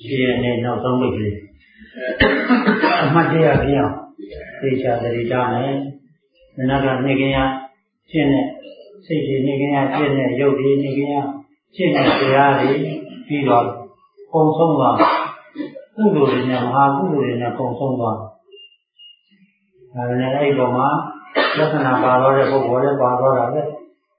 CNN နောက်ဆုံးမိတ်ကလေးအမှတ်တရပြောင်းသိချာတတိတာနဲ့နတ်ကနေကင်းရရှင်းတဲ့စိတ်ကြီးနေကင်းရရှင်းတဲ့ရုပ်ကြီးနေကင်းရရှင်းတဲ့တရားတွေပြီးတော့ပုံဆုံးသွားကုသိုလ်တွေနဲ့မဟာကုသိုလ်တွေနဲ့ပုံဆုံးသွားဒါနဲ့အဲ့ဒီပုံမှာလက္ခဏာပါတော့တဲ့ပုဂ္ဂိုလ်လည်းပါသွားတာပဲ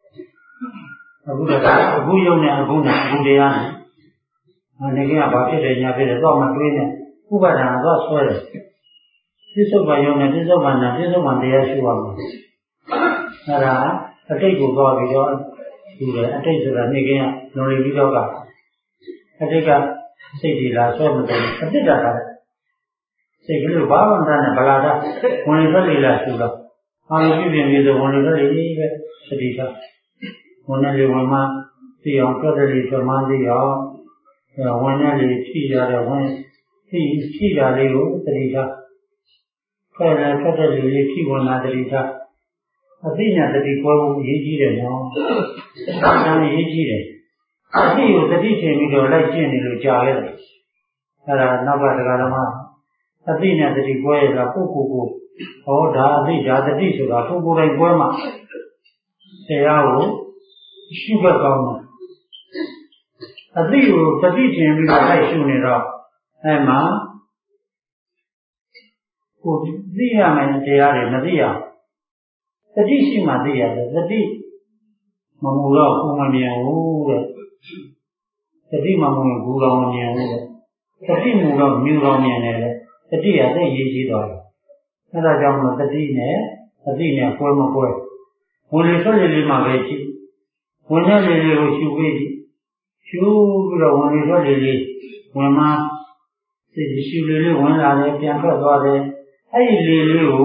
အခုယုံနဲ့အခုတရားနဲ့နေကင်းကဘာဖြစ်တယ်ညာဖြစ်တယ်တော့မတွေးနဲ့ဥပါဒနာတော့ဆွဲတယ်ပြစ္ဆုတ်ပန်ယုံနဲ့ပြစ္ဆုတ်ပန်နဲ့ပြစ္ဆုတ်ပန်တရားရှိရမှာအဲ့ဒါအတိတ်ကိုသွားပြီးတော့ဒီလေအတိတ်ဆိုတာနေကင်းကလွန်လည်ပြီးတော့ကအတိတ်ကစိတ်ဒီလာဆွဲမတယ်အတိတ်တာကစိတ်ကလေးဘာမှမတတ်နဲ့ဗလာတာဝင်လေထွက်လေလာရှိတော့အာရုံပြင်းပြင်းဆိုဝင်လေထွက်လေပဲသတိထားဝင်လေဝင်မှသိအောင်ထွက်တယ်လေထွက်မှသိအောင်ဝင်လေဖြည့်ရတဲ့ဝင်ဖြည့်တာလေးကိုသတိထားထွက်တယ်ထွက်တယ်လေဖြည့်ဝင်လာသတိထားအသိဉာဏ်တတိကိုရေးကြည့်တယ်နော်။ဒါကြောင့်ရေးကြည့်တယ်။အသိကိုတတိထင်ပြီးတော့လိုက်ကျင့်နေလို့ကြာခဲ့တယ်။အဲ့ဒါနောက်ကတရားဓမ္မအသိနဲ့တတိကိုရတာပုဂ္ဂိုလ်ကိုဟောဒါအသိဒါတတိဆိုတာပုဂ္ဂိုလ်တိုင်းပွဲမှာတရားကိုရှုဘက်ကောင်းတယ်။အသိကိုတတိထင်ပြီးတော့လိုက်ရှုနေတော့အဲ့မှာကိုသိရမယ်တရားတွေမသိရတတိရှိမှသိရတယ်တတိမမူတော့ကိုမမြင်ဘူးတဲ့တတိမမူရင်ဘူးတော်မမြင်ဘူးတဲ့တတိမူတော့မြူတော်မြင်တယ်တဲ့တတိရသိရေးကြီးသွားတယ်အဲဒါကြောင့်မလို့တတိနဲ့အတိနဲ့ပွဲမပွဲဝင်လေထွက်လေလေးမှပဲရှိဝင်တဲ့လေလေးကိုရှုပြီးရှုပြီးတော့ဝင်လေထွက်လေလေးဝင်မှစိတ်ရှုလေလေးဝင်လာတယ်ပြန်ထွက်သွားတယ်အဲ့ဒီလေလေးကို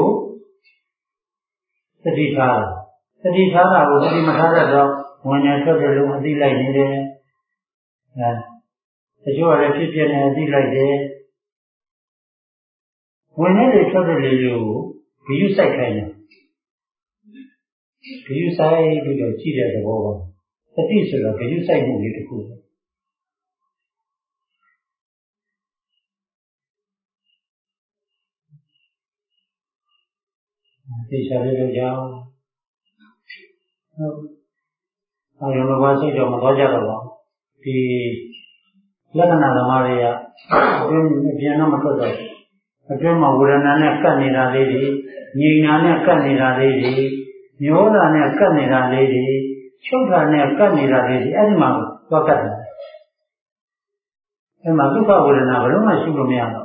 တတိထားတာကိုတတိမထားတော့ဝင်နေထွက်တယ်လို့အသိလိုက်နေတယ်တချို့ကလည်းဖြစ်နေအသိလိုက်တယ်ဝင်နေတယ်ထွက်တယ်လေးကိုဘီယူဆိုင်ခိုင်းတယ်ဘီယူဆိုင်ပြီးတော့ကြည့်တဲ့သဘောပါတတိဆိုတော့ဘီယူဆိုင်မှုလေးတစ်ခုသိချလေးလို့ကြောင်းဟုတ်အာရုံဘာစိတ်တော့မသွားကြတော့ပါဒီလက္ခဏာသမားတွေကပြန်တော့မထွက်တော့အတွင်းမှာဝေဒနာနဲ့ကပ်နေတာလေးတွေငြိမ်တာနဲ့ကပ်နေတာလေးတွေမျောတာနဲ့ကပ်နေတာလေးတွေချုပ်တာနဲ့ကပ်နေတာလေးတွေအဲ့ဒီမှာသွားကပ်တယ်အဲ့မှာဒုက္ခဝေဒနာဘယ်လို့မှရှိလို့မရတော့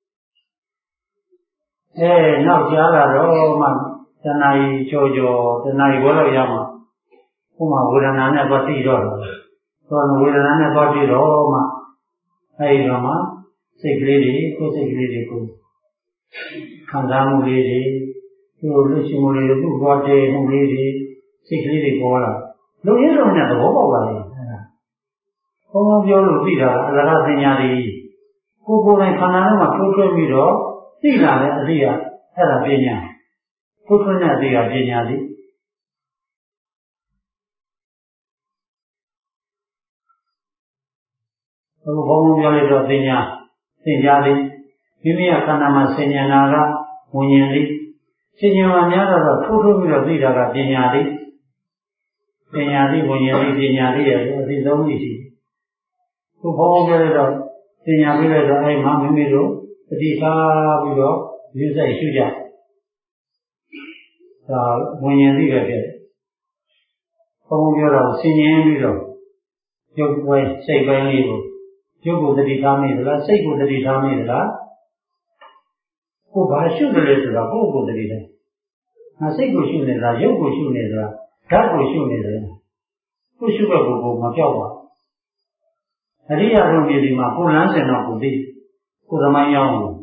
နောက်ကြားလာတော့မှတဏှာကြီးကြောတဏှာကြီးဘောလို့ရမှာဥမာဝေဒနာနဲ့သွားသိတော့တော့ဝေဒနာနဲ့သွားသိတော့မှအဲဒီတော့မှစိတ်ကလေးတွေကိုယ်စိတ်ကလေးတွေကိုခံစားမှုလေးတွေသူ့လူရှိမှုလေးတွေသူ့ဘောတည်မှုလေးတွေစိတ်ကလေးတွေပေါ်လာလူရင်းလုံးနဲ့သဘောပေါက်ပါလေအဲ့ဒါဘုံဘုံပြောလို့သိတာအလကားပညာတွေကိုယ်တိုင်ခန္ဓာထဲမှာထိုးထွင်းပြီးတော့သိလာတဲ့အသိကအဲ့ဒါပညာထိုးထွင်းတဲ့အသိကပညာသည်ဘုံဘုံပြောလိုက်တော့ပညာသင်ကြားသည်မိမိရဲ့ခန္ဓာမှာဆင်ញံတာကဝิญဉ်သည်ဆင်ញံမှာများတော့ထိုးပြီးတော့သိတာကပညာသည်ပညာသည်ဝิญဉ်သည်ပညာသည်ရဲ့အသိဆုံးသိရှိခုဘုံဘုံပြောလိုက်တော့ပညာပြီးလိုက်တော့အဲ့မှာမိမိတို့တတိထားပြီးတော့ယူဆိုင်ရှုကြဒါဝิญဉ်သည်ပဲဖြစ်ဘုံဘုံပြောတော့ဆင်ញံပြီးတော့ရုပ်ပွဲစိတ်ပိုင်းလေးကိုရုပ်ကိုတတိထားမိသလားစိတ်ကိုတတိထားမိသလားကိုယ်ဘာရှုတယ်လဲဆိုတော့ကိုယ်ကိုတတိထားငါစိတ်ကိုရှုနေတာရုပ်ကိုရှုနေတာဓာတ်ကိုရှုနေတယ်ကိုယ်ရှုဘက်ကိုမပြောက်ပါအရိယာတို့ပြည်ဒီမှာကိုယ်လမ်းစဉ်တော့ကိုသိကိုယ်သမိုင်းရောက်လို့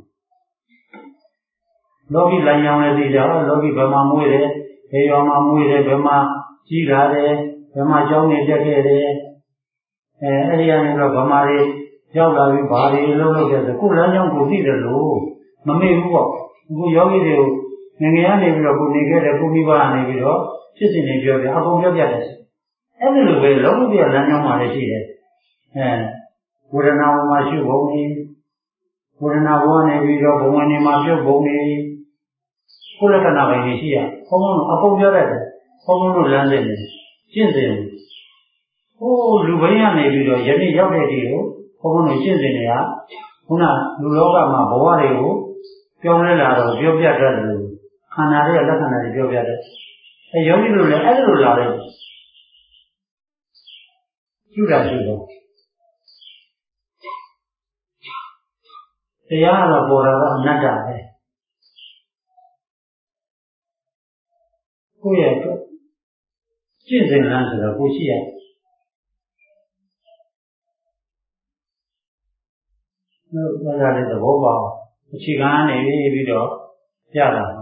လောကီလမ်းကြောင်းလည်းသိကြလောကီဘယ်မှာမွေးတယ်ဘယ်ရွာမှာမွေးတယ်ဘယ်မှာကြီးလာတယ်ဘယ်မှာကျောင်းနေတက်ခဲ့တယ်အဲ့ဒီကနေတော့ဗမာတွေရောက်လာပြီးဘာတွေလုံးလုပ်ခဲ့ဆိုကိုယ်လမ်းကြောင်းကိုသိတယ်လို့မမေ့ဘူးပေါ့အခုယောဂီတွေကိုငငယ်ရနေပြီးတော့ကိုနေခဲ့တယ်ကိုမိဘကနေပြီးတော့ဖြစ်စဉ်တွေပြောပြအကုန်ပြောပြတယ်အဲ့ဒီလိုပဲလုံးဝပြလမ်းကြောင်းမှာလည်းရှိတယ်ဝေဒနာပေါ်မှာရှုပုံနေဝေဒနာဘောနေပြီးတော့ဘဝနေမှာပြုတ်ပုံနေကိုယ်လက္ခဏာပိုင်းတွေရှိရဘုံဘုံအပုံပြောတတ်တယ်ဘုံဘုံတို့လမ်းစဉ်တွေကျင့်စဉ်ဟိုလူဘိန်းကနေပြီးတော့ယနေ့ရောက်တဲ့ဒီကိုဘုံဘုံတို့ကျင့်စဉ်တွေကခုနလူလောကမှာဘဝတွေကိုပြောင်းလဲလာတော့ပြောပြတတ်တယ်လို့ခန္ဓာရဲ့လက္ခဏာတွေပြောပြတတ်အဲယောဂီတို့လည်းအဲ့လိုလာတယ်ရှုတာရှုတော့တရားကတော့ပေါ်တာကအနတ္တပဲကိုယ့်ရဲ့ကျင့်စဉ်လမ်းဆိုတော့ကိုရှိရဟုတ်ဒါကြတဲ့သဘောပေါက်အခြေခံနေပြီးတော့ပြတာပါ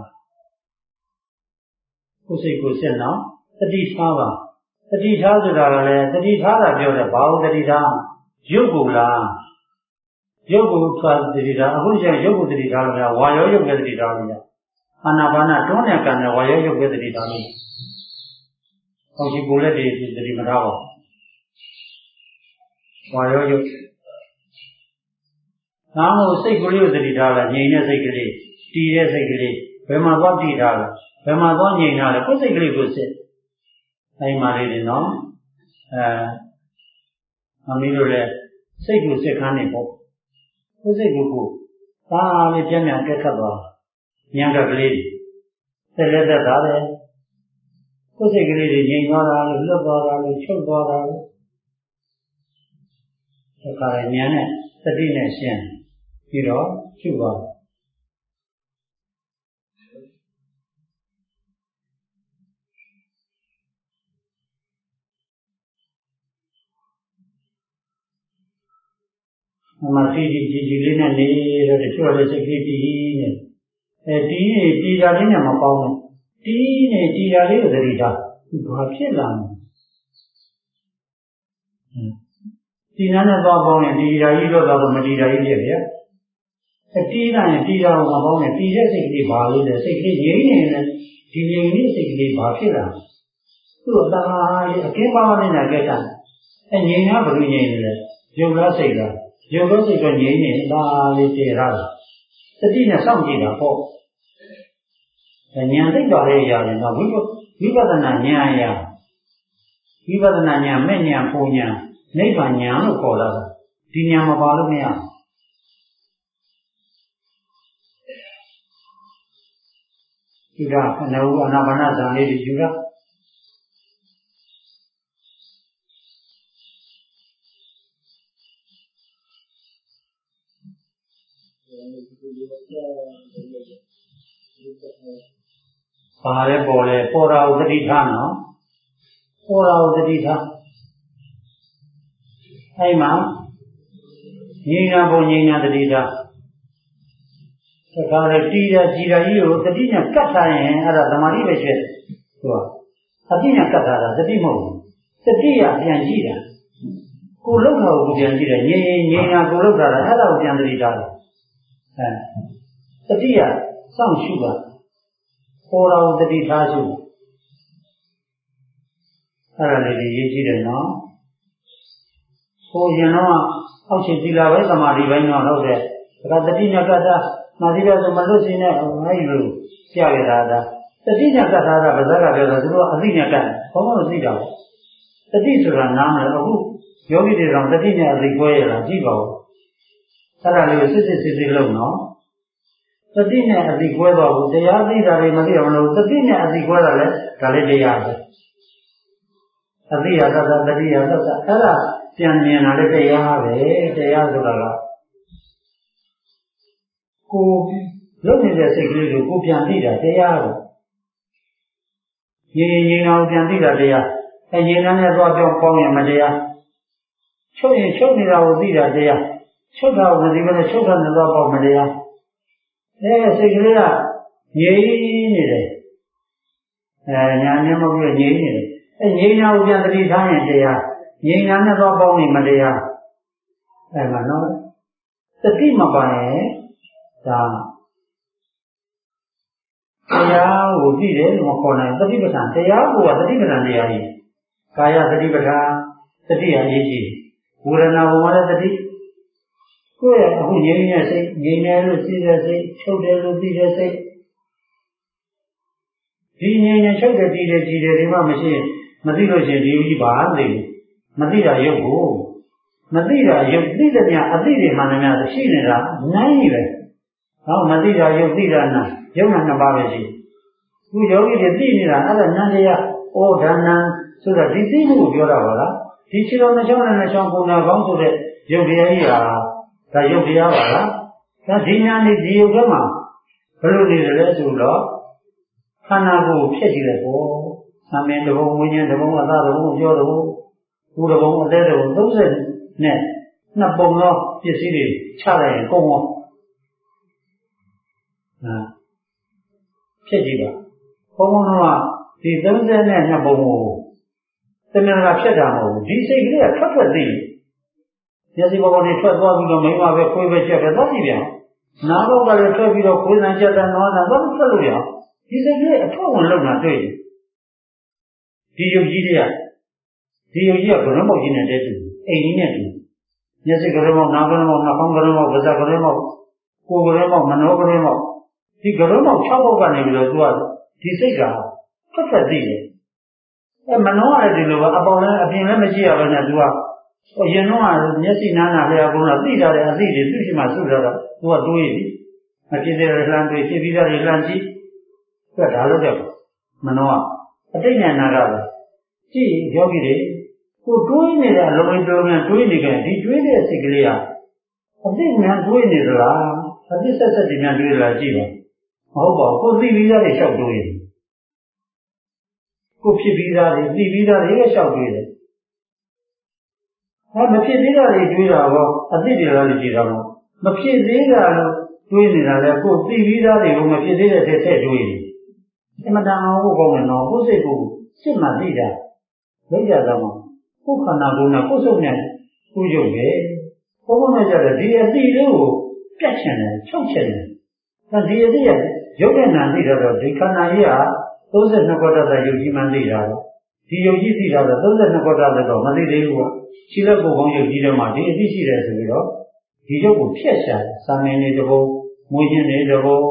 ကိုယ်စိတ်ကိုယ်စစ်နော်တတိထားပါတတိထားဆိုတာကလည်းတတိထားတာပြောတယ်ဘာလို့တတိထားရုပ်ကိုလားရုပ်ကိုသတိထားအခုကျရင်ရုပ်ကိုသတိထားလို့များဝါရောရုပ်ပဲသတိထားလို့များအာနာပါနတွန်းနဲ့ကန်နဲ့ဝါရောရုပ်ပဲသတိထားလို့ဟောဒီကိုယ်လက်တွေသတိမထားပါဝါရောရုပ်နာမို့စိတ်ကလေးကိုသတိထားလားငြိမ်တဲ့စိတ်ကလေးတည်တဲ့စိတ်ကလေးဘယ်မှာသွားတည်ထားလဲဘယ်မှာသွားငြိမ်ထားလဲကိုယ်စိတ်ကလေးကိုစစ်အဲဒီမှာလေးတွေနော်မမီးတို့လည်းစိတ်ကိုစစ်ခန်းနေပေါ့ကိုယ်စိတ်ကိုဒါလေးပြန်ပြန်ကဲခတ်သွားဉာဏ်ကလေးသက်လက်သက်သာတယ်ကိုယ်စိတ်ကလေးတွေငြိမ်သွားတာလို့လွတ်သွားတာလို့ချုပ်သွားတာလို့ဒါကလည်းဉာဏ်နဲ့သတိနဲ့ရှင်းပြီးတော့ရှုပါမတိတိကြည်ကြည်လေးနဲ့နေတော့တချို့လည်းစိတ်ကလေးတည်နေတီးနေတည်တာလေးနဲ့မပေါင်းဘူးတီးနေတည်တာလေးကိုသတိထားဘာဖြစ်လာလဲဒီနာနဲ့သွားပေါင်းရင်ဒီဓာကြီးတော့တော့မတည်ဓာကြီးဖြစ်ဗျာအတီးတိုင်းတည်တာကိုမပေါင်းနဲ့တည်တဲ့စိတ်ကလေးဘာလို့လဲစိတ်ကလေးငြိမ့်နေတယ်ဒီငြိမ်နေတဲ့စိတ်ကလေးဘာဖြစ်လာလဲသူ့အတားလေးအကင်းပါးနေတာကြက်တာငြိမ်တာဘယ်လိုငြိမ်နေလဲရုပ်လားစိတ်လားရုပ်လို့စိတ်ကငြိမ်နေတာလေးတည်ထားတယ်တတိနဲ့စောင့်ကြည့်တာပေါ့ဉာဏ်သိပါရဲ့အရာတွေတော့ဝိပဿနာဉာဏ်အရာဝိပဿနာဉာဏ်မဲ့ဉာဏ်ပုံဉာဏ်နိဗ္ဗာန်ဉာဏ်လို့ခေါ်တာဒီဉာဏ်မပါလို့မရဒီကခဏဦးအာနာပါနဇာလေးတွေယူရပါလဲပေါ်လဲပေါ်တာကိုသတိထားနော်ပေါ်တာကိုသတိထားအဲ့မှာငြိမ်းတာပုံငြိမ်းတာသတိထားဒါကလည်းတီးတာကြည်တာကြီးကိုသတိနဲ့ကတ်ထားရင်အဲ့ဒါသမာဓိပဲဖြစ်သူကအတိနဲ့ကတ်ထားတာသတိမဟုတ်ဘူးသတိကပြန်ကြည့်တာကိုယ်လောက်တာကိုပြန်ကြည့်တယ်ငြိမ်းတာကိုယ်လောက်တာအဲ့ဒါကိုပြန်သတိထားတယ်သတိကစောင့်ရှုပါပေါ်တော်သတိထားရှုအဲ့ဒါလေးရေးကြည့်တယ်နော်ကိုရင်တော့အောက်ခြေသီလပဲသမာဓိပိုင်းတော့ဟုတ်တယ်ဒါကတတိနဲ့ကတ္တမာသီလဆိုမလွတ်စင်းနဲ့အဲ့လိုပြရတာဒါတတိနဲ့ကတ္တကဗဇက်ကပြောတာသူတို့အသိနဲ့ကတ်ဘုံတော့သိတာပေါ့တတိဆိုတာနားမလဲအခုယောဂီတွေတော့တတိနဲ့အသိကွဲရတာကြည့်ပါဦးအဲ့ဒါလေးကိုစစ်လုပ်နော်တတိနဲ့အသိကွဲတော့ဘူးတရားသိတာတွေမသိအောင်လို့တတိနဲ့အသိကွဲတာလည်းဒါလည်းတရားပဲအသိရသတ္တတတိယသတ္တအဲ့ဒါပြန်မြင်တာလည်းတရားပဲတရားဆိုတာကကိုလုံနေတဲ့စိတ်ကလေးကိုကိုပြန်သိတာတရားပဲငြိမ်အောင်ပြန်သိတာတရားအဲငြိမ်နဲ့သွားပြောင်းပေါင်းရင်မတရားချုပ်ရင်ချုပ်နေတာကိုသိတာတရားချုပ်တာကိုမသိဘဲနဲ့ချုပ်တာနဲ့သွားပေါင်းမတရားစိတ်ကလေးကငြိမ်နေတယ်ညာနဲ့မဟုတ်ဘူးငြိမ်နေတယ်ငြိမ်တာကိုပြန်သတိထားရင်တရားငြိမ်တာနဲ့သွားပေါင်းနေမတရားမှာနော်သတိမပါရင်ဒါတရားကိုသိတယ်လို့မခေါ်နိုင်သတိပဋ္ဌာန်တရားကိုကသတိပဋ္ဌာန်တရားကြီးကာယသတိပဋ္ဌာန်သတိအရေးကြီးဝေဒနာဘုံမှာလည်းသတိကိုယ့်ရဲ့အခုငြိမ်းတဲ့စိတ်ငြိမ်းတယ်လို့သိတဲ့စိတ်ချုပ်တယ်လို့သိတဲ့စိတ်ဒီငြိမ်းနေချုပ်တဲ့တည်တယ်ကြည်တယ်ဒီမှမရှိမသိလို့ရှိရင်ဒီဥကြီးပါမသိဘူးမသိတာရုပ်ကိုမသိတာရုပ်သိတဲ့များအသိတွေမှန်တယ်များရှိနေတာနိုင်ပြီပဲဟောမသိတာရုပ်သိတာနာရုပ်နဲ့နှစ်ပါးပဲရှိခုယောဂီတွေသိနေတာအဲ့ဒါနန္တရားဩဒါနံဆိုတာဒီသိမှုကိုပြောတာပါလားဒီခြေတော်နှချောင်းနဲ့နှချောင်းပုံနာကောင်းဆိုတဲ့ရုပ်တရားကြီးဟာဒါရုပ်တရားပါလားဒါဒီညာနေဒီရုပ်ကမှဘယ်လိုနေတယ်လဲဆိုတော့ခန္ဓာကိုယ်ဖြစ်ကြည့်တယ်ပေါ့သံမင်းတဘုံဝိညာဉ်တဘုံအသာတဘုံပြောတဘုံဘုရဘုံအသေးတဘုံ30နဲ့နှစ်ပုံသောပစ္စည်းတွေချလိုက်ရင်ကုန်ရောဖြစ်ကြည့်ပါဘုံဘုံတော့ဒီ30နဲ့နှစ်ပုံကိုတဏှာကဖြစ်တာမဟုတ်ဘူးဒီစိတ်ကလေးကထွက်သိမျက်စိဘောကနေထွက်သွားပြီးတော့မိမပဲခွေးပဲချက်ပဲသွားကြည့်ပြန်နားဘောကလည်းထွက်ပြီးတော့ခွေးဆန်ချက်တဲ့နွားဆန်သွားထွက်လို့ရအောင်ဒီစိတ်ကလေးအထောက်ဝင်လုံတာတွေ့တယ်ဒီယုတ်ကြီးတွေကဘယ်နှမောက်ကြီးနဲ့တည်းတူအိမ်ကြီးနဲ့တူမျက်စိကလေးမောက်နားကလေးမောက်နှာခေါင်းကလေးမောက်ပါးစပ်ကလေးမောက်ကိုယ်ကလေးမောက်မနှောကလေးမောက်ဒီကလေးမောက်6ပေါက်ကနေပြီးတော့သူကဒီစိတ်ကထွက်သိတယ်မနှောရတယ်ဒီလိုပဲအပေါင်းလည်းအပြင်လည်းမကြည့်ရဘဲနဲ့သူကရင်တော့မျက်စိနားနာလျှာကုန်းတော့သိတာတဲ့အသိတွေသူ့ရှိမှစုတော့သူကတွေးပြီမဖြစ်သေးတဲ့လှမ်းတွေဖြစ်ပြီးသားတွေလှမ်းကြည့်သူကဒါလို့တဲ့မနှောအတိတ်ဉာဏ်နာကပဲကြည့်ယောဂီတွေကိုတွေးနေတဲ့အလုံးလုံးများတွေးနေကြဒီတွေးတဲ့စိတ်ကလေးကအသိဉာဏ်တွေးနေသလားအသိဆက်ဆက်တွေများတွေးသလားကြည့်ပါမဟုတ်ပါဘူးကိုသိပြီးသားတွေလျှောက်တွေးရင်ကိုဖြစ်ပြီးသားတွေသိပြီးသားတွေလည်းလျှောက်တွေးတယ်မဖြစ်သေးတာတွေတွေးတာတော့အသိတွေလည်းကြည့်တာမဟုတ်မဖြစ်သေးတာလို့တွေးနေတာလည်းကိုသိပြီးသားတွေကိုမဖြစ်သေးတဲ့ထက်တွေးတယ်အမှန်တန်အောင်ကိုကောင်းတယ်နော်ကိုစိတ်ကိုစစ်မှသိတာလက်ရတာမှာကိုခန္ဓာကိုယ်နဲ့ကိုယ်စုပ်နဲ့ကိုရုပ်ပဲဘုံဘုံနဲ့ကြတယ်ဒီအသိလေးကိုပြတ်ချင်တယ်ချုပ်ချင်တယ်ဒါဒီအသိရရုပ်နဲ့နာသိတော့ဒီခန္ဓာကြီးက32ကောတတရုပ်ကြီးမှသိတာတော့ဒီရုပ်ကြီးသိတာတော့32ကောတတတော့မသိသေးဘူးပေါ့ရှိလက်ကိုယ်ကောင်းရုပ်ကြီးထဲမှာဒီအသိရှိတယ်ဆိုပြီးတော့ဒီရုပ်ကိုဖျက်ရှာတယ်စာမင်းနေတဘုံမွေးခြင်းနေတဘုံ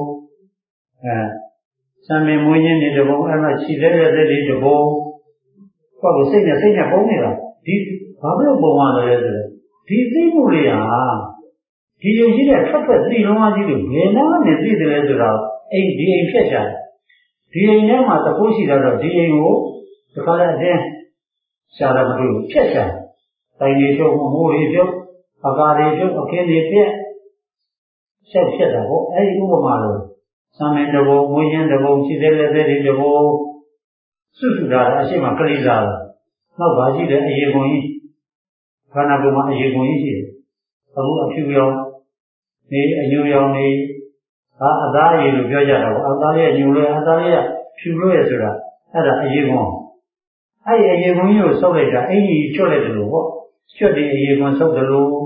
စာမင်းမွေးခြင်းနေတဘုံအဲ့မှာခြိတဲ့တဲ့တဘုံဘာလို့စိတ်နဲ့ပုံနေတာဒီဘာလို့ပုံရလဲဆိုတော့ဒီသိမှုလေးဟာဒီယုံကြည်တဲ့ထွက်သိလုံးဝကြီးလို့ဘယ်နာနဲ့သိတယ်လဲဆိုတော့ဒီအိမ်ဖြတ်ချတယ်ဒီအိမ်ထဲမှာတကူရှိတော့ဒီအိမ်ကိုတခါလဲအတင်းရှာတော့မတွေ့ဘူးဖြတ်ချတယ်တိုင်တွေချုပ်မိုးတွေချုပ်အကာတွေချုပ်အခင်းတွေပြက်ဆက်ဖြတ်တာပေါ့အဲ့ဒီဥပမာလို့သံမင်းတဘုံမွေးခြင်းတဘုံခြေသေးလက်သေးတွေတဘုံစွတ်တာအရှိမကလေးစားတယ်နောက်ပါရှိတယ်အရေကုန်ကြီးခန္ဓာကိုယ်မှာအရေကုန်ကြီးရှိတယ်အခုအဖြူရောင်နေအညူရောင်နေအသားရည်လို့ပြောကြတာပေါ့အသားလေးညူလို့အသားလေးကဖြူလို့ရဆိုတာအဲ့ဒါအရေကုန်အဲ့ဒီအရေကုန်ကြီးကိုဆုပ်လိုက်တာအင်ကြီးချွတ်လိုက်တယ်လို့ပေါ့ချွတ်တယ်အရေကုန်ဆုပ်တယ်လို့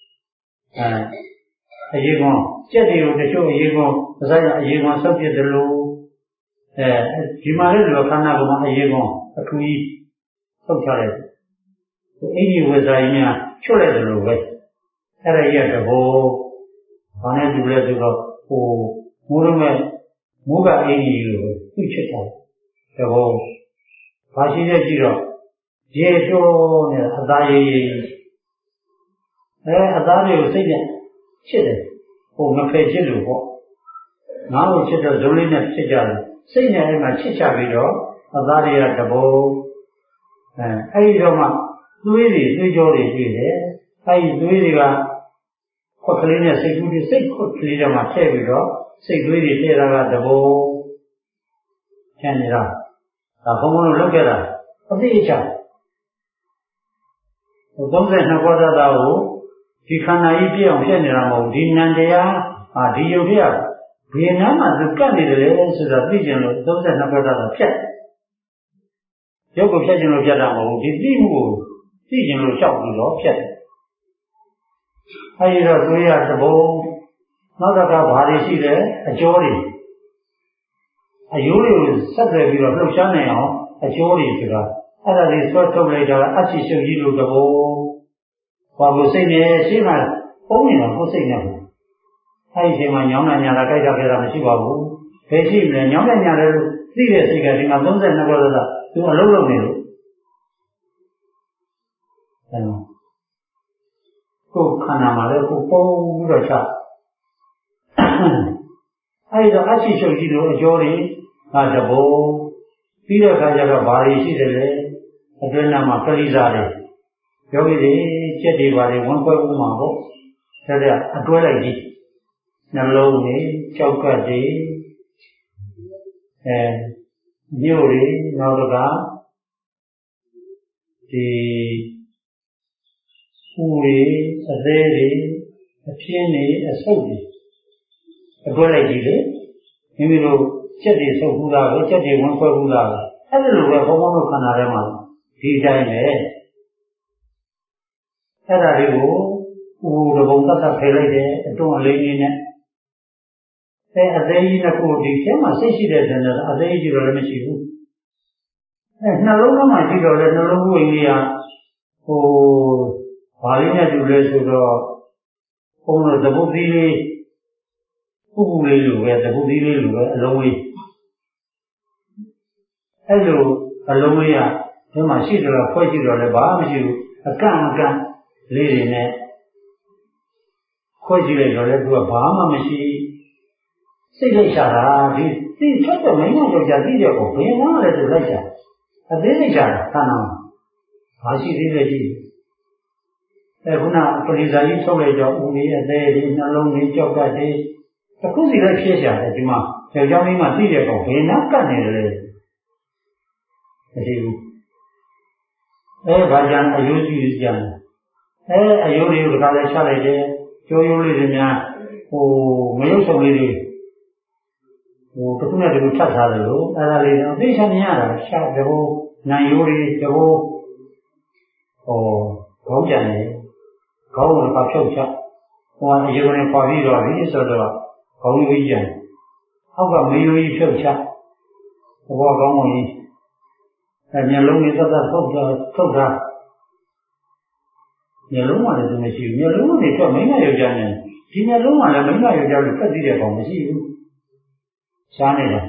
အရေကုန်ကြက်တွေကိုတချို့အရေကုန်ပါးစပ်ကအရေကုန်ဆုပ်ပြတယ်လို့ဒီမှာလည်းဒီလိုခန္ဓာကိုယ်မှာအရေကုန်အထူးကြီးဆုပ်ချလိုက်တယ်အင်ကြီးဝေစာကြီးများချွတ်လိုက်တယ်လို့ပဲအဲ့ဒါကြီးကတဘောဘာနဲ့တူလဲဆိုတော့မိုးလုံးမဲ့မိုးကအင်ကြီးလို့သူ့ချစ်တာတဘောဘာရှိတဲ့ကြည့်တော့ရေတိုးနဲ့အသားရည်အသားတွေကိုစိတ်နဲ့ချစ်တယ်မဖယ်ချစ်လို့ပေါ့ငါ့ကိုချစ်တော့ဇုံလေးနဲ့ချစ်ကြတယ်စိတ်နဲ့အဲ့မှာချစ်ချပြီးတော့အသားတွေကတဘောအဲ့ဒီတော့မှသွေးကြောတွေရှိတယ်အဲ့ဒီသွေးတွေကခွက်ကလေးနဲ့စိတ်ကူးတွေစိတ်ခွက်ကလေးတွေမှာထည့်ပြီးတော့စိတ်သွေးတွေထည့်တာကတဘောချမ်းနေတာဒါဘုံဘုံတို့လုပ်ခဲ့တာအသိအချ32ကောတတကိုဒီခန္ဓာကြီးပြည့်အောင်ဖြစ်နေတာမဟုတ်ဒီနံတရားဒီယုတ်တရားဘယ်နာမှသူကတ်နေတယ်လေဆိုတော့သိကျင်လို့32ကောတတဖြတ်ရုပ်ကိုဖြတ်ကျင်လို့ဖြတ်တာမဟုတ်ဘူးဒီသိမှုကိုသိကျင်လို့လျှောက်ပြီးတော့ဖြတ်တယ်အဲဒီတော့သွေးရတဘုံနောက်တစ်ခါဘာတွေရှိလဲအကျော်တွေအယိုးတွေကိုဆက်သွယ်ပြီးတော့လှုပ်ရှားနေအောင်အကျော်တွေဆိုတာအဲ့ဒါတွေဆွဲထုတ်လိုက်တာအချစ်ရှုပ်ကြီးလို့တဘုံဘာလို့စိတ်နဲ့ရှင်းမှပုံနေတာကိုစိတ်နဲ့အဲ့ဒီအချိန်မှာညောင်းတာညာတာကြိုက်တာကြတာမရှိပါဘူးဘယ်ရှိမလဲညောင်းတဲ့ညာတယ်လို့သိတဲ့စိတ်ကဒီမှာ32ခုလောက်သူအလုံးလုံးနေလို့ကိုယ်ခန္ဓာမှာလည်းကိုယ်ပုံပြီးတော့ချအဲ့တော့အရှိချုပ်ကြီးတို့အကျော်တွေဟာတဘောပြီးတဲ့အခါကျတော့ဘာတွေရှိတယ်လဲအတွင်းမှာကလိစာတွေယောဂီတွေကြက်တွေဘာတွေဝန်ခွဲဥမှာပေါ့ဒါကြအတွဲလိုက်ကြည့်နှလုံးတွေကြောက်ကတ်တွေမြို့တွေနောက်တကဒီပူတွေအသေးတွေအပြင်းတွေအဆုပ်တွေအတွဲလိုက်ကြည့်လေမိမိတို့ကြက်တွေဆုပ်ဘူးလားပဲကြက်တွေဝန်ခွဲဘူးလားပဲအဲ့လိုပဲဘုံဘုံတို့ခန္ဓာထဲမှာဒီတိုင်းပဲအဲ့ဒါတွေကိုတပုံတတ်တတ်ဖယ်လိုက်တယ်အတွန်းအလေးကြီးနဲ့အသေးကြီးနှစ်ခုဒီကျမ်းမှာစိတ်ရှိတဲ့ဇာတ်အသေးကြီးတော့လည်းမရှိဘူးနှလုံးသားမှာရှိတော့လေနှလုံးဝင်ကြီးကဘာလေးနဲ့တူလဲဆိုတော့ဘုံတို့သဘုတ်သီးလေးပူလေးလိုပဲသဘုတ်သီးလေးလိုပဲအလုံးလေးအဲ့လိုအလုံးလေးကဒီမှာရှိတော့ဖွဲ့ကြည့်တော့လည်းဘာမှမရှိဘူးအကန့်လေးတွေနဲ့ခွဲကြည့်လိုက်တော့လည်းသူကဘာမှမရှိစိတ်လိုက်ရှာတာဒီသိချက်တော့မင်းတို့ကြာသိတဲ့ကိုဘယ်မှလည်းသူလိုက်ရှာအသေးလိုက်ရှာတာခန္ဓာဘာရှိသေးလဲကြည့်ခုနပရိဇာကြီးထုတ်လိုက်တော့ဦးလေးအသေးလေးနှလုံးလေးကြောက်ကတ်လေးတစ်ခုစီလိုက်ဖြစ်ရှာတယ်ဒီမှာယောက်ျားမိန်းမသိတဲ့ကိုဘယ်နှကတ်နေတယ်လဲမရှိဘူးဘာကြံအယုရှိကြံအယုတွေကိုတခါလဲချလိုက်တယ်ကျိုးရိုးလေးတွေများမရုပ်ဆုံးလေးတွေတစ်ခုနဲ့တစ်ခုထပ်ထားတယ်လို့အဲ့ဒါလေးတော့သိချင်မြင်ရတာရှာတဘောနိုင်ရိုးတွေတဘောခေါင်းကြံတယ်ခေါင်းကဖြုတ်ချအယုနဲ့ပေါ်ပြီးတော့ဒီဆိုတော့ခေါင်းကြီးကြံအောက်ကမေယိုကြီးဖြုတ်ချဘောကောင်းဝင်ကြီးမျက်လုံးလေးသက်သက်ထုတ်တာမျက်လုံးမှလည်းသူမရှိဘူးမျက်လုံးကနေတော့မိမယောက်ျားနဲ့ဒီမျက်လုံးမှလည်းမိမယောက်ျားကိုဖက်သိတဲ့ကောင်မရှိဘူးရှားနေတာ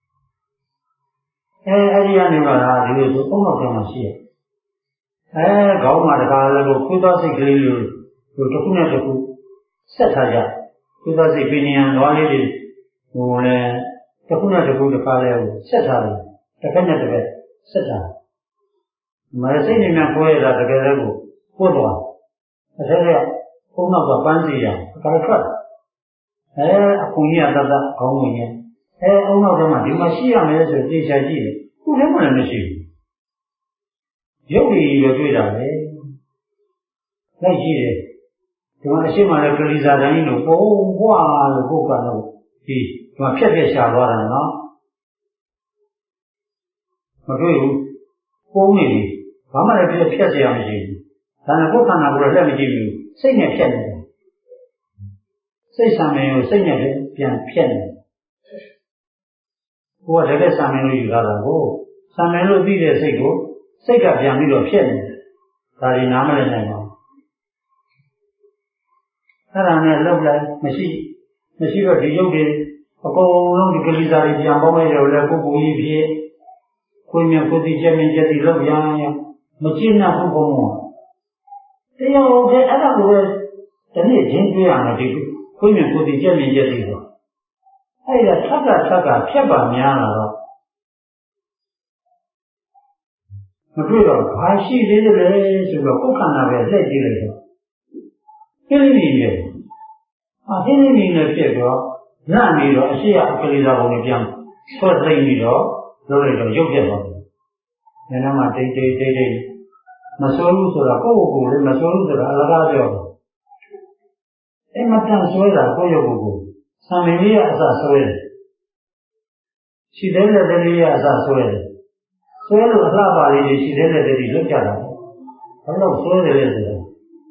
အဲ့ဒီကနေမှလာဒီလိုဆိုပုံတော့ပြန်မှရှိရခေါင်းမှာတခါလည်းကိုခွေးသားစိတ်ကလေးလိုတစ်ခုနဲ့တစ်ခုဆက်ထားကြခွေးသားစိတ်ပင်ဉာဏ်တော်လေးတွေလည်းတစ်ခုနဲ့တစ်ခုတခါလည်းဆက်ထားတယ်တစ်ခါနဲ့တစ်ခါဆက်ထားမစိတ်နဲ့မှခွဲရတာတကယ်လည်းကိုပို့သွားအထက်ကဘုံနောက်ကပန်းစီရအခါထွက်အခွန်ကြီးကတတ်ခေါင်းဝင်ရင်အုံနောက်ထဲမှာဒီမှာရှိရမယ်ဆိုသိချာကြည့်တယ်ခုထဲမှာလည်းမရှိဘူးရုပ်ရည်ပဲတွေ့တာပဲလိုက်ကြည့်တယ်ဒီမှာအရှိမလည်းကလေးစားတိုင်းလို့ပုံဘွားလို့ပုတ်ကတော့ဒီမှာဖြက်ရှာသွားတာနော်မတွေ့ဘူးပုံနေပြီဘာမှလည်းဖြက်เสียရမရှိဘူးဒါနဲ့ကိုယ်ခန္ဓာကိုယ်လည်းလက်မကြည့်ဘူးစိတ်နဲ့ဖြက်နေတယ်စိတ်ဆံမင်းကိုစိတ်နဲ့ပြန်ဖြက်နေတယ်ကိုယ်ကတကယ်ဆံမင်းလို့ယူလာတာကိုဆံမင်းလို့သိတဲ့စိတ်ကိုစိတ်ကပြန်ပြီးတော့ဖြက်နေတယ်ဒါဒီနားမလည်နိုင်ပါဘူးအဲ့ဒါနဲ့လောက်လိုက်မရှိတော့ဒီရုပ်တွေအကုန်လုံးဒီကလေးစားတွေပြန်ပေါင်းလိုက်တော့လည်းကိုယ်ကိုယ်ကြီးဖြစ်ကိုယ်မြတ်ကိုယ်သိချက်မြင်ချက်သိလောက်ရမကျင့်နာဘူးဘုံတော်တရားဟုတ်တယ်အဲ့ဒါကိုပဲဒီနေ့ချင်းတွေ့ရမယ်ဒီကိုယ်မြတ်ကိုယ်သိချက်မြင်ချက်သိတော့အဲ့ဒါထပ်တာဖြတ်ပါများလာတော့မတွေ့တော့ဘာရှိသေးတယ်လဲဆိုတော့ကိုယ်ခန္ဓာပဲလက်ကြည့်လိုက်တော့ဟင်းနေတယ်ဟင်းနေနဲ့ဖြစ်တော့လန့်ပြီးတော့အရှိရအကလေးစားပုံနဲ့ပြန်ဆွဲသိမ့်ပြီးတော့လုပ်လိုက်တော့ရုပ်ပြတ်သွားတယ်။ဉာဏ်မှာတိတ်မစိုးဘူးဆိုတော့ကိုယ့်ကိုယ်လေးမစိုးဘူးဆိုတာအလကားပြောတယ်။မတန်ဆွဲတာကိုယ့်ရုပ်ကိုယ်ဆံမင်းလေးကအစဆွဲတယ်။ရှိတဲ့လက်လေးကအစဆွဲတယ်။ဆွဲလို့အလှပါလေးတွေရှိတဲ့လက်တွေလွတ်ကြတာ။ဘာလို့ဆွဲတယ်လဲဆိုတော့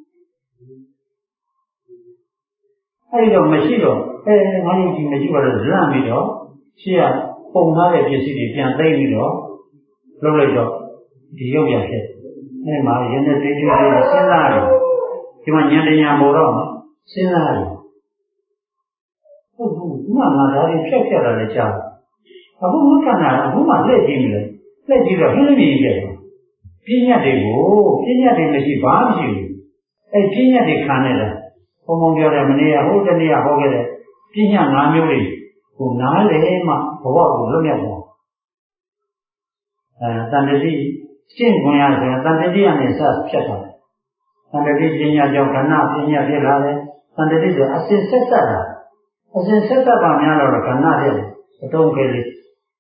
အဲ့တော့မရှိတော့ငါတို့ဒီမရှိပါတော့လန့်ပြီးတော့ရှေ့ကပုံထားတဲ့ပစ္စည်းတွေပြန်သိမ့်ပြီးတော့လုပ်လိုက်တော့ဒီရုပ်ရဖြစ်အဲ့မှာရင်းနဲ့တေးသေးလေးစဉ်းစားတယ်ဒီမှာဉာဏ်တရားပေါ်တော့စဉ်းစားတယ်ဟုတ်ဘူးဒီမှာငါဒါတွေဖြတ်တာလည်းကြားအခုမခဏအခုမှလက်ကြည့်နေတယ်လက်ကြည့်တော့ဟင်းလေးကြီးတယ်ပြည့်ညတ်တွေကိုပြည့်ညတ်တွေမရှိဘာမှမရှိဘူးအဲပြည့်ညတ်တွေခံနေတာဘုံဘုံပြောတယ်မနေ့ကဟိုတနေ့ကဟောခဲ့တဲ့ပြည့်ညတ်၅မျိုးတွေကိုနားလေမှဘဝကိုလွတ်မြောက်သွားတန်တတိရှင်းခွင့်ရဆိုရင်တန်တတိကနေစဖြတ်သွားတယ်တန်တတိပြည့်ညတ်ကြောင့်ခဏပြည့်ညတ်ဖြစ်လာတယ်တန်တတိဆိုအစဉ်ဆက်ဆက်တာအစဉ်ဆက်ဆက်ပါများတော့ခဏဖြစ်တယ်အတုံးကလေး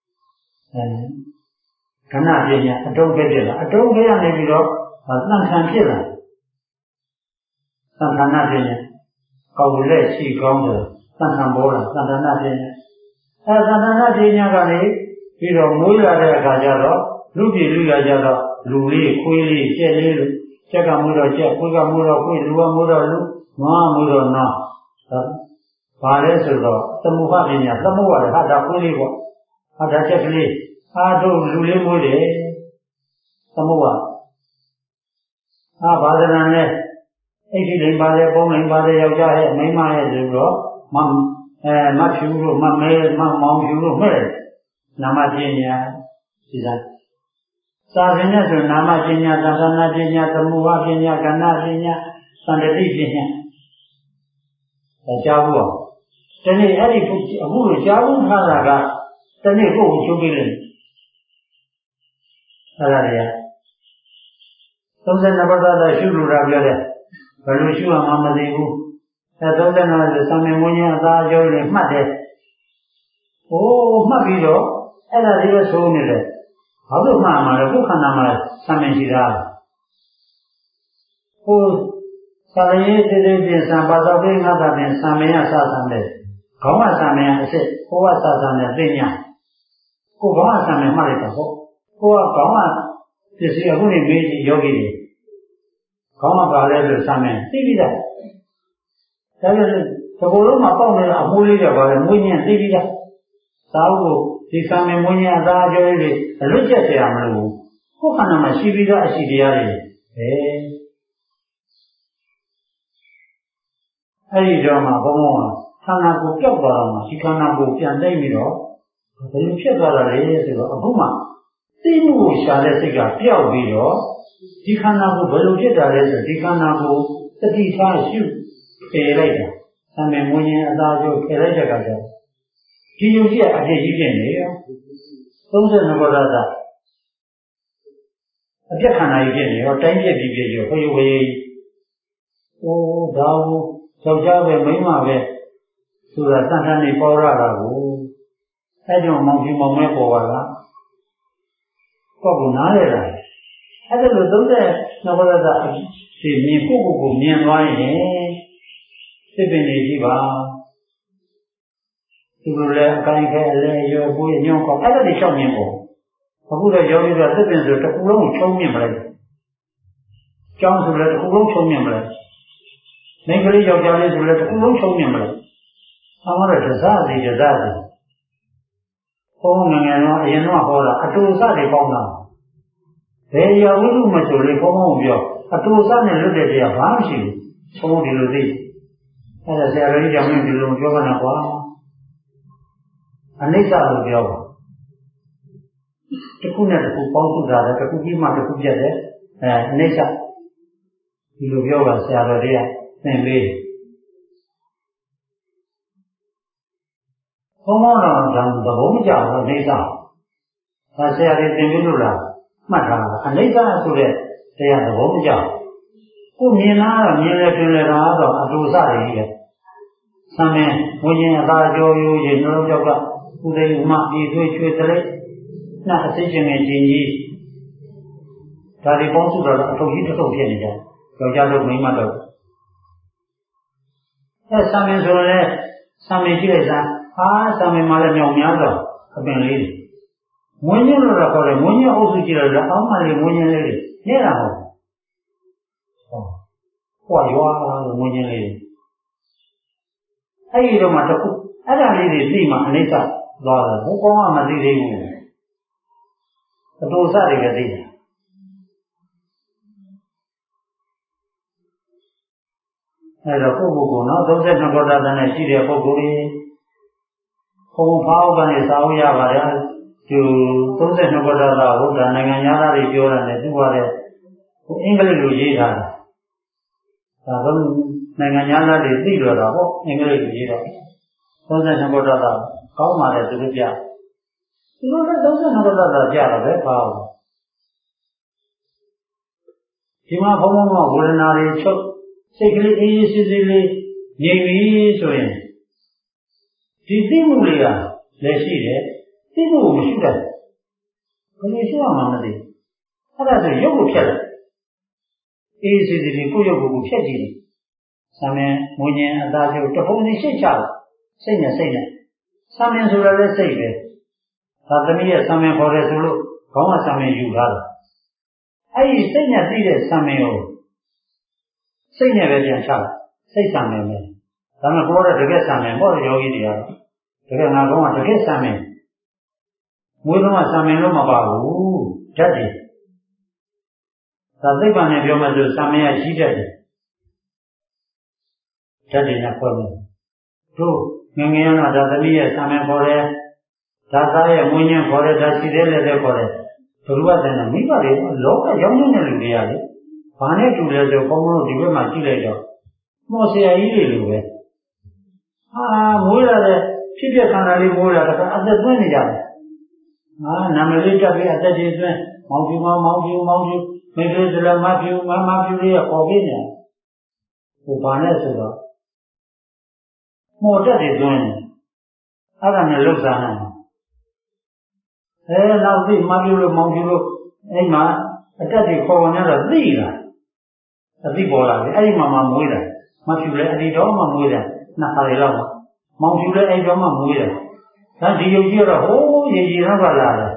ခဏပြည့်ညတ်အတုံးကဖြစ်လာအတုံးကရနေပြီးတော့သံခံဖြစ်လာသံခဏပြည့်ညတ်ကောက်လက်ရှိကောင်းတယ်သံခံပေါ်လာသံခဏပြည့်ညတ်သံခဏပြည့်ညတ်ကနေပြီးတော့မွေးလာတဲ့အခါကျတော့လူပြည်လူရကြတော့လူလေးခွေးလေးကြက်လေးလို့ကြက်ကမွေးတော့ကြက်ခွေးကမွေးတော့ခွေးလူကမွေးတော့လူနွားမွေးတော့နွားဘာလဲဆိုတော့သမုဟပညာသမုဟရတယ်ဟာဒါခွေးလေးပေါ့ဟာဒါကြက်ကလေးအားတို့လူလေးမွေးတယ်သမုဟဘာဒနာနဲ့အိတ်ဒီလိမ်ပါလေပုံလိမ်ပါလေယောက်ျားရဲ့မိန်းမရဲ့ဆိုတော့မဖြူလို့မမဲမောင်ဖြူလို့မဲ့နာမပညာဒီစားစာရင်းနဲ့ဆိုနာမပညာသာသနာပညာသမုဟပညာကဏ္ဍပညာသန္တိပညာဒါကြားဘူးအောင်ဒီနေ့အဲ့ဒီအခုလိုကြားဘူးထားတာကဒီနေ့ကိုယ်ကိုချုပ်ပြလိုက်အဲ့ဒါတွေက32ပါးသာရှုလို့ရပြောတယ်ဘယ်လိုရှုအောင်မသိဘူးအဲ32ဆိုသံမေမွေးခြင်းအသာအကျိုးတွေမှတ်တယ်ဟိုးမှတ်ပြီးတော့အဲ့ဒါလေးပဲဆိုနေတယ်ဘာလို့မှမှာလဲကိုယ်ခန္ဓာမှာသံမေရှိတာဟိုသာလရေးတိတိပြင်သံပါတော်ပိငါတာပြင်သံမေယစသံတဲ့ခေါင်းကသံမေယအစ်စ်ကိုယ်ကစသံတဲ့သိညာကိုယ်ခေါင်းကသံမေမှတ်လိုက်တာပေါ့ကိုယ်ကခေါင်းကပစ္စည်းအခုနေမေးကြည့်ယောဂီတွေခေါင်းကပါလဲလို့သံမေသိပြီးသားဒါပေမဲ့သဘောလုံးမှာပေါက်နေတဲ့အမွှေးလေးတွေပါလေမွေးညံ့သိပြီးသားသာဝကိုဒီသံမေမွေးညံ့အသာအကျိုးတွေအလွတ်ကျက်เสียမလို့ကိုယ်ခန္ဓာမှာရှိပြီးသားအရှိတရားတွေအဲ့ဒီတော့မှဘုံဘုံကခန္ဓာကိုယ်ပြောက်သွားတော့မှဒီခန္ဓာကိုယ်ပြန်သိပြီးတော့ဘယ်လိုဖြစ်သွားတာလဲဆိုတော့အခုမှသိမှုကိုရှာတဲ့စိတ်ကပျောက်ပြီးတော့ဒီခန္ဓာကိုယ်ဘယ်လိုဖြစ်တာလဲဆိုဒီခန္ဓာကိုယ်တတိထားရှုဖယ်လိုက်တာသံမေမွေးခြင်းအသာကျိုးဖယ်လိုက်တဲ့အခါကျဒီယုံကြည်အပြည့်ကြီးဖြစ်နေရော32ဘောဓသာအပြည့်ခန္ဓာကြီးဖြစ်နေရောတိုင်းပြည့်ပြီးပြည့်ရောဟိုဝေးဒါကိုယောက်ျားပဲမိန်းမပဲဆိုတာတန်တန်နေပေါ်ရတာကိုအဲ့ကြောင့်မောင်ကြီးမောင်မဲပေါ်ပါလားကိုယ်ကနားရတာအဲ့ဒါလို့32ဘောဓသာဒီမြင်ကိုမြင်သွားရင်စိတ်ပင်နေကြည့်ပါဒီလိုလဲအကိုင်းခဲအလဲရောကိုယ်ညောင်းခေါ်အဲ့ဒါတွေချောက်မြင်ပေါ့အခုတော့ယောဂီကစိတ်ပင်ဆိုတစ်ခုလုံးကိုချုံမြင်မလိုက်ကျောင်းဆိုလည်းတစ်ခုလုံးချုံမြင်မလိုက်မိန်းကလေးယောက်ျားလေးဆိုလည်းတစ်ခုလုံးချုံမြင်မလိုက်အမှန်တော့ဒဇစီဘုံငငယ်တော့အရင်တော့ဟောတာအတူစတွေပေါင်းတာဘယ်ရဝိတုမဆိုလေဘုံဘုံပြောအတူစနဲ့လွတ်တဲ့တရားဘာမှမရှိဘူးဘုံဒီလိုသိအဲ့ဒါဆရာတော်ကြီးကြောင့်ဒီလိုပြောမှန်းကွာအနိစ္စလို့ပြောပါတစ်ခုနဲ့တစ်ခုပေါင်းစုတာလည်းတစ်ခုပြီးမှတစ်ခုပြတ်တယ်အနိစ္စဒီလိုပြောတာဆရာတော်တွေကသင်ပေးဘုံဘုံတော့သဘောမကျဘူးအနိစ္စဆရာတွေသင်ပေးလို့လားမှတ်ထားတာအနိစ္စဆိုတဲ့တရားသဘောမကျဘူးကိုမြင်လာတော့မြင်လဲပြင်လဲတာတော့အတူစတယ်ကြီးပဲသံမေဝိညာဉ်အသာကြောရိုးရေနှလုံးကြောက်ကဥဒိဥမဤသွေးချွေတလိနှအစိတ်ချင်းငယ်ချင်းကြီးဒါဒီပေါင်းစုတော့အထုပ်ကြီးတစ်ထုပ်ဖြစ်နေကြယောက်ျားတို့မိန်းမတို့သံမေဆိုရင်လည်းသံမေရှိလိုက်တာသံမေမှာလည်းမြောင်များတော့အပင်လေးမွေးညင်းလို့တော့ခေါ်တယ်မွေးညင်းအုပ်စုကြည့်လိုက်တော့အောင်းမလေးမွေးညင်းလေးတွေနေတာဟုတ်ဟောရွာလို့မွေးညင်းလေးအဲ့ဒီတော့မှတစ်ခုအဲ့ဒါလေးတွေသိမှအနိစ္စသွားတယ်ဘုကောင်းကမသိသေးဘူးအတူစတွေကသိတယ်အဲ့တော့ပုဂ္ဂိုလ်ကနော်32ဘောဓာတနဲ့ရှိတဲ့ပုဂ္ဂိုလ်ကြီးဘုံဖောက်ကနေစာအုပ်ရပါတယ်သူ32ဘောဓာတာဟုတ်တာနိုင်ငံသားတွေပြောတယ်သူကလည်းအင်္ဂလိပ်လိုရေးထားတာဒါတော့နိုင်ငံသားတွေသိလို့တော့ဟုတ်အင်္ဂလိပ်လိုရေးတော့32ဘောဓာတာကောင်းပါတယ်သူတို့ပြသူတို့လည်း32ဘောဓာတာကြတယ်ပဲပါဒီမှာဘုံဘုံကဝေဒနာတွေချုပ်စိတ်ကလေးအေးအေးဆေးဆေးလေးငြိမ်ပြီဆိုရင်ဒီသိမှုတွေကလည်းရှိတယ်သိမှုကိုမရှိတတ်ဘူးဘယ်လိုရှိအောင်မသိအဲ့ဒါဆိုရုပ်ကိုဖြတ်တယ်အေးဆေးဆေးလေးကိုယ့်ရုပ်ကိုဖြတ်ကြည့်တယ်ဆံမင်းမွေးခြင်းအသားကျုပ်တပုံစီရှိတ်ချတယ်စိတ်နဲ့ဆံမင်းဆိုတာလည်းစိတ်ပဲဒါသမီးရဲ့ဆံမင်းခေါ်တယ်ဆိုလို့ခေါင်းကဆံမင်းယူထားတယ်အဲ့ဒီစိတ်နဲ့သိတဲ့ဆံမင်းကိုစိတ်နဲ့ပဲပြန်ချတယ်စိတ်ဆံမင်းပဲဒါမှကိုယ်ကတကယ်ဆံမင်းပေါ့ယောဂီတွေကတော့တကယ်ငါကောင်ကတကယ်ဆံမင်းမွေးတော့ဆံမင်းလို့မပါဘူးဓာတ်တယ်ဒါသိပ္ပံနဲ့ပြောမှဆိုဆံမင်းကကြီးတတ်တယ်ဓာတ်တယ်နဲ့ခေါ်တယ်တို့ငငယ်ရတော့ဒါသမီးရဲ့ဆံမင်းခေါ်တယ်ဒါသားရဲ့မွေးခြင်းခေါ်တယ်ဒါစီတဲ့လက်တဲ့ခေါ်တယ်ဘုရားတန်တာမိဘတွေလောကရောက်နေတဲ့လူတွေကလေဘာနဲ့တူလဲဆိုဘုံဘုံတို့ဒီဘက်မှာကြည့်လိုက်တော့မော်ဆရာကြီးတွေလိုပဲမွေးရတဲ့ဖြစ်ဖြစ်ခန္ဓာလေးမွေးရတာကအသက်သွင်းနေကြတယ်နာမည်လေးတက်ပြီးအသက်ကြီးသွင်းမောင်ပြူမောင်ပြူမောင်ပြူမိတ်ဆွေစလမပြူမပြူလေးကပေါ်ပြီးနေဟိုဘာနဲ့ဆိုတော့မော်တက်တွေသွင်းအဲ့ဒါနဲ့လှုပ်ရှားနေနောက်သိမပြူလို့မောင်ပြူလို့အဲ့မှာအတက်တွေခေါ်ဝင်ရတော့သိလာအသိပေါ်လာပြီအဲ့ဒီမှာမွေးတယ်မပြူလဲအဲ့ဒီတော့မှမွေးတယ်နှစ်ခါလေလောက်မောင်ပြူလဲအဲ့တော့မှမွေးတယ်ဒါဒီယုတ်ကြီးတော့ဟိုးရေကြီးတော့ကလာတယ်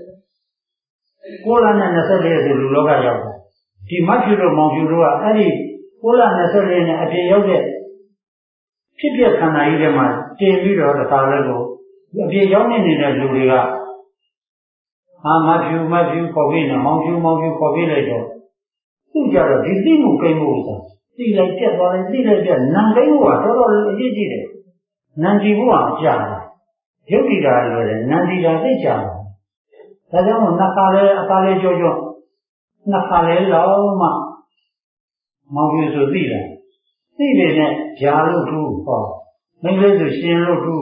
9 လနဲ့24ဆိုလူလောကရောက်တယ်ဒီမပြူလို့မောင်ပြူလို့ကအဲ့ဒီ9 လ24နဲ့အပြင်ရောက်တဲ့ဖြစ်ပြခန္ဓာကြီးထဲမှာတင်ပြီးတော့တခါလဲကိုအပြင်ရောက်နေတဲ့လူတွေကမပြူခေါ်ပြီးနေမောင်ပြူခေါ်ပြီးလိုက်တော့သူကြတော့ဒီသိမှုကိန်းမှုဆိုတာသိလိုက်ပြတ်သွားတယ်သိလိုက်ပြတ်နံကိန်းမှုကတော်တော်အရေးကြီးတယ်နံကြည့်ဖို့အကြာတယ်ရုပ်ကြည့်တာလွယ်တယ်နံကြည့်တာသိကြတယ်ဒါကြောင့်နှစ်ခါလဲအခါလဲကြောနှစ်ခါလဲလောက်မှမောင်ပြူဆိုသိတယ်သိနေနဲ့ဂျာလို့ထူးဟောမိန်းကလေးဆိုရှင်လို့ထူး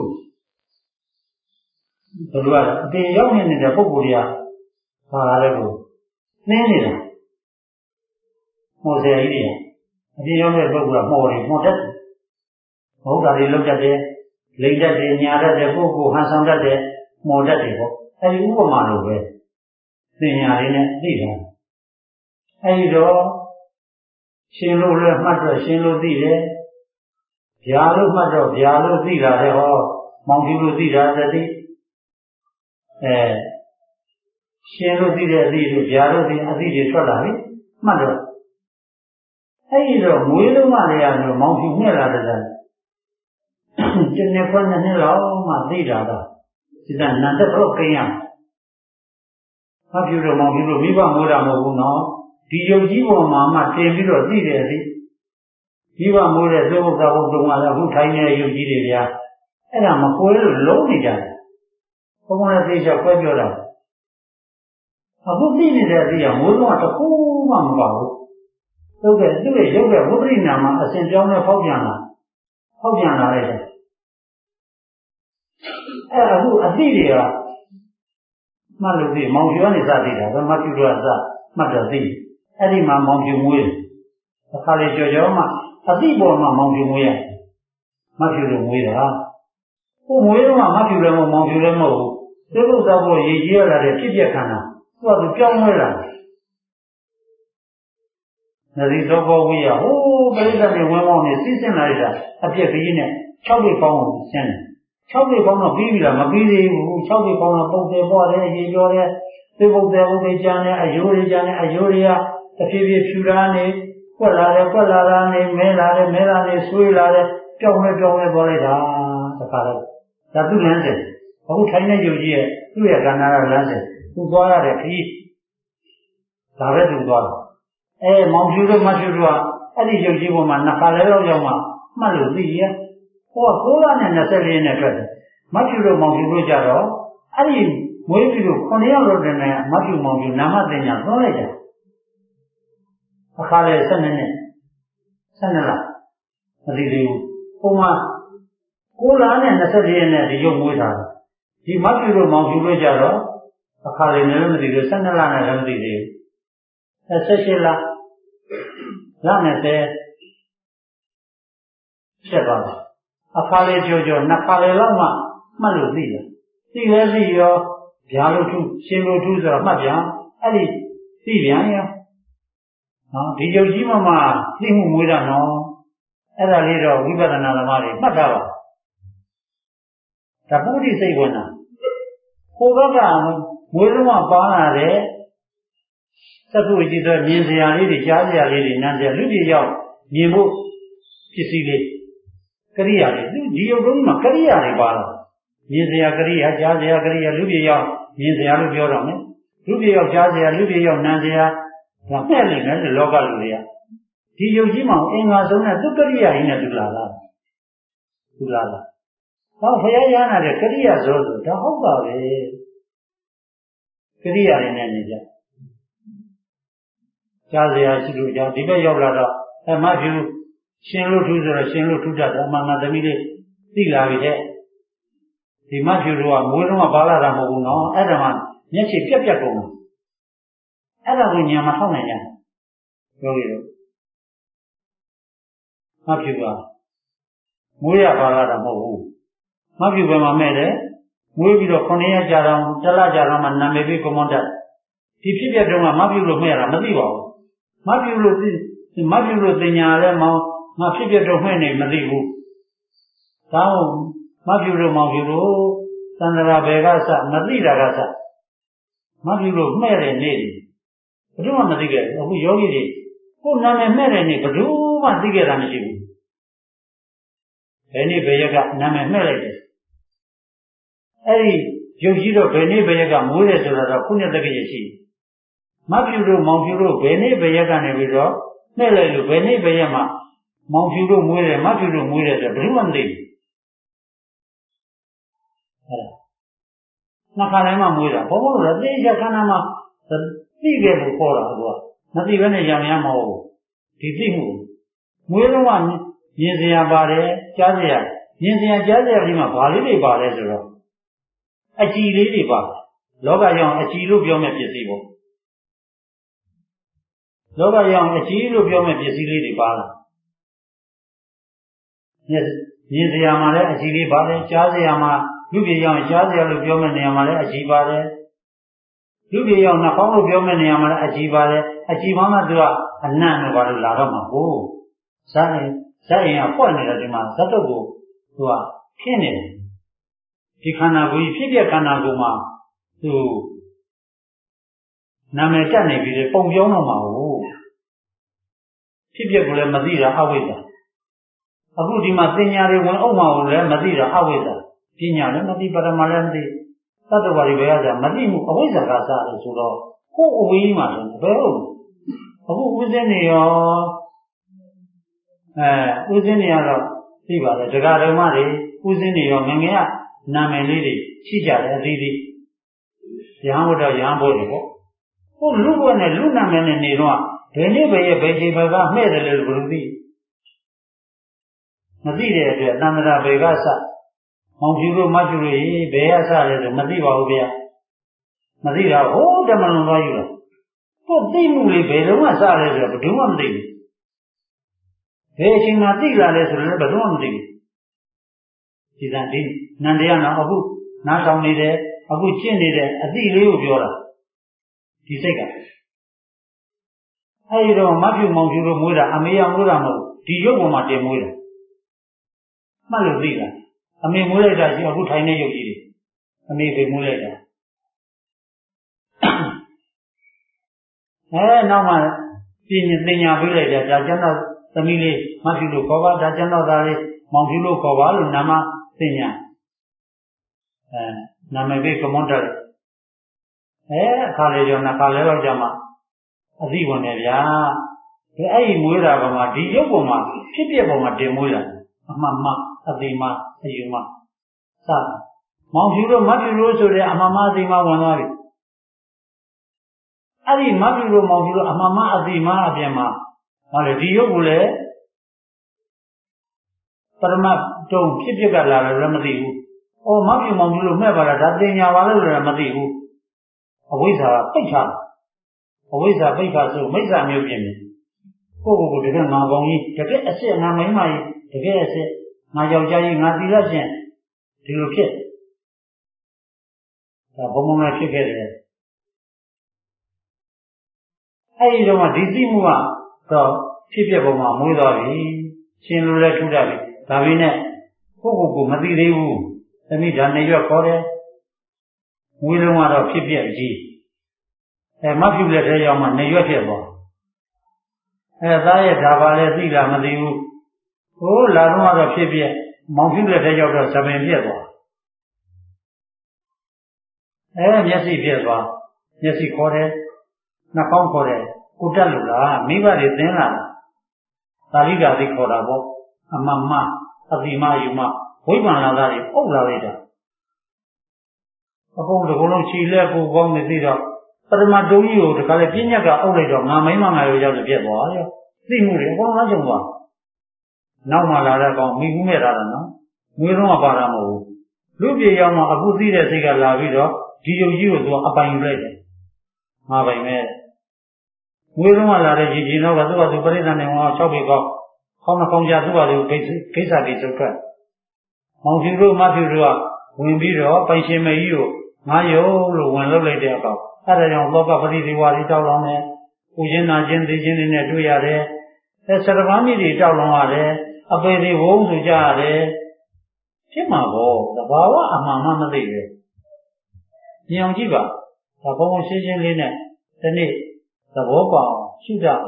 ဘယ်လိုလဲအပြင်ရောက်နေတဲ့ပုဂ္ဂိုလ်တွေကဘာလဲကိုနှင်းနေတာမော်ဆရာကြီးတွေအပြင်ရောက်တဲ့ပုဂ္ဂိုလ်ကမော်တတ်တယ်ဘုရားတွေလောက်တတ်တယ်လိမ့်တတ်တယ်ညာတတ်တယ်ပုဂ္ဂိုလ်ဟန်ဆောင်တတ်တယ်မော်တတ်တယ်ပေါ့အဲဒီဥပမာလိုပဲသင်ညာလေးနဲ့သိတယ်အဲဒီတော့ရှင်လို့လည်းမှတ်တော့ရှင်လို့သိတယ်ဗျာလို့မှတ်တော့ဗျာလို့သိတာလေဟောမောင်ပြူလို့သိတာတတိရှင်လို့သိတဲ့အသည့်တို့ဗျာလို့သိအသည့်တွေထွက်လာပြီမှတ်တော့အဲဒီတော့မွေးလုံးမလေးရလို့မောင်ပြူနဲ့လာတဲ့တနေ့ခွန်းနှစ်လောက်မှသိတာတော့ဒီကနန္တတော့ကိန်းရမပြူလို့မောင်ပြူလို့မိဘမွေးတာမဟုတ်ဘူးနော်ဒီယုတ်ကြီးပေါ်မှာမှတင်ပြီးတော့သိတယ်သိမိဘမွေးတဲ့သုဘုရားဘုံတုံးကလည်းအခုထိုင်းနေတဲ့ယုတ်ကြီးတွေဗျာအဲ့ဒါမကွဲလို့လုံးနေကြတယ်ဘုံကလည်းသိချခွဲပြောတာအခုသိနေတဲ့အသိကမွေးတော့တခုမှမပါဘူးသူ့ရဲ့ရုပ်ရဲ့ဝိပရိနာမှာအစဉ်ပြောင်းနဲ့ဖောက်ပြန်လာလိုက်တယ်အဲ့အခုအသိတွေကမှတ်လို့သိမောင်ပြူကနေစသိတာဗမာပြူတော့စမှတ်တော့သိအဲ့ဒီမှာမောင်ပြူမွေးအခါလေးကြောမှအသိပေါ်မှာမောင်ပြူမွေးရမပြူလို့မွေးတာဟိုမွေးတော့မပြူလည်းမဟုတ်မောင်ပြူလည်းမဟုတ်ဘူးသေဘုသောဘောရည်ကြီးရလာတဲ့ဖြစ်ပြခန္ဓာသူကသူပြောင်းလဲလာတယ်နရီသောဘောဝိယဟိုးပရိသတ်တွေဝင်းပေါင်းနေသိစင်လာရတာအပြက်ကြီးနဲ့6ပိပေါင်းကိုဆင်းတယ်6ပိပေါင်းတော့ပြီးပြီလားမပြီးသေးဘူး6ပိပေါင်းတော့ပုံတယ်ပေါ်တယ်ရေကျော်တယ်သေဘုသောဘုရားကျန်တယ်အယိုးတွေကျန်တယ်အယိုးတွေကတဖြည်းဖြည်းဖြူတာနေကွက်လာတာနေမဲလာနေဆွေးလာတယ်ပြောင်းလဲပေါ်လိုက်တာတခါတော့ဒါသူလမ်းစဉ်အခုထိုင်းတဲ့ယုတ်ကြီးရဲ့သူ့ရဲ့ကန္နာရလမ်းစဉ်သူသွားရတဲ့ခရီးဒါပဲသူသွားတယ်မောင်ပြူတို့မပြူတို့ကအဲ့ဒီယုတ်ကြီးပေါ်မှာနှစ်ခါလဲလောက်ရောက်မှမှတ်လို့သိရဟော9လနဲ့24နဲ့ထွက်တယ်မဖြူလို့မောင်ဖြူလို့ကြတော့အဲ့ဒီမွေးပြီးတော့9ယောက်လို့တင်တယ်မဖြူမောင်ဖြူနာမတင်ညာသွန်းလိုက်တယ်အခါလေ12နှစ်12လမသိသေးဘူးပုံမှန်9လနဲ့24ရက်နဲ့ဒီရုပ်မွေးတာဒီမဖြူလို့မောင်ဖြူလို့ကြတော့အခါလေလည်းမသိသေး12လနဲ့လည်းမသိသေးဘူး18လ20ဖြစ်သွားတယ်အခါလေကြောနှစ်ခါလေလောက်မှမှတ်လို့သိတယ်သိလဲသိရောဗျာလို့ထုရှင်လို့ထုဆိုတော့မှတ်ပြန်အဲ့ဒီသိပြန်ရောနော်ဒီယုတ်ကြီးမှသိမှုမွေးတာနော်အဲ့ဒါလေးတော့ဝိပဿနာသမားတွေမှတ်ထားပါဒါပုဒိစိတ်ဝင်တာဟိုဘက်ကမွေးလုံးကပါလာတဲ့သတ္တုကြည့်တော့မြင်စရာလေးတွေကြားစရာလေးတွေနားစရာလူတွေရောက်မြင်ဖို့ပစ္စည်းလေးကရိယာတွေဒီယုတ်လုံးမှာကရိယာတွေပါလာမြင်စရာကရိယာကြားစရာကရိယာလူတွေရောက်မြင်စရာလို့ပြောတော့မယ်လူတွေရောက်ကြားစရာလူတွေရောက်နားစရာဒါမှတ်နိုင်တယ်လောကလူတွေကဒီယုတ်ကြီးမှာအင်္ဂါဆုံးနဲ့သူကရိယာကြီးနဲ့တူလာတာတူလာတာဟောဘုရားရဟနာတဲ့ကရိယာဆိုတော့ဒါဟုတ်ပါပဲကရိယာတွေနဲ့နေကြကြားစရာရှိလို့ကြားဒီဘက်ရောက်လာတော့မဖြူရှင်လို့ထူးဆိုတော့ရှင်လို့ထူးတတ်တယ်အမှန်ငါသမီးလေးသိလာပြီတဲ့ဒီမဖြူတို့ကမွေးတော့ပါလာတာမဟုတ်ဘူးနော်အဲ့ဒါမှမျက်ခြေပြက်ပြက်ကုန်တယ်အဲ့ဒါကိုညာမထောက်နိုင်ကြပြောရတော့မဖြူကမွေးရပါလာတာမဟုတ်ဘူးမဖြူဘယ်မှာမဲ့တယ်မွေးပြီးတော့9ရက်ကြာတော့1လကြာတော့မှနာမည်ပြီးကွန်မွန်တက်ဒီဖြစ်ပြတုန်းကမဖြူလို့မဲ့ရတာမသိပါဘူးမဖြူလို့တင်ညာလဲမောင်ငါဖြစ်ပြတော့မဲ့နေမသိဘူးဒါဟုတ်မဖြူလို့မောင်ဖြူလို့သန္တရာဘယ်ကစမသိတာကစမဖြူလို့မဲ့တဲ့နေ့ဘယ်သူမှမသိခဲ့ဘူးအခုယောဂီတွေကိုနာမည်မဲ့တဲ့နေ့ဘယ်သူမှသိခဲ့တာမရှိဘူးဘယ်နေ့ဘယ်ရက်ကနာမည်မဲ့လိုက်တယ်အဲ့ဒီယုတ်ကြီးတော့ဘယ်နေ့ဘယ်ရက်ကမွေးတယ်ဆိုတာတော့ခုနှစ်တက္ကရာရှိမဖြူလို့မောင်ဖြူလို့ဘယ်နေ့ဘယ်ရက်ကနေပြီးတော့မဲ့လိုက်လို့ဘယ်နေ့ဘယ်ရက်မှာမောင်ဖြူလို့မွေးတယ်မဖြူလို့မွေးတယ်ဆိုဘယ်သူမှမသိဘူးနှစ်ခါတိုင်းမှမွေးတာဘုံဘုံလည်းသိချခန္ဓာမှာသိခဲ့ဖို့ခေါ်တာကွာမသိဘဲနဲ့ရံရမဟုတ်ဒီသိမှုမွေးတော့မြင်စရာပါတယ်ကြားစရာမြင်စရာကြားစရာဒီမှာဘာလေးတွေပါလဲဆိုတော့အကြည်လေးတွေပါလောကရောင်အကြည်လို့ပြောမဲ့ပစ္စည်းပေါ့လောကရောင်အကြည်လို့ပြောမဲ့ပစ္စည်းလေးတွေပါလားမြင်စရာမှာလည်းအကြည်လေးပါတယ်ကြားစရာမှာလူပြေရောင်ကြားစရာလို့ပြောမဲ့နေရာမှာလည်းအကြည်ပါတယ်လူပြေရောင်နှာခေါင်းလို့ပြောမဲ့နေရာမှာလည်းအကြည်ပါတယ်အကြည်မှမှသူကအနံ့လို့ဘာလို့လာတော့မှာကိုဇာတ်ရင်ကပွက်နေတယ်ဒီမှာဇတ်တော့ကိုသူကခင်းနေတယ်ဒီခန္ဓာကိုယ်ကြီးဖြစ်ပြခန္ဓာကိုယ်မှာသူနာမည်တက်နေပြီးပုံပြောင်းတော့မှာဟုတ်ဖြစ်ပြကိုလည်းမသိတာအဝိဇ္ဇာအခုဒီမှာပညာတွေဝင်အောင်မှာကိုလည်းမသိတာအဝိဇ္ဇာပညာလည်းမသိပရမလည်းမသိသတ္တဝါတွေပဲရကြမသိမှုအဝိဇ္ဇာကစားတယ်ဆိုတော့ကိုယ်အဝေးမှာဆိုဘယ်ဟုတ်အခုဥစဉ်နေရောဥစဉ်နေရတော့သိပါတယ်ဒကာဓမ္မတွေဥစဉ်နေရောငငယ်ကနာမည်လေးတွေရှိကြတယ်အသီးသီးရဟန်းဝတ္တရဟန်းဘုရားပေါ့ဟိုလူဘွဲ့နဲ့လူနာမည်နဲ့နေတော့ဘယ်နေ့ဘယ်ရက်ဘယ်ချိန်ဘယ်ကမှဲ့တယ်လို့ဘယ်လိုသိမသိတဲ့အတွက်တန္တရာဘယ်ကစမောင်ဖြူလို့မဖြူလို့ဘယ်ကစလဲဆိုမသိပါဘူးဗျာမသိတာဟိုးတမလွန်သွားယူတော့ကိုသိမှုလေးဘယ်တော့မှစလဲဆိုတော့ဘယ်သူမှမသိဘူးဘယ်အချိန်မှသိလာလဲဆိုတော့လည်းဘယ်သူမှမသိဘူးဒီကဒီနန္တရားတော့အခုနားထောင်နေတယ်အခုကျင့်နေတယ်အသိလေးကိုပြောတာဒီစိတ်ကအဲဒီတော့မဖြူမောင်ဖြူလို့မွေးတာအမေရမွေးတာမဟုတ်ဒီရုပ်ပေါ်မှာတင်မွေးတာမှတ်လို့သိတာအမေမွေးလိုက်တာရှိအခုထိုင်နေရုပ်ကြီးတွေအမေပဲမွေးလိုက်တာနောက်မှပညာပေးလိုက်တာဒါကျွန်တော်သမီးလေးမဖြူလို့ခေါ်ပါဒါကျွန်တော်သားလေးမောင်ဖြူလို့ခေါ်ပါလို့နာမပညာနာမည်ပေးကွန်မွန်တက်အခါလေကျော်နှစ်ခါလဲတော့ကြမှာအသိဝင်တယ်ဗျာအဲ့ဒီမွေးတာကမှဒီရုပ်ပေါ်မှာဖြစ်ပြပေါ်မှာတင်မွေးတာ amama adima ayuma sa Maujulo Majulo so the amama adima wanavi Adi Majulo Maujulo amama adima abiyama Male diyo gule Parama dong pipika la ramadihu Oh Maju Maujulo mebala dadenya wala ramadihu Awisa picha Awisa picha so maisa myopimi Koko de nga bongi teke ase nga maimai teke ase nga yaojayi nga tila shin di lo phit da bong nga phitခဲ့တယ်အဲ့ဒီတော့ဒီသိမှုကတော့ဖြစ်ဖြစ်ပုံမှာမွေးသွားပြီရှင်လိုလဲထူတာပြီဒါပေမဲ့ကိုမသိသေးဘူးသမီးဒါနေရွက်ခေါ်တယ်မွေးလုံးကတော့ဖြစ်ဖြစ်ကြီးမဖြူလက်ထဲရောက်မှနေရွက်ဖြစ်သွားသားရဲ့ဒါပါလဲသိလားမသိဘူးဟိုလာတော့ကတော့ဖြစ်ဖြစ်မောင်ဖြူလက်ထဲရောက်တော့သပင်ပြက်သွားမျက်စိပြက်သွားမျက်စိခေါ်တယ်နှာခေါင်းခေါ်တယ်ကိုတက်လို့လားမိဘတွေသင်လာတာသာလိကာသိခေါ်တာပေါ့အမမအတိမယူမဝိပ္ပန္နသားတွေအုပ်လာလိုက်တာအကုန်တစ်ခုလုံးခြေလက်ကိုကောင်းနေသိတော့ပရမတုံးကြီးကိုတခါလေပြည့်ညက်ကအုပ်လိုက်တော့ငါမိမငါရောရောက်လို့ပြက်သွားရောသိမှုတွေအကုန်လုံးကြုံသွားနောက်မှလာတဲ့ကောင်မိဘူးမဲ့တာနော်ငွေတော့ပါတာမဟုတ်ဘူးလူပြေရောက်မှအခုသိတဲ့စိတ်ကလာပြီးတော့ဒီယုံကြီးကိုသူကအပိုင်ယူလိုက်တယ်ငါပိုင်မဲ့ငွေတော့လာတဲ့ကြီးတော့ကသူကသူပရိသတ်နဲ့ဟော6ပေကောက်ခေါင်းနှခေါင်းကြသူကသူကိစ္စကိစ္စထွက်မောင်ဖြူတို့မဖြူတို့ကဝင်ပြီးတော့ပိုင်ရှင်မကြီးကိုငါယုံလို့ဝင်လုပ်လိုက်တဲ့အကောင်အဲ့ဒါကြောင့်လောကပရိသေဝါတွေတောက်လောင်းတယ်ဥကျင်းနာချင်းသိချင်းတွေနဲ့တွေ့ရတယ်ဆရပန်းကြီးတွေတောက်လောင်းရတယ်အပေတွေဝုန်းဆိုကြရတယ်ဖြစ်မှာပေါ့သဘာဝအမှန်မှမသိပဲမြင်အောင်ကြည့်ပါဒါဘုံရှင်းရှင်းလေးနဲ့ဒီနေ့သဘောပေါက်ရှုကြပါ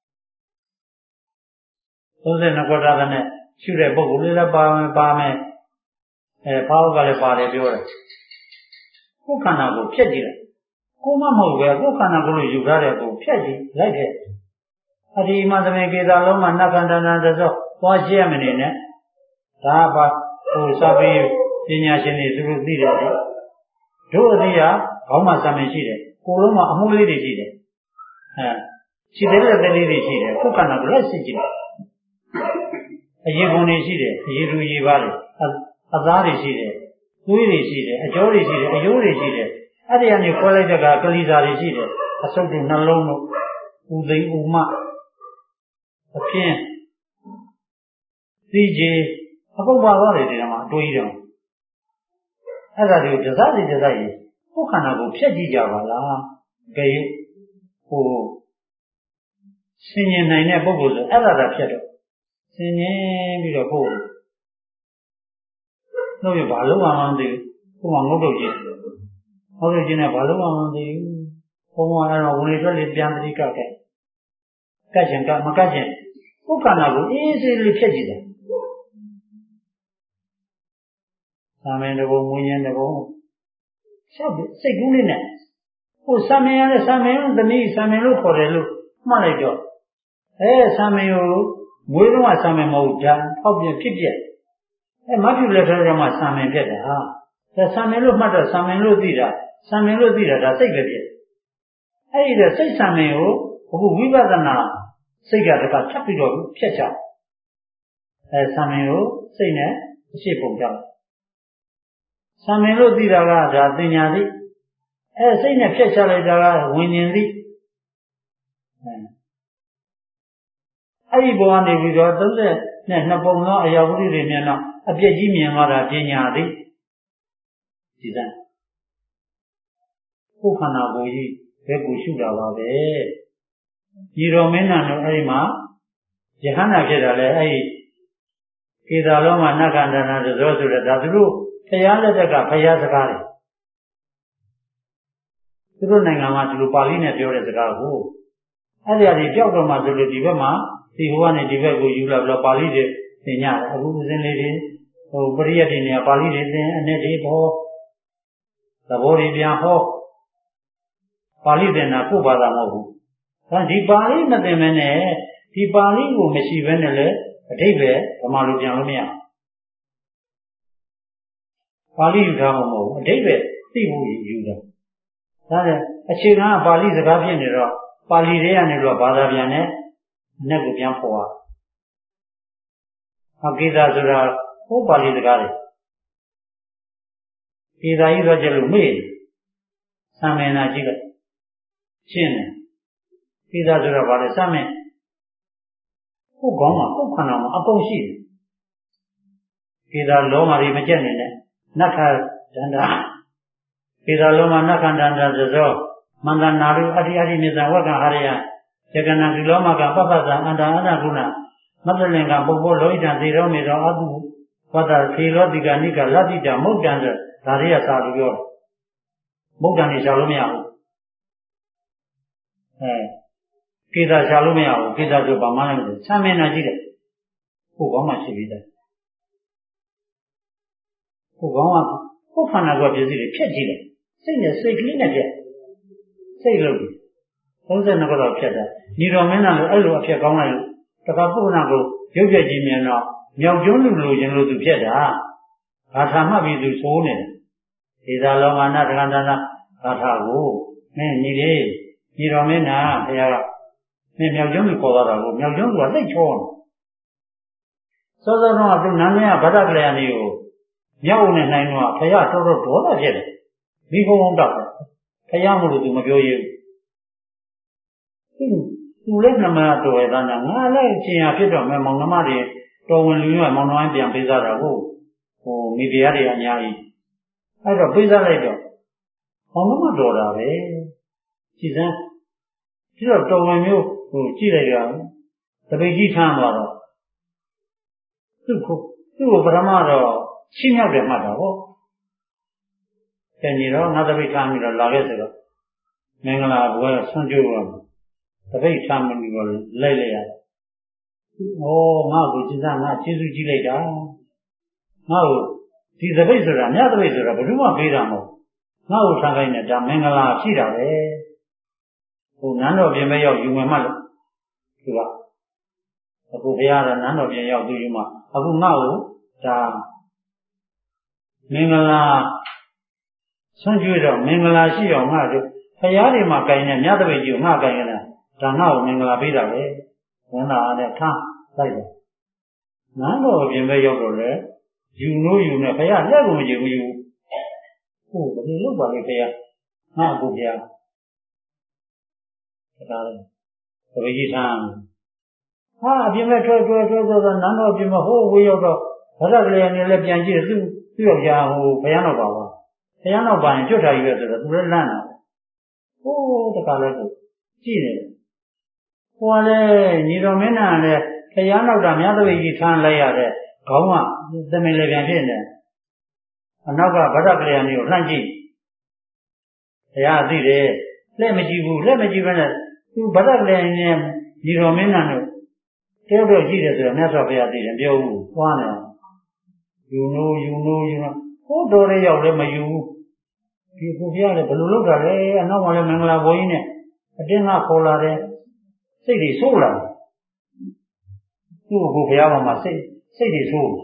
32ကောတာနဲ့ရှုတဲ့ပုဂ္ဂိုလ်လေးလည်းပါမယ်ဘာဝကလည်းပါတယ်ပြောတယ်ကိုယ်ခန္ဓာကိုဖြတ်ကြည့်လိုက်ကိုမမဟုတ်ပဲကိုယ်ခန္ဓာကိုယ်လိုယူထားတဲ့ကိုဖြတ်ကြည့်လိုက်တဲ့အဒီမသမေကေသာလုံးမှာနတ်ခန္ဓာနာသသောသွားရှင်းရမနေနဲ့ဒါပါဟိုစာပေပညာရှင်တွေသူတို့သိတယ်တို့အသိကခေါင်းမှာစာမင်ရှိတယ်ကိုယ်လုံးမှာအမှုလေးတွေရှိတယ်ရှိတဲ့လေးတွေရှိတယ်ကိုယ်ခန္ဓာကိုလက်စစ်ကြည့်အရေပုံတွေရှိတယ်အရေလူရေပါးတွေအသားတွေရှိတယ်သွေးတွေရှိတယ်အကြောတွေရှိတယ်အယိုးတွေရှိတယ်အဲ့ဒီကနေခွဲလိုက်တဲ့ကကလိစာတွေရှိတယ်အဆုပ်တွေနှလုံးတို့ဥသိဥမအပြင်းသိကြီးအကုန်ပါသွားတယ်ဒီမှာအတွေးတော်အဲ့ဒါတွေကိုဒဇစီကိုယ်ခန္ဓာကိုဖြတ်ကြည့်ကြပါလားကြည့်ဟိုဆင်ញင်နိုင်တဲ့ပုဂ္ဂိုလ်ဆိုအဲ့ဒါဖြတ်တော့ဆင်ញင်ပြီးတော့ကိုယ်တို့ရဘာလို့မှမသိဘူးကိုယ်ကငုတ်တော့ကြည့်ဟုတ်လို့ချင်းနဲ့ဘာလို့မှမသိဘူးဘုံကအဲ့တော့ဝင်လေထွက်လေပြန်တိကကဲကတ်ချင်ကမကတ်ချင်ကိုယ်ခန္ဓာကိုအေးစေးလေးဖြတ်ကြည့်တယ်သာမင်တဘုံမွေးရင်တဘုံဆက်စိတ်ကူးလေးနဲ့ဟိုသာမင်ရတဲ့သာမင်သမီးသာမင်လို့ခေါ်တယ်လို့မှတ်လိုက်တော့သာမင်ကိုမွေးတော့သာမင်မဟုတ်ဓာတ်ဖောက်ပြဖြစ်ပြမဖြူလက်ထဲမှာသာမင်ဖြစ်တာဒါသာမင်လို့မှတ်တော့သာမင်လို့သိတာသာမင်လို့သိတာဒါစိတ်ပဲဖြစ်အဲ့ဒီစိတ်သာမင်ကိုအခုဝိပဿနာစိတ်ကတခါထပ်ပြီးတော့ဖြတ်ချသာမင်ကိုစိတ်နဲ့အရှိပုံကြသာမင်လို့သိတာကဒါပညာသိစိတ်နဲ့ဖြတ်ချလိုက်တာကဝิญဉ်သိအဲ့ဒီဘောကနေပြီးတော့32ပုံသောအရာဝတ္ထုတွေမြင်တော့အပြည့်ကြီးမြင်သွားတာပညာသိဒီစမ်းကိုယ်ခန္ဓာကိုယ်ကြီးဘယ်ကိုရှုတာပါပဲညီတော်မင်းနာတို့အဲ့ဒီမှာယဟန္တာဖြစ်တာလဲအဲ့ဒီကေသာလုံးမှာနတ်ခန္ဓာနာသဇောဆိုတဲ့ဒါသူတို့ဖျားလက်ထက်ကဖျားစကားတွေသူတို့နိုင်ငံမှာဒီလိုပါဠိနဲ့ပြောတဲ့စကားကိုအဲ့ဒီအရာပြောက်တော့မှဆိုလို့ဒီဘက်မှာဒီဟိုကနေဒီဘက်ကိုယူလာပြီးတော့ပါဠိတွေသင်ကြတယ်အခုဦးစင်းလေးတွေဟိုပရိယတ်တွေနေပါဠိတွေသင်အနဲ့တွေဟောသဘောတွေပြန်ဟောပါဠိသင်တာကိုယ်ဘာသာမဟုတ်ဘူးဒါဒီပါဠိမသင်မနဲ့ဒီပါဠိကိုမရှိဘဲနဲ့လေအဓိပ္ပာယ်ဗမာလိုပြန်လို့မရပါဠိယူထားမှာမဟုတ်ဘူးအဓိပ္ပာယ်သိဖို့ယူတာဒါနဲ့အခြေခံကပါဠိစကားဖြစ်နေတော့ပါဠိတွေကနေတော့ဘာသာပြန်နဲ့အနဲ့ကိုပြန်ပေါ်ရအကိစ္စဆိုတာဟိုပါဠိစကားတွေကိစ္စကြီးတော့ကျလို့မေ့သံမေနာကြည့်လိုက်ရှင်းတယ်ကိစ္စဆိုတော့ဘာလဲစမ်းမယ်ကိုယ်ကောင်းမှာကိုယ်ခန္ဓာမှာအကုန်ရှိတယ်ကိစ္စလုံးမာတွေမကျက်နေနဲ့နက္ခဒန္တာကိစ္စလုံးမာနက္ခဒန္တာသဇောမန္တနာရုအတ္တိအတ္တိမေဇဝကဟာရယဇဂနံဒီလောမကပပ္ပဇံအန္တာအနကုဏမတ္တလင်္ကပုပ္ပောလောဟိတံသေရောမေရောအတုဝတ္တခေလောတိကနိကလတ္တိတမုတ်တံဆိုဒါတွေကစာလို့ပြောတယ်မုတ်တံနေရှာလို့မရဘူးကိစ္စရှာလို့မရဘူးကိစ္စဆိုဘာမှလည်းမသိဆံမင်းနာကြည့်တယ်ကိုယ်ကောင်းမှရှိပြီးတယ်ကိုယ်ကောင်းကကိုယ်ခန္ဓာကိုယ်ပြည့်စုံတယ်ဖြတ်ကြည့်တယ်စိတ်နဲ့စိတ်ကလေးနဲ့ပြည့်စိတ်လို့32ခုတော့ဖြတ်တယ်ညီတော်မင်းသားလည်းအဲ့လိုအဖြစ်ကောင်းလိုက်လို့တခါပုဂ္ဂနာကိုရုပ်ပြည့်ခြင်းမြန်တော့မြောက်ကျွန်းလူလိုခြင်းလို့သူဖြတ်တာဂါထာမှတ်ပြီးသူသိုးနေတယ်ဒေသာလောမနာတက္ကန္တနာဂါထာကိုမင်းညီလေးညီတော်မင်းသားဘုရားကမင်းမြောက်ကျွန်းလူခေါ်သွားတာကိုမြောက်ကျွန်းလူကသိချောစောစောတော့သူနန်းမြတ်ဗဒ္ဒကလျာဏီကိုမြောက်နဲ့နိုင်တော့ဘုရားတော်တော်ဒေါသဖြစ်တယ်ဒီဘုံအောင်တော့ဘုရားမို့လို့သူမပြောရဘူးသူလည်းနှမတော်ရတာငါလည်းအချင်းရဖြစ်တော့မယ်မောင်နှမတွေတော်ဝင်လူမျိုးကမောင်နှမပြန်ပေးစားတာဟုတ်ဟိုမိဖုရားတွေအများကြီးအဲ့တော့ပေးစားလိုက်တော့မောင်နှမတော်တာပဲကြည်စမ်းဒီတော့တော်ဝင်မျိုးဟိုကြည့်လိုက်ရတပိတ်ကြီးထမ်းသွားတော့သူ့ကိုပထမတော့ရှင်းရောက်တယ်မှတ်တာဟုတ်ဆယ်ကြီးတော့ငါတပိတ်ထမ်းပြီးတော့လာခဲ့ဆိုတော့မင်္ဂလာဘွယ်ဆွန့်ကြိုးတော့တပိတ်ထမ်းပြီးတော့လိုက်လိုက်ရတယ်။ငါ့ကိုကြည်စားငါကျေးဇူးကြီးလိုက်တာ။ငါ့ကိုဒီတပိတ်ဆိုတာမြတ်တပိတ်ဆိုတာဘယ်သူမှပေးတာမဟုတ်။ငါ့ကိုထားခိုင်းတယ်ဒါမင်္ဂလာရှိတာပဲ။ဟိုနန်းတော်ပြင်မဲ့ရောက်ယူမယ်မှလို့သူကအခုဘုရားကနန်းတော်ပြင်ရောက်သူယူမှာအခုငါ့ကိုဒါမင်္ဂလာဆွန့်ကြွေးတော့မင်္ဂလာရှိအောင်ငါတို့ဘုရားတွေမှာကြိုင်နေမြတ်တပိတ်ကြီးကိုငါကြိုင်နေတာဒါငါ့ကိုမင်္ဂလာပေးတာပဲဝန်တာနဲ့ထားလိုက်တယ်နန်းတော်ပြင်မဲ့ရောက်တော့လေယူလို့ယူနေဘုရားလက်ကိုမယူဘူးဟုတ်ဘယ်လိုလုပ်ပါလဲဘုရားငါအခုဘုရားဒါလည်းတပိတ်ကြီးထားဟာအပြင်မဲ့ထွက်နန်းတော်ပြင်မဲ့ဟိုဝေးရောက်တော့ဗဒ္ဒကလျာဏီလည်းပြန်ကြည့်သူ့ယောက်ျားဟိုဘုရားတော်ပါဘုရားတော်ပါရင်ကြွထားကြီးပဲဆိုတော့သူလည်းလန့်တာဟိုတခါလဲကြည့်နေဟိုလည်းညီတော်မင်းနာလည်းဘုရားတော်တာမြတ်တပိတ်ကြီးထမ်းလိုက်ရတဲ့ခေါင်းကသမင်လည်းပြန်ဖြစ်နေအနောက်ကဗဒ္ဒကလျာဏီကိုလှမ်းကြည့်ဘုရားသိတယ်လက်မကြည့်ဘူးလက်မကြည့်ဘဲနဲ့သူဗဒ္ဒကလျာဏီနဲ့ညီတော်မင်းနာတို့တဲတော့ကြည့်တယ်ဆိုတော့မြတ်စွာဘုရားသိတယ်ပြောဘူးသွားနေယူနိုးဟိုတော်လေးရောက်လည်းမယူဘူးဒီကိုဘုရားလည်းဘယ်လိုလုပ်တာလဲအနောက်မှာလည်းမင်္ဂလာဘွားကြီးနဲ့အတင်းကခေါ်လာတယ်စိတ်တွေဆိုးလာတယ်သူ့ကိုဘုရားမှာစိတ်တွေဆိုး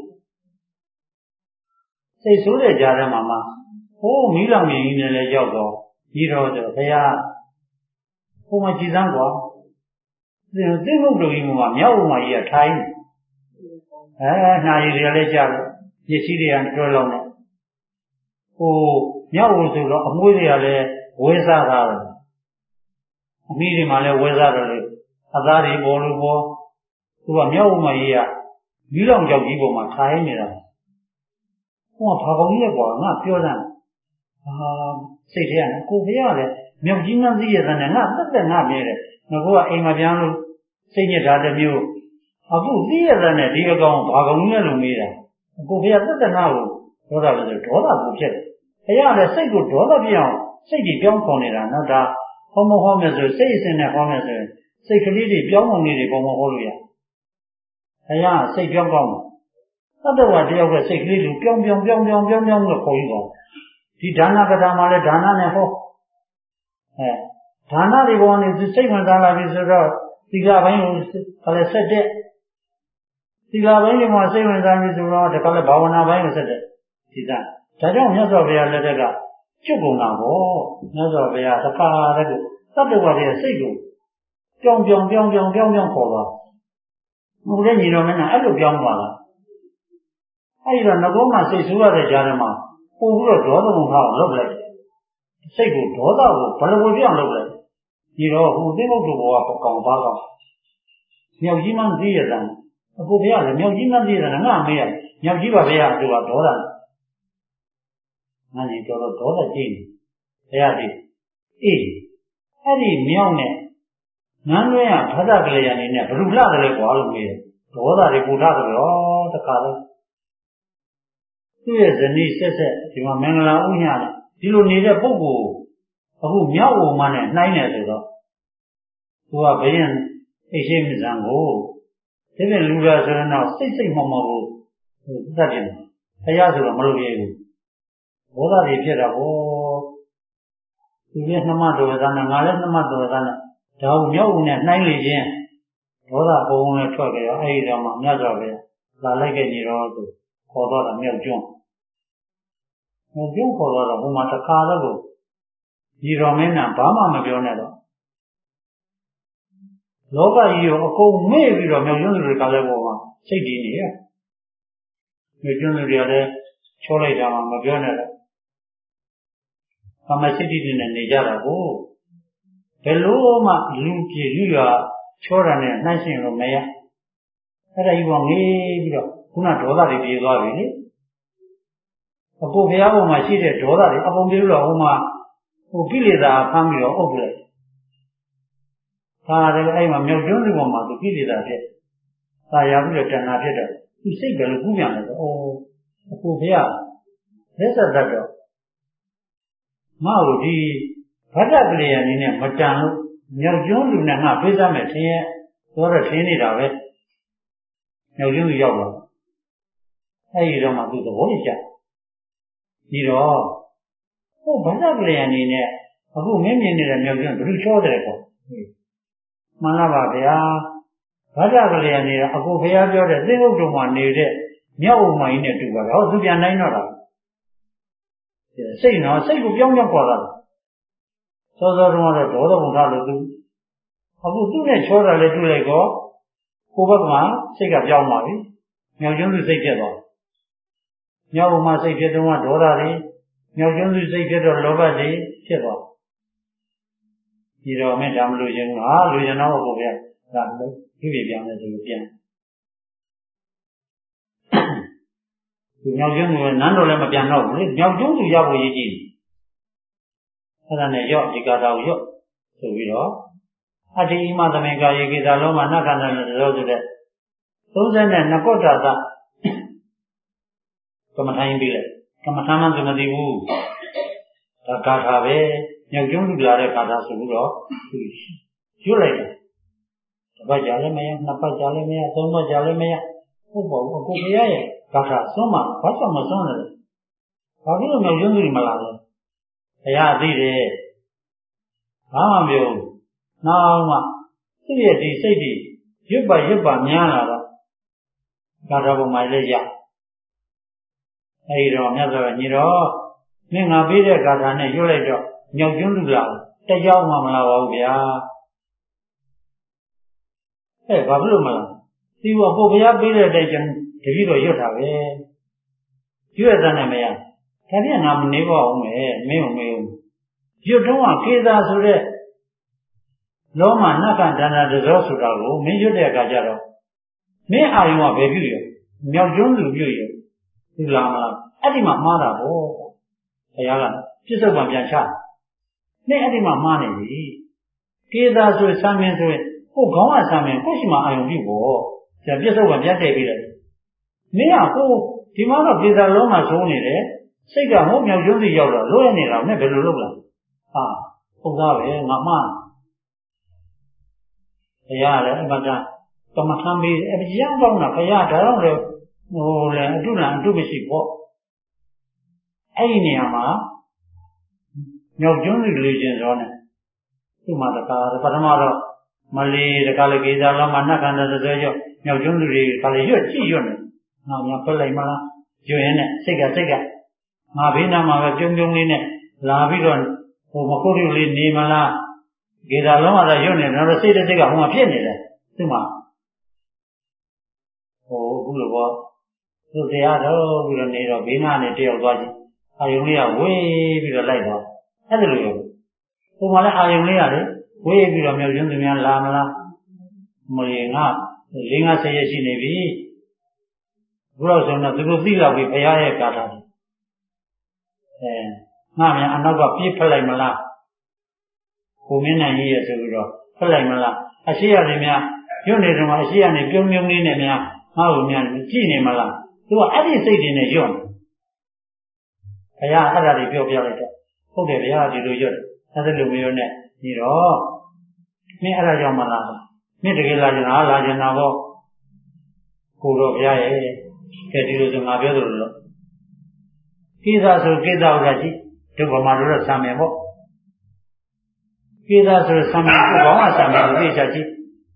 တဲ့ကြားထဲမှာဟိုမီးလောင်မြင်ကြီးနဲ့လည်းရောက်တော့ကြီးတော်ဆိုဘုရားဟိုမှာကြည်စမ်းကွာသိဟုတ်တော်ကြီးမှာမြောက်ဥမာကြီးကထိုင်းနှာရည်တွေလည်းကြားတယ်ပစ္စည်းတွေကတွဲလောင်းတယ်ဟိုမြောက်ဥဆိုတော့အမွှေးတွေကလည်းဝဲစားတာတယ်အမိတွေမှလည်းဝဲစားတယ်လေအသားတွေပေါ်လို့ပေါ်သူကမြောက်ဥမာကြီးကမီးလောင်ကြောက်ကြီးပေါ်မှာထိုင်းနေတာဟိုကဘာကောင်းကြီးလဲကွာငါပြောစမ်းစိတ်ထဲကကိုဘုရားလည်းမြောက်ကြီးမှန်းသိရတဲ့နဲ့ငါသက်ငါမြဲတယ်ငါကအိမ်မှာပြန်လို့စိတ်ညစ်တာတစ်မျိုးအခုသိရတဲ့နဲ့ဒီအကောင်ဘာကောင်းကြီးလဲလို့မေးတာကိုဘုရားသက်ငါကိုဒေါသလည်းဒေါသကိုဖြစ်တယ်ဘုရားလည်းစိတ်ကိုဒေါသပြအောင်စိတ်ကြီးပြောင်းခေါ်နေတာနော်ဒါဟောမဟောမယ်ဆိုစိတ်အစဉ်နဲ့ဟောမယ်ဆိုရင်စိတ်ကလေးတွေပြောင်းပုံလေးတွေပုံမဟောလို့ရဘုရားစိတ်ပြောင်းကောင်းတယ်သတ္တဝါတယောက်ကစိတ်ကလေးကိုပြောင်းလို့ခေါ်ယူတော့ဒီဒါနကထာမှာလည်းဒါနနဲ့ဟောဒါနတွေပေါ်နေစိတ်ဝင်စားလာပြီဆိုတော့သီလပိုင်းကိုလည်းဆက်တဲ့သသီလပိုင်းတွေမှာစိတ်ဝင်စားပြီးဆိုတော့ဒီကလည်းဘာဝနာပိုင်းကိုဆက်တဲ့ဒီသားဒါကြောင့်မြတ်စွာဘုရားလက်ထက်ကကျွတ်ကုန်တာပေါ့မြတ်စွာဘုရားတစ်ခါတည်းကိုတတ္တဝါတွေစိတ်ကိုပြောင်းခေါ်သွားဘုရားညီတော်မင်းကအဲ့လိုပြောင်းသွားတာအဲ့ဒီတော့ငကောမှစိတ်ဆိုးရတဲ့ကြားထဲမှာပို့ပြီးတော့ဒေါသဘုံထားအောင်လုပ်လိုက်စိတ်ကိုဒေါသကိုဘလဝပြောင်းလုပ်လိုက်ဒီတော့ဟိုသိမုတ်တို့ဘောကပကောင်ပါကောင်မြောက်ကြီးမှမသိရတဲ့အကိုဘုရားလည်းမြောက်ကြီးမှသိရတာငါမေးရမြောက်ကြီးပါဘုရားသူကဒေါသငါကြီးတော့ဒေါသကြည့်နေဘုရားကြည့်အေးအဲ့ဒီမြောက်နဲ့နန်းလွဲရဘာသာကလေးရနေနဲ့ဘယ်လိုလှတယ်လဲကွာလို့မေးတယ်ဒေါသတွေပူထားတယ်ရောတခါတော့သူ့ရဲ့ဇနီးဆက်ဒီမှာမင်္ဂလာဥညနဲ့ဒီလိုနေတဲ့ပုဂ္ဂိုလ်အခုမြောက်ဝမနဲ့နှိုင်းနေဆိုတော့သူကဘယင်အိရှိမဇံကိုဒီပြင်လူရာဆိုတော့စိတ်မှကိုသတ်တယ်ဘုရားဆိုတော့မလုပ်ရဘူးဘောဓတွေဖြစ်တာဟောသူလည်းနှမတော်သားနဲ့ငါလည်းနှမတော်သားနဲ့ဒါကိုမြောက်ဝနဲ့နှိုင်းလေခြင်းဒေါသပုံနဲ့ထွက်ကြရောအဲ့ဒီတော့မှမြတ်စွာဘုရားလာလိုက်ခဲ့ညီတော်သူခေါ်တော့တာမြောက်ကျွန်းခေါ်တော့ဟိုမှာတစ်ခါတော့ကိုညီတော်မင်းကဘာမှမပြောနဲ့တော့လောကကြီးကိုအကုန်မေ့ပြီးတော့မြောက်ကျွန်းသူတွေကလည်းပေါ်မှာစိတ်တည်နေရမြောက်ကျွန်းသူတွေကလည်းချောလိုက်တာမှမပြောနဲ့တော့ဘာမှစိတ်တည်နေနေကြတာကိုဘယ်လို့မှလူပြေလူရချောတာနဲ့နှိုင်းရှင်လို့မရအဲ့ဒါကြီးကငေးပြီးတော့ခုနဒေါသတွေပြေသွားပြီလေအကိုဘုရားပေါ်မှာရှိတဲ့ဒေါသတွေအကုန်ပြေလို့ဟိုမှာဟိုကိလေသာဖမ်းပြီးတော့အုပ်လိုက်ဒါလည်းအဲ့မှာမြောက်ကျွန်းစုပေါ်မှာသူကိလေသာဖြစ်သာယာပြီးတော့တဏှာဖြစ်တော့သူစိတ်ပဲလို့ကူးပြန်တယ်ဆိုအကိုဘုရားလက်ဆက်တတ်တော့မဟုတ်ဒီဗဒ္ဒကလေးအနေနဲ့မတန်လို့မြောက်ကျွန်းလူနဲ့ငါပေးစားမယ်ထင်ရဲ့တော့ထင်းနေတာပဲမြောက်ကျွန်းလူရောက်တော့အဲ့ဒီတော့မှသူသဘောကျဒီတော့ဟိုဗဒ္ဒကလေးအနေနဲ့အခုမင်းမြင်နေတဲ့မြောက်ကျွန်းဘယ်လိုချောတယ်ကောမှန်လားပါဗျာဗဒ္ဒကလေးအနေနဲ့အကိုဘုရားပြောတဲ့သိဟုတ်တုံမှာနေတဲ့မြောက်ဥမိုင်းနဲ့တူပါတော့သူပြန်နိုင်တော့တာစိတ်ကိုပြောင်းခေါ်တာစောစောတုန်းကတော့ဒေါသဘုံထားလို့သူအခုသူ့နဲ့ချောတာလည်းတွေ့လိုက်တော့ကိုယ်ဘက်ကမှစိတ်ကပြောင်းသွားပြီမြောက်ကျွန်းသူစိတ်ဖြစ်သွားမြောက်ဥမှာစိတ်ဖြစ်တော့ဒေါသတွေမြောက်ကျွန်းသူစိတ်ဖြစ်တော့လောဘတွေဖြစ်သွားဒီတော့မင်းဒါမလို့ရင်ဟာလူရင်တော့ကိုဗျာဒါလို့ဒီပြပြန်လဲဆိုပြန်ဒီမြောက်ကျွန်းသူကနန်းတော်လည်းမပြန်တော့ဘူးလေမြောက်ကျွန်းသူရောက်ဖို့ရည်ကြည့်အဲ့ဒါနဲ့ရော့ဒီကာတာကိုရော့ဆိုပြီးတော့အတ္တိမသမေကာယေကိသာလုံးမှာနတ်ခန္ဓာနဲ့တော်ဆိုတဲ့32ကောဋ္ဌာသကမ္မထိုင်ပြီးလိုက်ကမ္မထာမှမသိဘူးဒါကာထာပဲမြောက်ကျွန်းလူလာတဲ့ကာထာဆိုပြီးတော့ရွတ်လိုက်တယ်တစ်ပတ်ကြာလည်းမရနှစ်ပတ်ကြာလည်းမရသုံးပတ်ကြာလည်းမရဟုတ်ပါဘူးအကိုဘုရားရဲ့ကာထာစွန့်မှာဘာကြောင့်မစွန့်လဲဘာဖြစ်လို့မြောက်ကျွန်းလူမလာလဲဘုရားသိတယ်ဘာမှမပြောဘူးနောက်မှသူ့ရဲ့ဒီစိတ်တွေရွတ်ပါများလာတော့ကာထာပေါ်မှာလည်းရအဲဒီတော့မြတ်စွာဘုရားညီတော်မင်းငါပေးတဲ့ကာထာနဲ့ရွတ်လိုက်တော့မြောက်ကျွန်းလူလာတရားမှမလာပါဘူးဗျာဘာဖြစ်လို့မလားဒီဘုရားပေးတဲ့အတိုင်းကျွန်တပည့်တော်ရွတ်တာပဲရွတ်ရတဲ့နဲ့မရဒါပြန်ငါမနေပါဘူးမယ်မင်းမေးဦးရွတ်တော့ကေသာဆိုတဲ့လောမနတ်ကဒါနာတဇောဆိုတာကိုမင်းရွတ်တဲ့အခါကျတော့မင်းအာယုံကဘယ်ပြုရမြောက်ကျွန်းလူပြုရသူလာမလားအဲ့ဒီမှာမှားတာပေါ့ဘုရားကပြစ္ဆုတ်ပံပြန်ချနဲ့အဲ့ဒီမှာမှားနေပြီကေသာဆိုဆံမင်းဆိုရင်ကိုခေါင်းကဆံမင်းကိုရှိမှအာယုံပြုပေါ့ကျပြစ္ဆုတ်ပံပြန်တည့်ပြီးတယ်မင်းကကိုဒီမှာတော့ကေသာလုံးမှာစိုးနေတယ်စိတ်ကဟိုမြောက်ကျွန်းစီရောက်တော့လွတ်ရနေတာနဲ့ဘယ်လိုလုပ်လဲဟာဟုတ်သားပဲငါမှားဘုရားလည်းအမှန်တမ်းကမ္မထမ်းပြီးအရန်ကောင်းတာဘုရားဒါတော့လေဟိုလေအတုမရှိပေါ့အဲ့ဒီနေရာမှာမြောက်ကျွန်းစီလေးချင်းစောနဲ့သူ့မှာတကားပထမတော့မလီတကားလေကေသာလုံးမှာနတ်ခန္ဓာတစ်စဲကျော်မြောက်ကျွန်းသူတွေကလည်းရွတ်ကြည့်ရွတ်နေငါများပြလိုက်မလားရွတ်ရင်းနဲ့စိတ်ကငါဘေးနားမှာပဲပြုံးလေးနဲ့လာပြီးတော့ဟိုမခုတ်ရုပ်လေးနေမလားဒေတာလုံးဝသာရွတ်နေတယ်တော့စိတ်တစ်စိတ်ကဟိုမှာဖြစ်နေတယ်သူ့မှာဟိုအခုလိုပေါ့သူတရားတော်ပြီးတော့နေတော့ဘေးနားနဲ့တယောက်သွားကြည့်အာယုံလေးကဝေးပြီးတော့လိုက်သွားအဲ့ဒါလိုပဲဟိုမှာလည်းအာယုံလေးကလေဝေးပြီးတော့မြောက်ကျွန်းသူများလာမလားမရေငါ50ရက်ရှိနေပြီဘုရားဆုံးတော့သူတို့သိတော့ပြီဘုရားရဲ့ကာထာငါများအနောက်ကပြေးဖက်လိုက်မလားကိုမင်းနိုင်ကြီးရဲ့ဆိုပြီးတော့ဖက်လိုက်မလားအရှိရတယ်များရွတ်နေတယ်မှာအရှိရနေပြုံးလေးနဲ့များငါ့ကိုများကြည့်နေမလားသူကအဲ့ဒီစိတ်တွေနဲ့ရွတ်ဘုရားအဲ့ဒါတွေပြောပြလိုက်တော့ဟုတ်တယ်ဘုရားဒီလိုရွတ်အဲ့ဒါလိုမျိုးနဲ့ဒီတော့မင်းအဲ့ဒါကြောင့်မလားမင်းတကယ်လာကျင်တာပေါ့ကိုတော့ဘုရားရဲ့ကဲဒီလိုဆိုငါပြောသလိုလို့ကိစ္စဆိုကိစ္စဥစ္စာရှိတို့ဗမာတို့တော့ဆံမယ်ပေါ့ကိစ္စဆိုဆံမယ်ကိုဘောင်းကဆံမယ်သိချာရှိ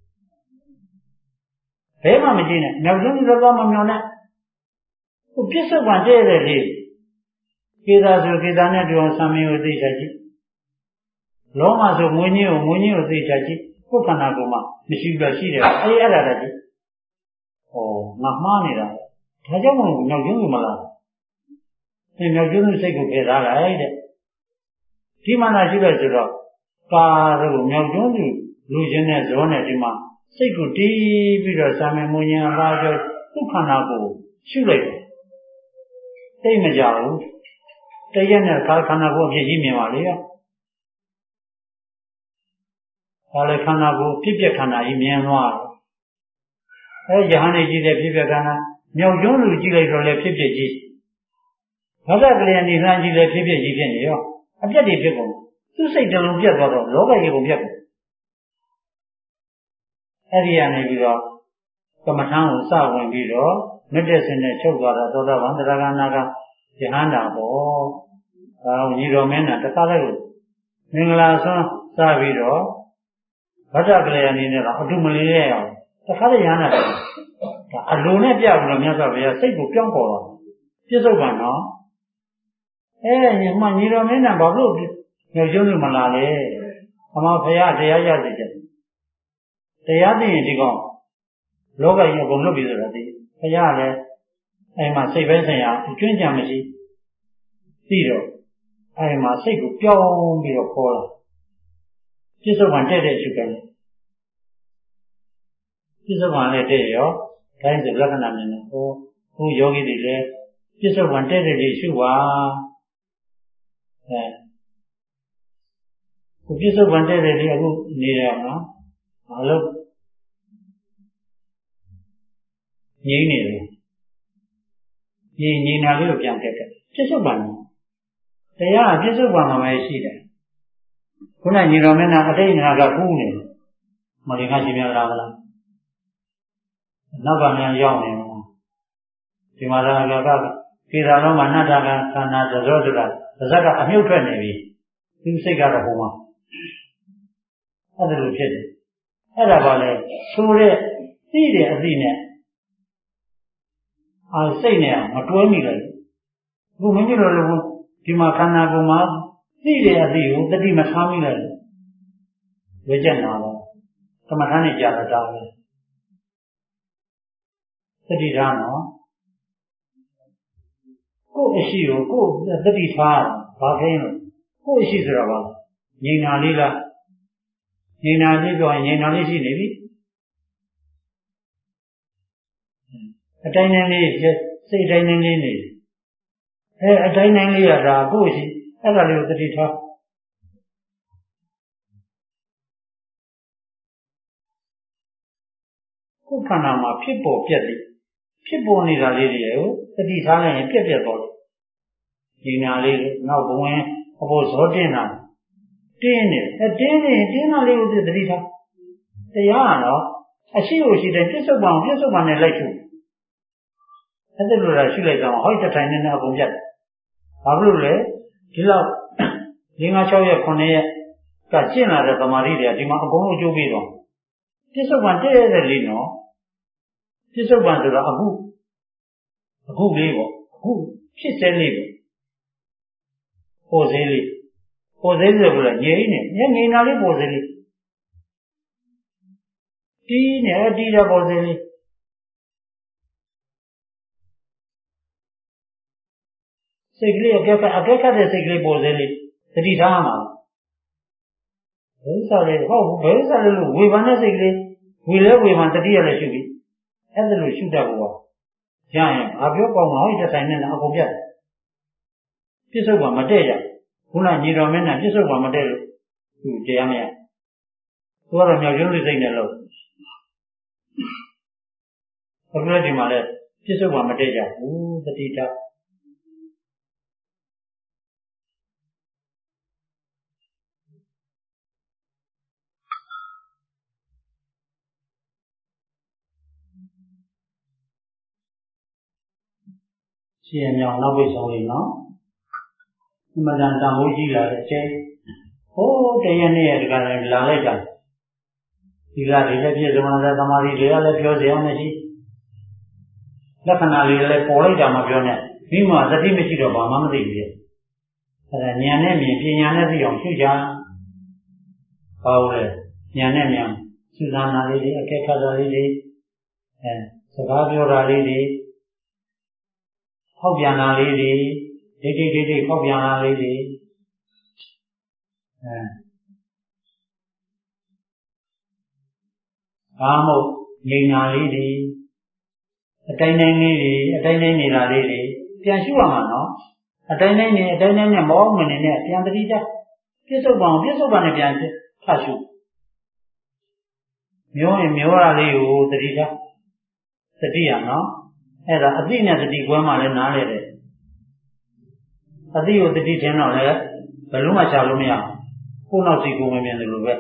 ဘယ်မှမကြည့်နဲ့မြောက်ကျွန်းတော့မမြောင်နဲ့ဟိုပြစ္ဆုတ်ပံတဲ့လေကိစ္စဆိုကိစ္စနဲ့တူအောင်ဆံမယ်ကိုသိချာရှိလောမဆိုငွေညင်းကိုသိချာရှိကိုယ်ခန္ဓာကိုယ်မှာမရှိဘူးရှိတယ်အဲ့ဒါတည်းဟောငါမှားနေတာဒါကြောင့်မို့မြောက်ကျွန်းကိုမလားမြောက်ကျွန်းစိတ်ကိုဖယ်ထားလိုက်တဲ့ဒီမှလာရှိလိုက်ဆိုတော့ကာတို့မြောက်ကျွန်းသူလူချင်းနဲ့ဇောနဲ့ဒီမှာစိတ်ကိုတီးပြီးတော့စာမေမွန်ညာပါကြောဒုက္ခနာကိုရှုလိုက်တယ်သိမကြဘူးတရက်နဲ့ခန္ဓာကိုအဖြစ်ကြီးမြင်ပါလေဒါလည်းခန္ဓာကိုဖြစ်ပြခန္ဓာကြီးမြင်သွားတယ်ယဟန်နေကြည့်တဲ့ဖြစ်ပြခန္ဓာမြောက်ကျွန်းလူကြည့်လိုက်တော့လည်းဖြစ်ပြကြီးဘာသာကလေးအနေနဲ့ကြည့်လဲဖြစ်ဖြစ်ကြီးဖြစ်နေရောအပြတ်တွေဖြစ်ကုန်သူ့စိတ်တလုံးပြတ်သွားတော့လောကကြီးကုန်ပြတ်ကုန်အဲ့ဒီကနေပြီးတော့ကမ္မထံကိုစဝင်ပြီးတော့မေတ္တစင်နဲ့ချုပ်သွားတာသောတာပန်တရားကနာကယဟန္တာပေါ့ညီတော်မင်းနဲ့တခါလဲကိုမင်္ဂလာဆွမ်းစပြီးတော့ဘာသာကလေးအနေနဲ့တော့အတုမလေးရအောင်တခါလဲယဟန္တာဒါအလိုနဲ့ပြပြီးတော့မြတ်စွာဘုရားစိတ်ကိုပြောင်းပေါ်တော့ပြစ္ဆုတ်ကံနော်ညီမညီတော်မင်းနဲ့ဘာလို့ညှို့ကျွန်းလို့မလာလဲအမဘုရားတရားရစေချက်တရားသိရင်ဒီကောင်လောကကြီးအကုန်လွတ်ပြီဆိုတာသိဘုရားလည်းအဲ့မှာစိတ်ပဲဆိုင်ရာအကျွမ်းကြံမရှိသိတော့အဲ့မှာစိတ်ကိုပြောင်းပြီးတော့ခေါ်လာပြစ္ဆုတ်ကံတဲ့တဲ့အချိန်ကပြစ္ဆုတ်ကံလည်းတဲ့ရောဒါရင်ဆိုလက္ခဏာမြင်တယ်ဟိုယောဂီတွေလည်းပြစ္ဆုတ်ကံတဲ့တဲ့ရှုပါကိုပြစ္ဆုတ်ပန်တဲ့တယ်လေအခုနေရမှာမလို့ငြိမ့်နေတယ်ငြိမ့်တာလေးကိုပြန်တက်တယ်ပြစ္ဆုတ်ပန်တရားပြစ္ဆုတ်ပန်မှာပဲရှိတယ်ခုနညီတော်မင်းကအတိတ်ငါကကူးနေတယ်မလင်ကရှင်များလားနောက်ကမြန်ရောက်နေမှာဒီမှာကကေသာလုံးမှာနတ္တကခန္ဓာသဇောဆိုတာပါဇက်ကအမြုပ်ထွက်နေပြီသူစိတ်ကတော့ဟိုမှာအဲ့ဒါလိုဖြစ်တယ်အဲ့ဒါပါလေဆိုတဲ့သိတဲ့အသိနဲ့စိတ်နဲ့မတွဲမိလိုက်ဘူးမိမိတို့လည်းဒီမှာခန္ဓာကိုယ်မှာသိတဲ့အသိကိုတတိမထားမိလိုက်ဘူးဝိကျက်နာတော့ကမ္မထာနဲ့ကြာတာပဲတတိထားနော်ကိုယ်အရှိကိုကိုယ်တတိထားဘာခင်းလို့ကိုယ်အရှိဆိုတာပါငြိမ်နာလေးလားငြိမ်နာလေးပြောရင်ငြိမ်နာလေးရှိနေပြီအတိုင်းတိုင်းလေးစိတ်အတိုင်းတိုင်းလေးနေအတိုင်းတိုင်းလေးရတာကိုယ်ရှိအဲ့ဒါလေးကိုတတိထားကိုယ်ခန္ဓာမှာဖြစ်ပေါ်ပြက်တယ်ဖြစ်ပေါ်နေတာလေးတွေကိုတတိထားလိုက်ရင်ပြက်သွားတယ်ငြိမ်နာလေးနောက်ဘဝင်အဖို့ဇောတင်းတာတင်းနေတင်းတာလေးကိုသတိထားတရားကတော့အရှိကိုရှိတယ်ပြစ္ဆုတ်ပံနဲ့လိုက်ချုပ်အဲ့ဒါလိုလားရှိလိုက်တော့ဟောဒီတိုင်နဲ့အကုန်ပြတ်တယ်ဘာလို့လဲဒီလောက်5-6 ရက်9 ရက်ကကျင့်လာတဲ့သမာဓိတွေကဒီမှာအကုန်လုံးအကျိုးပေးတော့ပြစ္ဆုတ်ပံတဲ့လေးနော်ပြစ္ဆုတ်ပံဆိုတော့အခုလေးပေါ့အခုဖြစ်စေလေးပေါ့ပေါ်စေလေးဆိုတော့ငြိမ်းနေငြိမ်းတာလေးပေါ်စေလေးတီးနေတီးတော့ပေါ်စေလေးစိတ်ကလေးအကဲခတ်တဲ့စိတ်ကလေးပေါ်စေလေးသတိထားမှာဘယ်ဥစ္စာလေးဟုတ်ဘယ်ဥစ္စာလေးလို့ဝေဖန်တဲ့စိတ်ကလေးဝေဖန်တတိယလည်းရှုပြီအဲ့ဒါလို့ရှုတတ်ဖို့ရရင်ဘာပြောကောင်းမှာဟိုတဆိုင်နဲ့အကုန်ပြတ်ပြစ္ဆုတ်ပါမတည့်ကြခုနညီတော်မင်းနဲ့ပြစ္ဆုတ်ပါမတည့်လို့သူတရားမရသူကတော့မြောက်ကျုံးစိတ်နဲ့လို့ဘုရားဒီမှာလဲပြစ္ဆုတ်ပါမတည့်ကြဘူးတတိထားရှိရမြောင်နောက်ပိတ်ဆုံးလေးနော်အမှန်တန်တန်ဖိုးကြီးလာတဲ့အချိန်ဟိုးတရနေ့တကယ်လာလိုက်တာဒီကဒီလည်းပြည့်စုံတဲ့သမာဓိတွေကလည်းပြောစရာမရှိလက္ခဏာလေးလည်းပေါ်လိုက်တာမပြောနဲ့ပြီးမှသတိမရှိတော့ဘာမှမသိဘူးလေအဲဒါဉာဏ်နဲ့မြင်ပညာနဲ့သိအောင်ရှုကြဘာလို့လဲဉာဏ်နဲ့မြင်စူးစမ်းတာလေးတွေအကဲခတ်တာလေးတွေစကားပြောတာလေးတွေဖောက်ပြန်တာလေးတွေဒိဋ္ဌိဖောက်ပြန်တာလေးတွေဘာမို့ငြိမ်တာလေးတွေအတိုင်းတိုင်းလေးတွေအတိုင်းတိုင်းနေတာလေးတွေပြန်ရှုရမှာနော်အတိုင်းတိုင်းနဲ့မောင်းမနေနဲ့ပြန်တတိတပြစ္ဆုတ်ပံနဲ့ပြန်ထရှုမျိုးရင်မျိုးရလေးကိုတတိတတတိရနော်အဲ့ဒါအသိနဲ့တတိကွဲမှလည်းနားလေတယ်အသိကိုတတိထင်တော့လည်းဘယ်လို့မှချလို့မရဘူးကိုယ်နောက်စီကိုမမြင်တယ်လို့ပဲ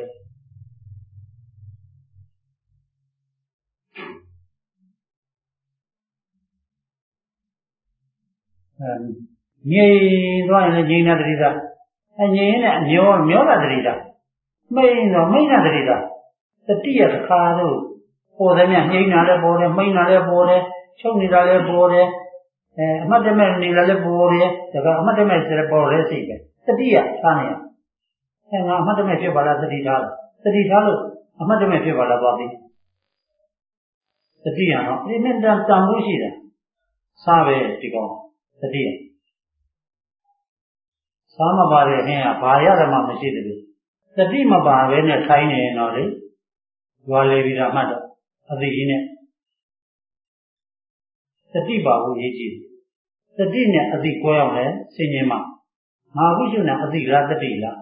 ငြိမ်သွားရင်လည်းငြိမ်တဲ့တတိတာငြိမ်ရင်မျောတာတတိတာမိန်တာတတိတာတတိယတစ်ခါတော့ပေါ်တယ်မြငြိမ်တာလည်းပေါ်တယ်မိန်တာလည်းပေါ်တယ်ချုပ်နေတာလည်းပေါ်တယ်အမှတ်တမဲ့နေတာလည်းပေါ်တယ်ဒါကအမှတ်တမဲ့ဆိုလည်းပေါ်တယ်စိတ်ပဲတတိယထားနေရငါအမှတ်တမဲ့ဖြစ်ပါလားတတိထားလို့အမှတ်တမဲ့ဖြစ်ပါလားသွားပြီတတိယနော်ဒီနဲ့တန်ဖို့ရှိတယ်စားပဲဒီကောင်တတိယစားမပါတဲ့ဟင်းကဘာရဓမ္မမရှိတယ်တတိမပါပဲနဲ့ထိုင်းနေရင်တော့လေရွာလေပြီးတော့မှတ်တော့အသိကြီးနဲ့တတိပါဖို့ရေးကြည့်တတိနဲ့အသိကွဲအောင်လဲဆင်ញင်မှာငါဝိရှုနဲ့အသိလားတတိလား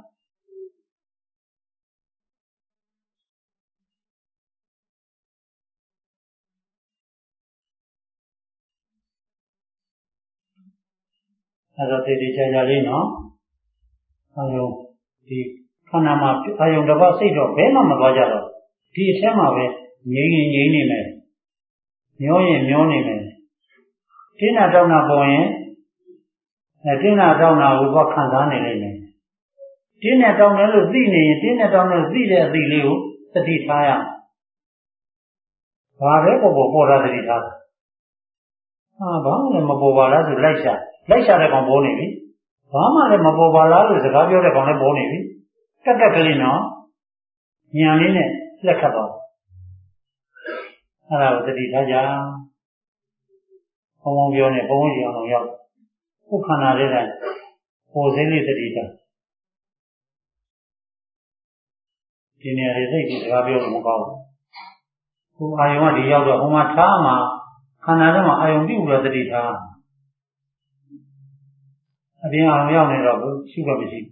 အဲ့တော့ဒီချာချာလေးနော်အာယုံဒီခန္ဓာမှာအာယုံတစ်ပါးစိတ်တော့ဘယ်မှမသွားကြတော့ဒီအထဲမှာပဲငြိမ်နေမယ်မျောရင်မျောနေမယ်တင်းနာတောင်းတာပေါ်ရင်တင်းနာတောင်းတာကိုတော့ခံစားနေလိမ့်မယ်တင်းနဲ့တောင်းတယ်လို့သိနေရင်တင်းနဲ့တောင်းတယ်သိတဲ့အသိလေးကိုသတိထားရဘာပဲပေါ်တာသတိထားဘာမှလည်းမပေါ်ပါလားဆိုလိုက်ရှာတဲ့ကောင်ပေါ်နေပြီဘာမှလည်းမပေါ်ပါလားလို့စကားပြောတဲ့ကောင်လည်းပေါ်နေပြီကက်ကလေးနော်ဉာဏ်လေးနဲ့လက်ခတ်သွားအဲ့ဒါကိုသတိထားကြဘုံပြောနေဘုံကြီးအောင်ရောက်ခုခန္ဓာလေးတိုင်းပေါ်စင်းလေးသတိထားဒီနေရာလေးသိပြီးစကားပြောလို့မကောင်းဘူးခုအာယုံကဒီရောက်တော့ဟိုမှာထားမှာခန္ဓာထဲမှာအာယုံပြုပြီးတော့သတိထားအပြင်အောင်ရောက်နေတော့ဘူးရှိပါမရှိ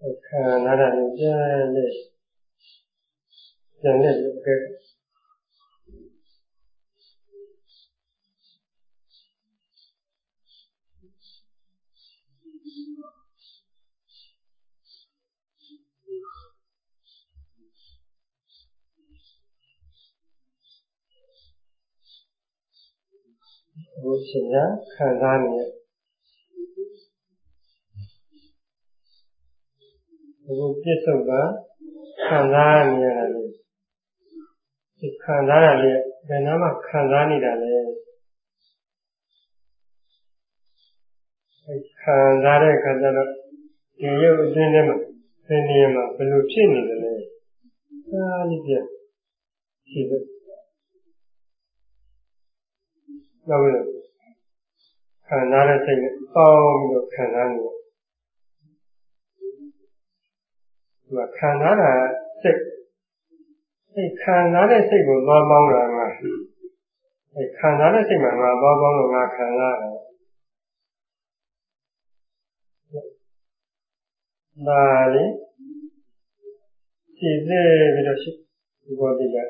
ခံရတာလည်းပြန်လေကဲဘုရားခံစားနေအခုပြစ္ဆုတ်ကခံစားနေရတာလေဒီခံစားရလေဘယ်နာမှခံစားနေတာလဲခံစားတဲ့ခါကျတော့ဒီရုပ်အင်းထဲမှာဒီနေရာမှာဘယ်လိုဖြစ်နေတယ်လဲအားလေးပြရှိတယ်နောက်ပြီးတော့ခံစားတဲ့စိတ်နဲ့ပေါင်းပြီးတော့ခံစားနေတယ်သူကခံစားတာစိတ်ခံစားတဲ့စိတ်ကိုသွားပေါင်းတာကခံစားတဲ့စိတ်မှာငါသွားပေါင်းလို့ငါခံစားရတယ်ဒါလေရှိသေးပြီးတော့ဒီပေါ်ဒီက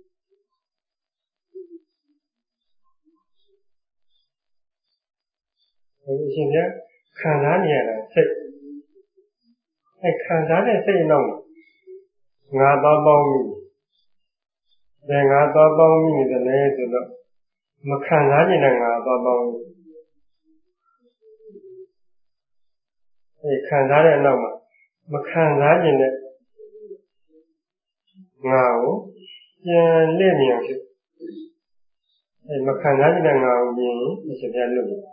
အရှင်ကခံစားနေရတာစိတ်ခံစားတဲ့စိတ်နောက်ငါသွားပေါင်းပြီးငါသွားပေါင်းပြီးနေတယ်လေဆိုတော့မခံစားနိုင်တဲ့ငါသွားပေါင်းခံစားတဲ့အနောက်မှာမခံစားနိုင်တဲ့ငါကိုပြန်လက်နေအောင်ဖြစ်မခံစားနိုင်တဲ့ငါကိုပြင်အရှင်ပြလွတ်တယ်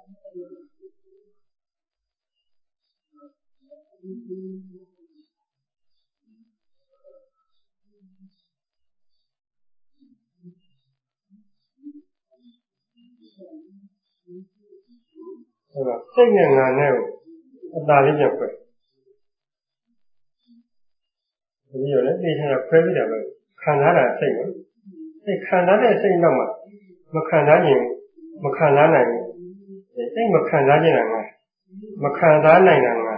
စိတ်နဲ့ငါနဲ့ကိုအတားလေးပြန်ခွဲဒီလိုလေသိချင်တာခွဲပြီးတာပဲခံစားတာစိတ်နော်ခံစားတဲ့စိတ်နောက်မှာမခံစားနိုင်ဘူးမခံစားနိုင်ဘူးမခံစားနိုင်တာငါမခံစားနိုင်တာငါ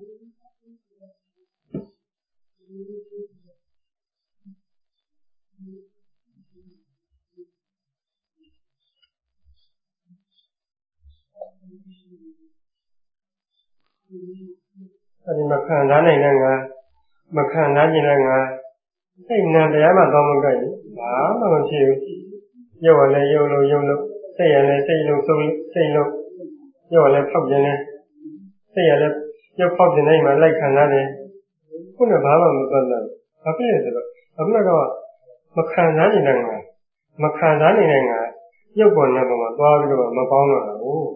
အဲဒီမခံစားနိုင်တဲ့ငါမခံစားနိုင်တဲ့ငါစိတ်နဲ့တရားမှသွားမကြိုက်ဘူးဘာမှမဖြစ်ဘူးရုပ်ကလည်းရုပ်လို့စိတ်ကလည်းစိတ်လို့စိတ်လို့ရုပ်ကလည်းဖောက်ခြင်းနဲ့စိတ်ကလည်းရုပ်ဖောက်ခြင်းတိုင်းမှာလိုက်ခံရတယ်ခုနကဘာမှမသွားတော့ဘာဖြစ်လဲဆိုတော့အခုကတော့မခံစားနိုင်တဲ့ငါမခံစားနိုင်တဲ့ငါရုပ်ပေါ်နဲ့ပေါ်မှာသွားပြီးတော့မပေါင်းတော့ဘူး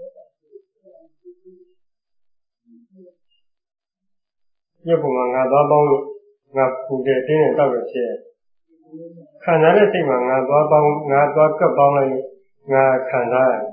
ရုပ်ပေါ်မှာငါသွားပေါင်းလို့ငါပူတယ်တင်းတယ်တောက်တယ်ဖြစ်ခံစားတဲ့စိတ်မှာငါသွားပေါင်းငါသွားကပ်ပေါင်းလိုက်လို့ငါခံစားရတယ်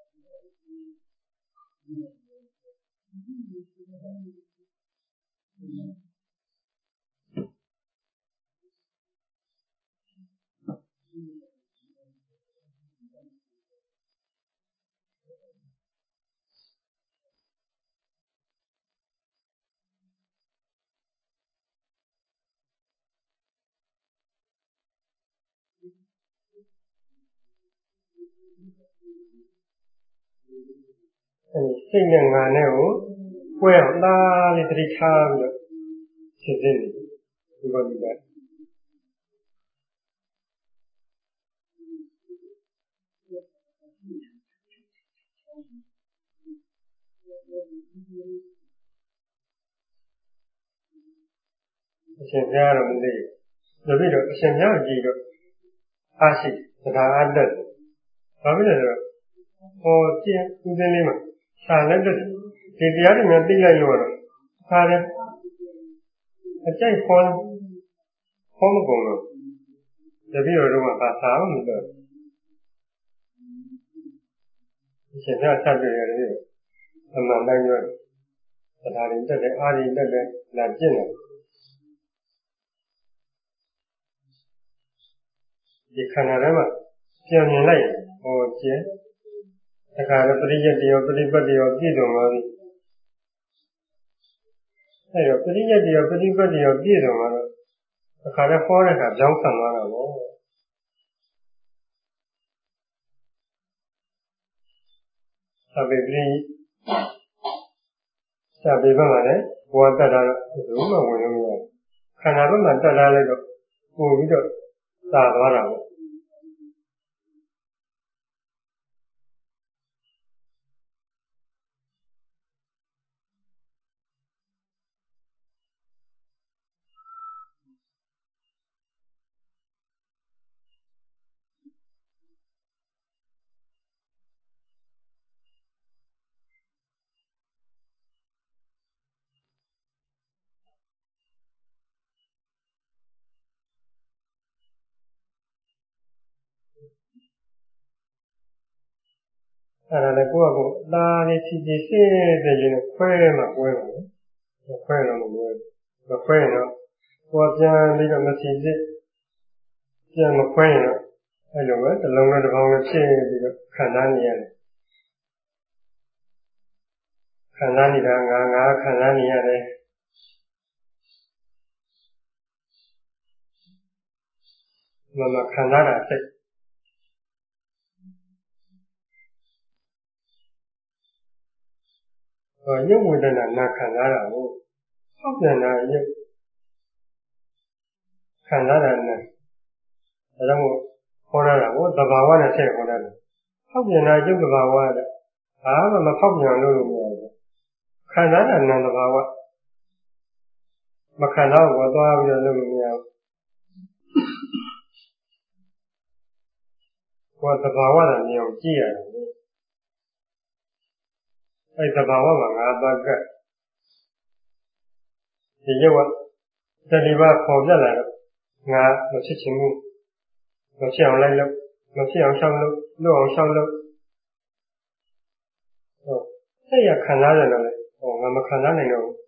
စိတ်နဲ့ငါနဲ့ကိုပွဲအောင်သားလေးတတိထားပြီးတော့ဖြစ်နေတယ်ဒီလိုမျိုးအရှင်ဘုရားတော်မသိဘူးဒါပြီးတော့အရှင်ဘုရားကြည့်တော့အားရှိတရားအားတက်ဘာဖြစ်လဲဆိုတော့ဟောကျင်းဦးသိန်းလေးမှာစာလက်တက်ဒီတရားတွေများသိလိုက်လို့တော့ခါတယ်အကျိုက်ခေါ်မကုန်လို့တပည့်တော်တို့ကသာသာမှမလို့အရှင်ဘုရားဆက်တွေ့ရတယ်အမှန်တိုင်းပြောတရားတွေတက်တယ်အားတွေတက်တယ်လာကျင့်တယ်ဒီခန္ဓာထဲမှာပြန်မြင်လိုက်ဟောကျင်းတခါတော့ပရိယတ်တရားပฏิပတ်တရားပြည့်စုံသွားပြီအဲ့တော့ပရိယတ်တွေရောပฏิပတ်တွေရောပြည့်စုံတော့အခါနဲ့ဟောတဲ့အခါကြောင်းဆံသွားတာပေါ့စာပေပရိစာပေဘက်မှာလည်းဘောတတ်တာတော့ဘယ်လိုမှဝင်လို့မရဘူးခန္ဓာဘက်မှာတတ်လာလိုက်တော့ပို့ပြီးတော့သာသွားတာပေါ့အဲ့ဒါလည်းကိုယ့်အကူလာနေစီစီစစ်တဲ့ရင်ခွဲမှကွဲပါလေခွဲတော့မကွဲမခွဲရင်တော့ကိုယ်ပြန်ပြီးတော့မစီစစ်ပြန်မခွဲရင်တော့အဲ့လိုပဲတစ်လုံးနဲ့တစ်ပေါင်းနဲ့ဖြစ်ပြီးတော့ခံစားနေရတယ်ခံစားနေတာငါခံစားနေရတယ်မခံစားတာစိတ်ရုပ်ဝေဒနာနာခံစားတာကိုဟောက်ပြန်တာရုပ်ခံစားတာနဲ့ဒါကြောင့်ခေါ်ရတာကိုသဘာဝနဲ့ဆက်ခေါ်ရတယ်ဟောက်ပြန်တာရုပ်သဘာဝတဲ့ဘာမှမဖောက်ပြန်လို့မရဘူးခံစားတာနာသဘာဝမခံစားဘူးသွားပြီးတော့လုပ်လို့မရဘူးကိုယ်သဘာဝနဲ့မြင်အောင်ကြည့်ရတယ်အဲ့သဘာဝမှာငါသွားကဒီရုပ်ကတတိပပေါ်ပြလာတော့ငါမဖြစ်ချင်ဘူးမဖြစ်အောင်လိုက်လို့မဖြစ်အောင်ရှောင်လို့လွတ်အောင်ရှောင်လို့အဲ့ရခံစားရတယ်လေငါမခံစားနိုင်တော့ဘူး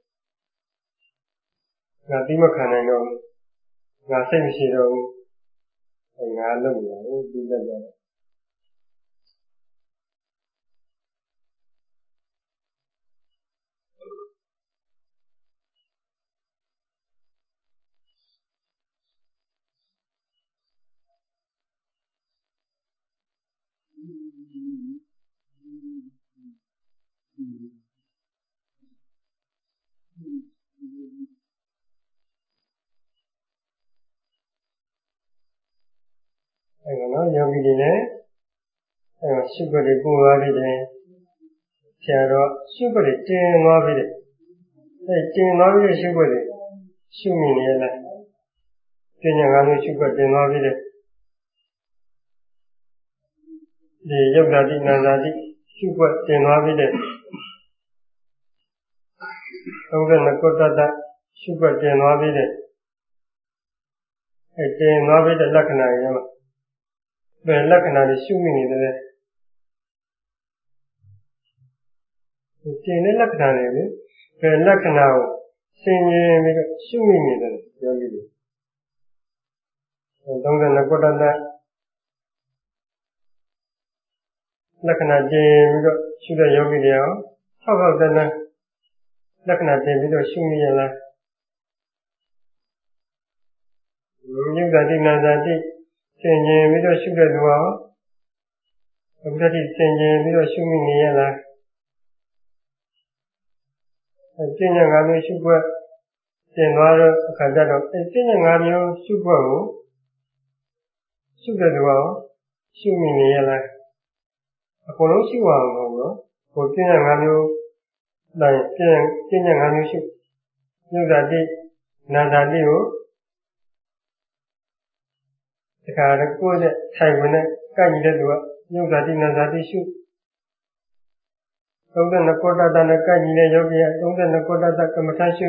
ငါတိမခံနိုင်တော့ဘူးငါစိတ်မရှိတော့ဘူးငါလုပ်နေတယ်ဒီလက်ကြတယ်အဲ့တော့ယောဂီတွေနဲ့ရှုပ်တွေပို့သွားပြီးတယ်ဆရာတော်ရှုပ်တွေတင်သွားပြီးတယ်အဲ့တင်သွားပြီးတဲ့ရှုပ်တွေရှုမိနေရလားပညာငါးမျိုးရှုပ်တင်သွားပြီးတယ်ဒီယုတ်တာတိနာတာတိရှုပ်တင်သွားပြီးတယ်32ခုတတရှုပ်တင်သွားပြီးတယ်အဲ့တင်သွားပြီးတဲ့လက္ခဏာတွေမှာဘယ်လက္ခဏာတွေရှုမိနေတယ်လဲတင်တဲ့လက္ခဏာတွေလေဘယ်လက္ခဏာကိုဆင်ခြင်ပြီးတော့ရှုမိနေတယ်ပြောကြည့်တယ်32ခုတတလက္ခဏာကျင်ပြီးတော့ရှုတဲ့ယောဂီတွေရောဆောက်တဲ့လက္ခဏာတင်ပြီးတော့ရှုမိရလားယုတ်တာတိနာတာတိဆင်ခြင်ပြီးတော့ရှုတဲ့လူရောအခုတည်းဆင်ခြင်ပြီးတော့ရှုမိနေရလားကျင့်ရ၅မျိုးရှုွက်တင်သွားတော့အခါကျတော့ကျင့်ရ၅မျိုးရှုွက်ကိုရှုတဲ့လူရောရှုမိနေရလားအကုန်လုံးရှုရအောင်မဟုတ်ဘူးကိုကျင့်ရ၅မျိုးတိုင်းကျင့်ရ၅မျိုးရှုယုတ်တာတိနာတာတိကိုဒီခါတော့ကိုယ့်ရဲ့ထိုင်ဝင်တဲ့ကိုက်နေတဲ့သူကယုတ်တာတိနာတာတိရှု32ခုတတနဲ့ကိုက်နေတဲ့ယောဂီက32ခုတတကမ္မထရှု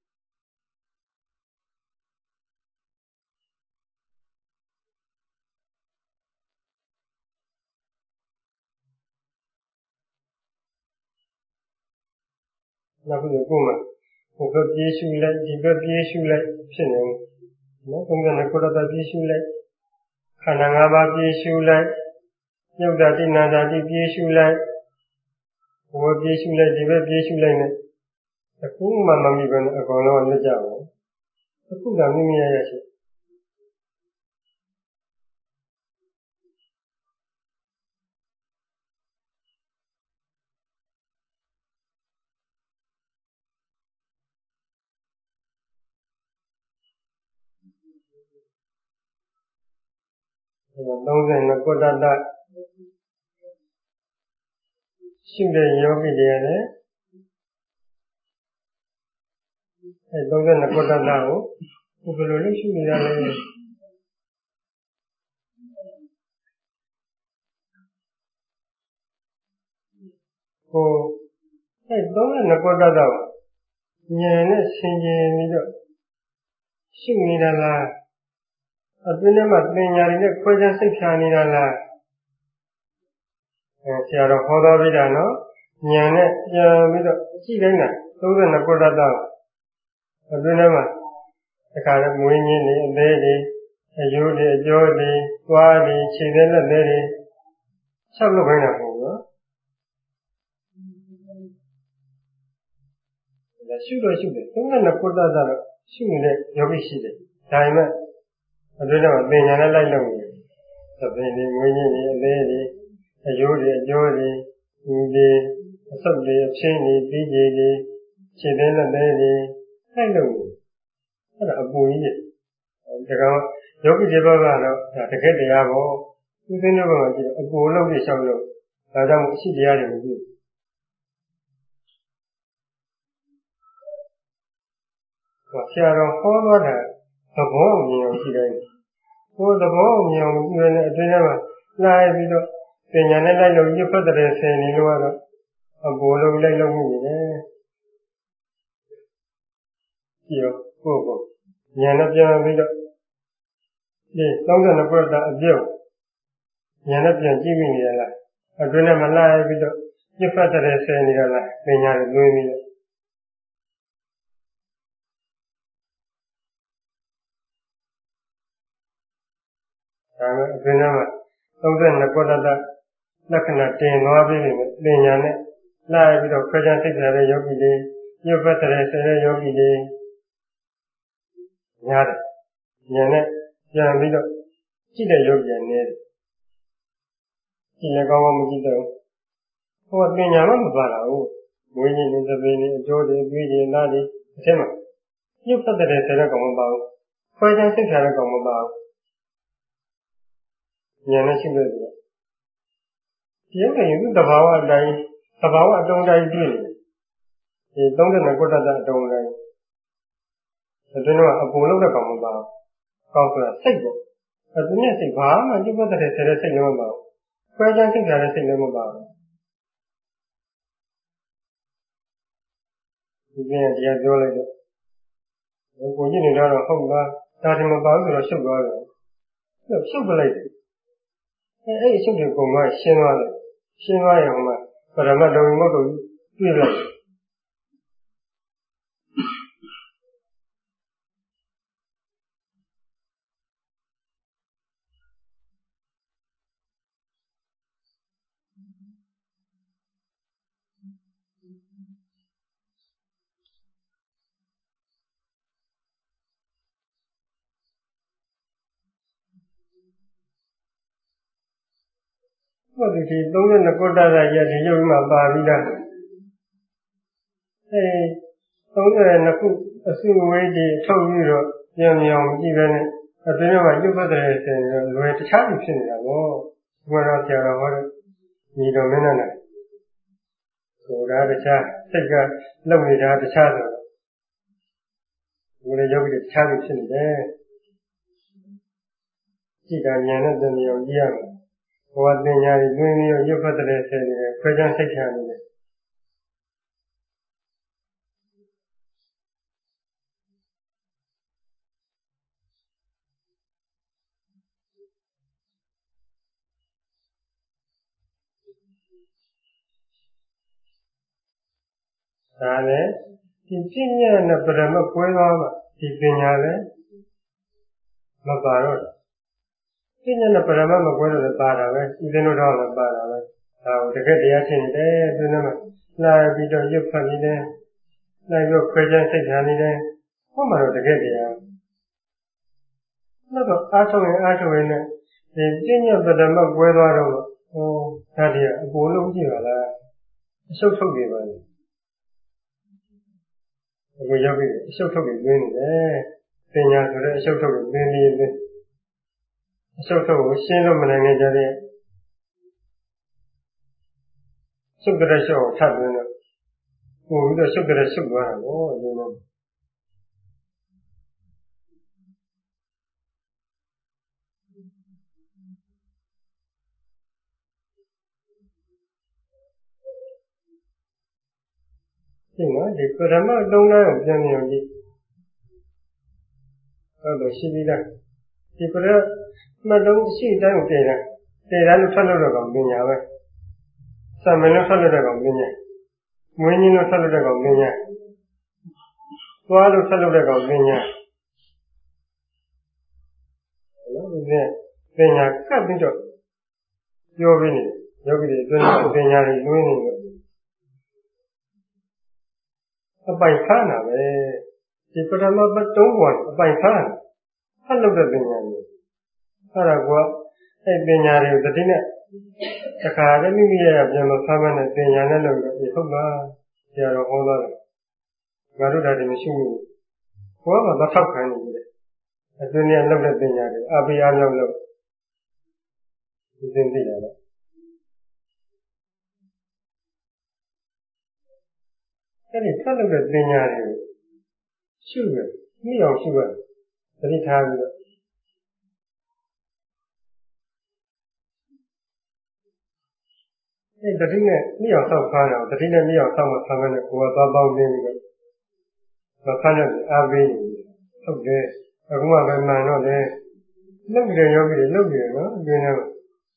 နောက်ပြီးကိုယ်မှာဟိုဘက်ပြေးရှုလိုက်ဒီဘက်ပြေးရှုလိုက်ဖြစ်နေတယ်နော်32ခုတတပြေးရှုလိုက်ခန္ဓာ၅ပါးပြေးရှုလိုက်ယုတ်တာတိနာတာတိပြေးရှုလိုက်ဟိုပြေးရှုလိုက်ဒီဘက်ပြေးရှုလိုက်နဲ့အခုမှမမိဘဲအကောင်လုံးလွတ်ကြပါအခုကမိမိရရှိ32ကုတ္တတရှိတဲ့ယောဂီတွေရတယ်32ကုတ္တတကိုဘယ်လိုလုပ်ရှိနေရလဲ32ကုတ္တတကိုဉာဏ်နဲ့ဆင်ခြင်ပြီးတော့ရှိနေတာလားအတွင်းထဲမှာပညာတွေနဲ့ခွဲခြားစိတ်ဖြာနေတာလားဆရာတော်ဟောတော်ပြတာနော်ဉာဏ်နဲ့ပြန်ပြီးတော့ကြည့်တိုင်းက32ကုတ္တတအတွင်းထဲမှာတခါလဲမွေးညင်းတွေအသေးတွေအယိုးတွေအကျော်တွေသွားတွေခြေသေးလက်သေးတွေဆက်လုပ်ခိုင်းတာပေါ့နော်ဒါရှုတော့ရှုတယ်32ကုတ္တတတော့ရှုနေတဲ့ယောဂီရှိတယ်ဒါပေမဲ့အတွင်းထဲမှာပညာနဲ့လိုက်လုပ်နေတယ်သပင်တွေမွေးညင်းတွေအသေးတွေအယိုးတွေအကျော်တွေဒီတွေအဆုပ်တွေအချင်းတွေပြီးကြီးတွေခြေသေးလက်သေးတွေလိုက်လုပ်နေအဲ့ဒါအပူကြီးတွေဒါကယောဂီတွေဘက်ကတော့တကယ်တရားပေါ့သူသိတဲ့ဘက်မှာကြည့်အပူလုံးတွေရှောက်လို့ဒါကြောင့်အရှိတရားတွေမကြည့်ဆရာတော်ဟောသွားတာသဘောမြင်အောင်ရှိတယ်ကိုယ်သဘောမြင်အောင်ကြည့်ရတဲ့အတွင်းထဲမှာလိုက်ပြီးတော့ပညာနဲ့လိုက်လို့ညှပ်ဖတ်တဲ့ဆယ်နေလို့ကတော့အပူလုံးလိုက်လို့မှုနေတယ်ကြည့်ရောကိုယ်ဉာဏ်နဲ့ပြန်ပြီးတော့ဒီ32ခုတအပြုတ်ဉာဏ်နဲ့ပြန်ကြည့်မိနေရလားအတွင်းထဲမှာလိုက်ပြီးတော့ညှပ်ဖတ်တဲ့ဆယ်နေရလားပညာတွေလွှဲပြီးတော့ဒါမဲ့အတွင်းထဲမှာ32ခုတလက္ခဏာတင်သွားပြီးပြီပညာနဲ့လိုက်ပြီးတော့ခွဲခြားသိတဲ့ယောဂီတွေညှပ်ဖတ်တဲ့ဆယ်တဲ့ယောဂီတွေများတယ်ဉာဏ်နဲ့ပြန်ပြီးတော့ကြည့်တဲ့ယောဂီကနေတယ်ကြည့်လည်းကောင်းကောင်းမကြည့်တော့ဟိုပညာမှမပါတာဟုတ်ဝိညာဉ်တွေသဘေတွေအကျိုးတွေအပြီးတွေနားတွေအထက်မှာညှပ်ဖတ်တဲ့ဆယ်တဲ့ကောင်မပါဘူးခွဲခြားသိတဲ့ကောင်မပါဘူးဉာဏ်နဲ့ရှိလို့ဆိုတော့ဒီရုပ်နဲ့သူ့သဘာဝအတိုင်းသဘာဝအတုံးတိုင်းပြည့်နေတယ်ဒီ32ကုတ္တတအတုံးတိုင်းအတွင်းကအပူလောက်တဲ့ကောင်မပါဘူးကောင်းဆိုတာစိတ်ပေါ့သူနဲ့စိတ်ဘာမှညှပ်ဖတ်တဲ့ဆယ်တဲ့စိတ်လည်းမပါဘူးခွဲခြားသိတဲ့စိတ်လည်းမပါဘူးဒီကနေ့တရားပြောလိုက်တော့ကိုကြီးနေတော့ဟုတ်လားဒါဒီမပါဘူးဆိုတော့ရှုပ်သွားတယ်ရှုပ်ပလိုက်တယ်အဲ့ဒီရှုပ်တွေပုံမှန်ရှင်းသွားတယ်ရှင်းသွားရင်ဟိုမှာပရမတ်တော်မဟုတ်တော့တွေ့လိုက်ဟုတ်ဒီ32ကုတ္တရရဲ့ဒီရုပ်မှာပါပြီးသား32ခုအစုအဝေးကြီးထုတ်ပြီးတော့ပြန်မြောင်ကြည့်ပဲနဲ့အတွင်းမှာရုပ်ပတ်တဲ့ဆယ်နေတော့လွယ်တခြားကြီးဖြစ်နေတာပေါ့ဘုရားဆရာတော်ဟောတဲ့ညီတော်မင်းနဲ့ဆိုတာတခြားစိတ်ကလုံနေတာတခြားဆိုတော့ဒီလိုယောဂီတခြားကြီးဖြစ်နေတယ်ကြည့်တာဉာဏ်နဲ့သိမြင်အောင်ကြည့်ရမယ်ဘဝပညာတွေတွင်းပြီးရုပ်ပတ်တဲ့ဆယ်နေတယ်ခွဲခြားစိတ်ချနေတယ်ဒါလည်းဒီပညာနဲ့ပရမတ်ကွဲသွားမှဒီပညာလည်းမပါတော့ပညာနဲ့ပရမတ်မကွဲတော့လည်းပါတာပဲဤသို့တော့လည်းပါတာပဲဒါကိုတကယ်တရားရှင်းနေတယ်သူနဲ့မှလာပြီးတော့ရုပ်ဖတ်နေတယ်လိုက်ပြီးခွဲခြားစိတ်ဓာတ်နေတယ်ဘုမှတော့တကယ်တရားတော့အားထုတ်ရင်အားထုတ်ရင်လည်းဒီပညာပဒမကွဲသွားတော့ဟောဒါတည်းအပေါ်လုံးကြည့်ပါလားအရှုပ်ထုတ်နေပါလေအခုရောက်ပြီအရှုပ်ထုတ်နေနေတယ်ပညာဆိုတဲ့အရှုပ်ထုတ်ကိုနေအရှုပ်ထုတ်ကိုရှင်းလို့မနိုင်ကြတဲ့ရှုပ်တဲ့ရှုပ်ကိုထပ်ပြီးတော့ပို့ပြီးတော့ရှုပ်တဲ့ရှုပ်သွားတာပေါ့ဒီလိုဒီနော်ဒီပရမတ်သုံးတိုင်းကိုပြန်မြင်ကြည့်ဟုတ်တယ်ရှိပြီးသားဒီပရမတ်သုံးရှိတိုင်းကိုတည်တယ်လို့ထွက်လို့တော့ပညာပဲစံမင်းလို့ထွက်လို့တော့ပညာမွေးကြီးလို့ထွက်လို့တော့ပညာသွားလို့ထွက်လို့တော့ပညာနော်ဒီပညာကပ်ပြီးတော့ပြောပြီးနေယောဂီတွေအတွင်းပညာတွေလွှင်းနေတော့အပိုင်ခါနာပဲဒီပထမပတ်သုံးပေါ်အပိုင်ခါနာဖတ်လို့တဲ့ပညာတွေအဲ့ဒါကအဲ့ပညာတွေကိုတတိနဲ့တခါတည်းမိမိရဲ့ပြန်မဖမ်းမနဲ့ပညာနဲ့လို့ဒီဟုတ်လားဆရာတော်ဟောသွားတယ်ငါတို့ဒါတည်းမရှိဘူးဘောမှာမထောက်ခံနေတယ်အတွင်းနဲ့လောက်တဲ့ပညာတွေအပိအားမြောက်လို့ဒီသင်သိရတယ်အဲ့ဒီဆက်လုပ်တဲ့ပညာတွေရှုရမိအောင်ရှုရသတိထားပြီးတော့အဲ့တတိနဲ့မိအောင်ဆောက်ထားတယ်တတိနဲ့မိအောင်ဆောက်မှဆံမနဲ့ကိုယ်ကသွားပေါင်းနေပြီးတော့မဖမ်းတဲ့အားပေးနေဟုတ်တယ်အခုမှပဲမှန်တော့လေလုပ်တယ်ယောဂီတွေလုပ်တယ်နော်အင်းနဲ့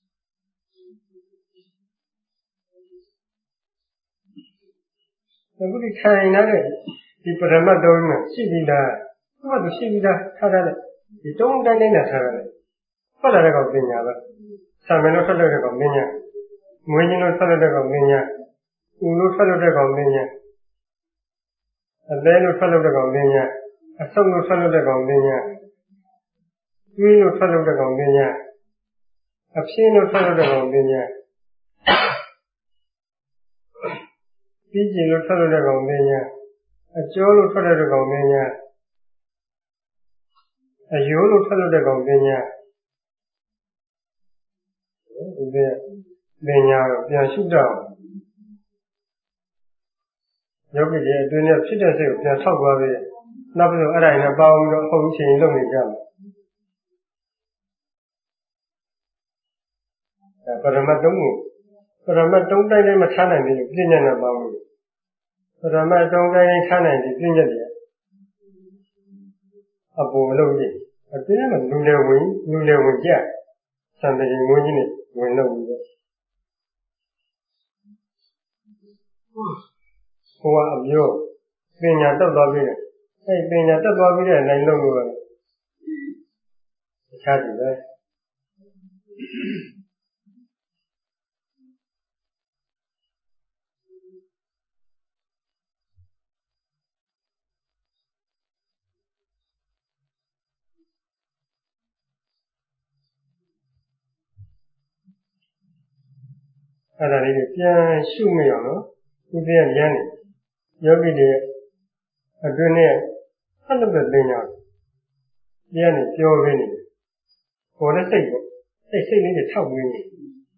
အခုဒီထိုင်နေတဲ့ဒီပရမတ်တော်ကြီးရှိပြီလားဘာလို့ရှိပြီလားထားတယ်ဒီတုံးတိုင်းနဲ့ထားတယ်ထွက်လာတဲ့ကောင်ပညာပဲဆံမလို့ထွက်လာတဲ့ကောင်ပညာမွေးချင်းလို့ထွက်လာတဲ့ကောင်ပညာဦးလို့ထွက်လာတဲ့ကောင်ပညာအလဲလို့ထွက်လာတဲ့ကောင်ပညာအဆုပ်လို့ထွက်လာတဲ့ကောင်ပညာကျွေးလို့ထွက်လာတဲ့ကောင်ပညာအဖြင်းလို့ထွက်လာတဲ့ကောင်ပညာပြီးကျင်လို့ထွက်လာတဲ့ကောင်ပညာအကျော်လို့ထွက်လာတဲ့ကောင်ပညာအယိုးလို့ထွက်လာတဲ့ကောင်ပညာဒီပညာကိုပြန်ရှုတော့ယောဂီတွေအတွင်းနဲ့ဖြစ်တဲ့စိတ်ကိုပြန်ဆောက်သွားပြီးနောက်ပြီးတော့အဲ့ဒါနဲ့ပေါင်းပြီးတော့ဟုတ်ချင်းလုပ်နေကြတယ်ပရမတ်သုံးကိုပရမတ်သုံးတိုင်းလည်းမထားနိုင်ဘူးပြည့်ညတ်နဲ့ပေါင်းလို့ပရမတ်သုံးတိုင်းထားနိုင်တယ်ပြည့်ညတ်တွေအပေါ်လုံးကြီးအတွင်းမှာလူလေဝင်ကြစံတည်းငွေကြီးနဲ့ဝင်လို့ပြီးတော့ဟိုကအမျိုးပညာတက်သွားပြီးတယ်အဲ့ပညာတက်သွားပြီးတဲ့နိုင်လို့လို့တခြားတူပဲအဲ့ဒါလေးတွေပြန်ရှုမိအောင်နော်ဒီပြန်ရမ်းနေယောဂီတွေအတွင်းနဲ့ဆက်လုပ်တဲ့ပညာပြန်နေပြောရင်းနေပေါ်တဲ့စိတ်ပေါ့စိတ်လေးတွေထောက်ပြီးနေ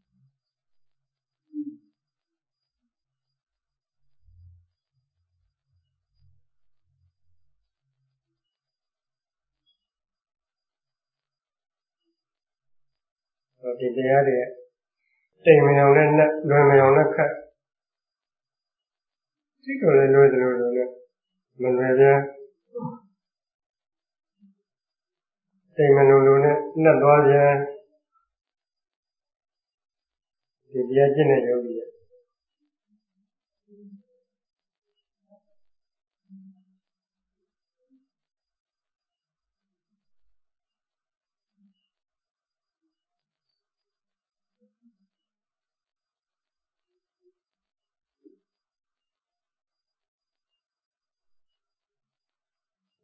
ဒီတရားတွေတိမ်မြောင်နဲ့လွယ်မြောင်နဲ့ခက်စိတ်တော်လည်းလွယ်တယ်လို့လည်းမလွယ်ပြန်တိမ်မလုံးနဲ့နှက်သွားပြန်ဒီတရားကျင့်တဲ့ယောဂီရဲ့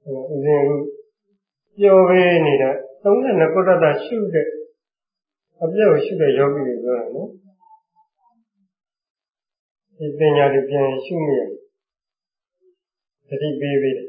ဦးဇင်းကပြောပေးနေတာ32ခုတ္တရှုတဲ့အပြည့်ကိုရှုတဲ့ယောဂီတွေပြောတယ်နော်ဒီပညာတွေပြန်ရှုမိရတယ်သတိပေးတယ်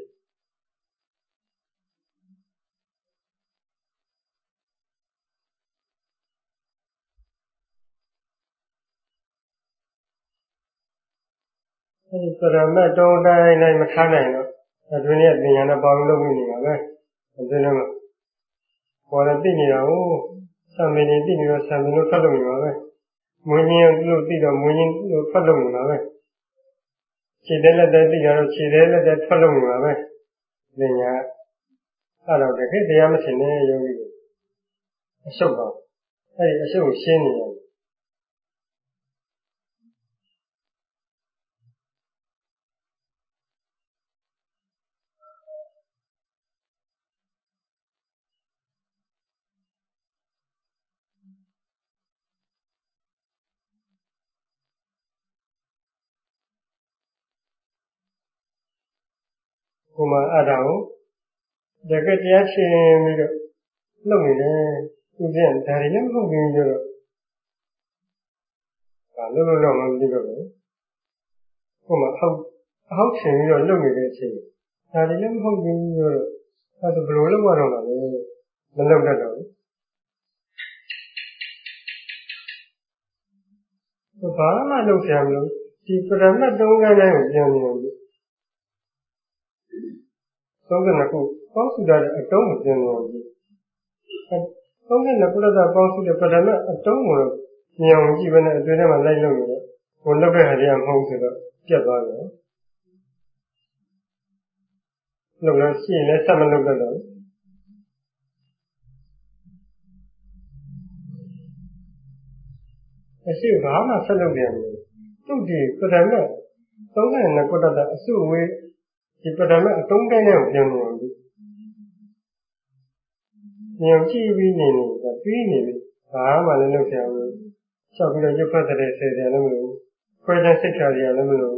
အဲဒီပရမတ်တုံးတိုင်းမထားနိုင်တော့အတွင်းရဲ့ပညာနဲ့ပေါင်းလုပ်နေပါပဲအတွင်းမှာပေါ်ရသိနေတာကိုသံမင်းသိနေတော့သံမင်းတို့ဖတ်လို့နေပါပဲမွေးင်းလို့သိတော့မွေးင်းလို့ဖတ်လို့နေပါပဲခြေသေးလက်သေးသိကြတော့ခြေသေးလက်သေးဖတ်လို့နေပါပဲပညာအဲ့တော့တကယ်တရားမထင်နဲ့ယောဂီအရှုပ်ပါအဲ့ဒီအရှုပ်ကိုရှင်းနေတယ်ဟိုမှာအဲ့ဒါကိုတကယ်တရားရှင်းပြီးတော့လုပ်နေတယ်သူကဒါတွေလည်းမဟုတ်ဘူးဆိုတော့ဒါလုံးတော့မသိတော့ဘူးဟိုမှာအဟောက်ရှင်ပြီးတော့လုပ်နေတဲ့အချိန်ဒါတွေလည်းမဟုတ်ဘူးဆိုတော့အဲ့ဒါဘယ်လိုလုပ်ရတော့မှာလဲမလုပ်တတ်တော့ဘူးဘာမှလုပ်ကြမလို့ဒီပရမတ်တုံးကန်းတိုင်းကိုပြန်နေတယ်32ခုပေါင်းစုတဲ့အတုံးကိုပြန်နေတယ်32ခုတည်းပေါင်းစုတဲ့ပရမတ်အတုံးကိုတော့မြင်အောင်ကြည့်ပဲနဲ့အတွင်းထဲမှာလိုက်လုပ်နေတယ်ဟိုလုပ်တဲ့ဟာတွေကမဟုတ်ဆိုတော့ပြတ်သွားတယ်လုပ်လို့ရှိရင်လည်းဆက်မလုပ်တတ်တော့အရှိဘာမှဆက်လုပ်ပြန်တယ်သူ့ဒီပရမတ်32ခုတည်းအစုဝေးဒီပရမတ်အတုံးတိုင်းကိုပြန်နေတယ်ဉာဏ်ကြည့်ပြီးနေနေတာပြီးနေပြီဘာမှလည်းလုပ်ကြအောင်ဆောက်ပြီးတော့ရုပ်ဖတ်တဲ့ဆယ်တယ်လည်းမလို့ခွဲခြားစိတ်ချရတယ်လည်းမလို့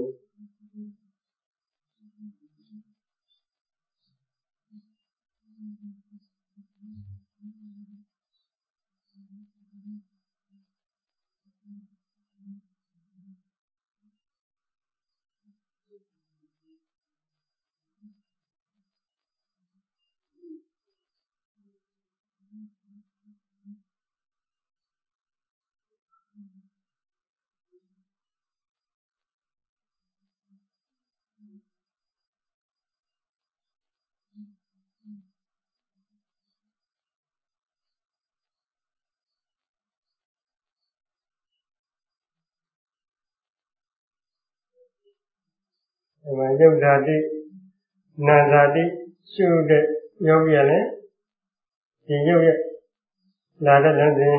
ဒီမှာယုတ်ဓာတိနာဓာတိရှုတဲ့ယောဂီရလည်းဒီယုတ်ရဲ့လာတဲ့လမ်းစဉ်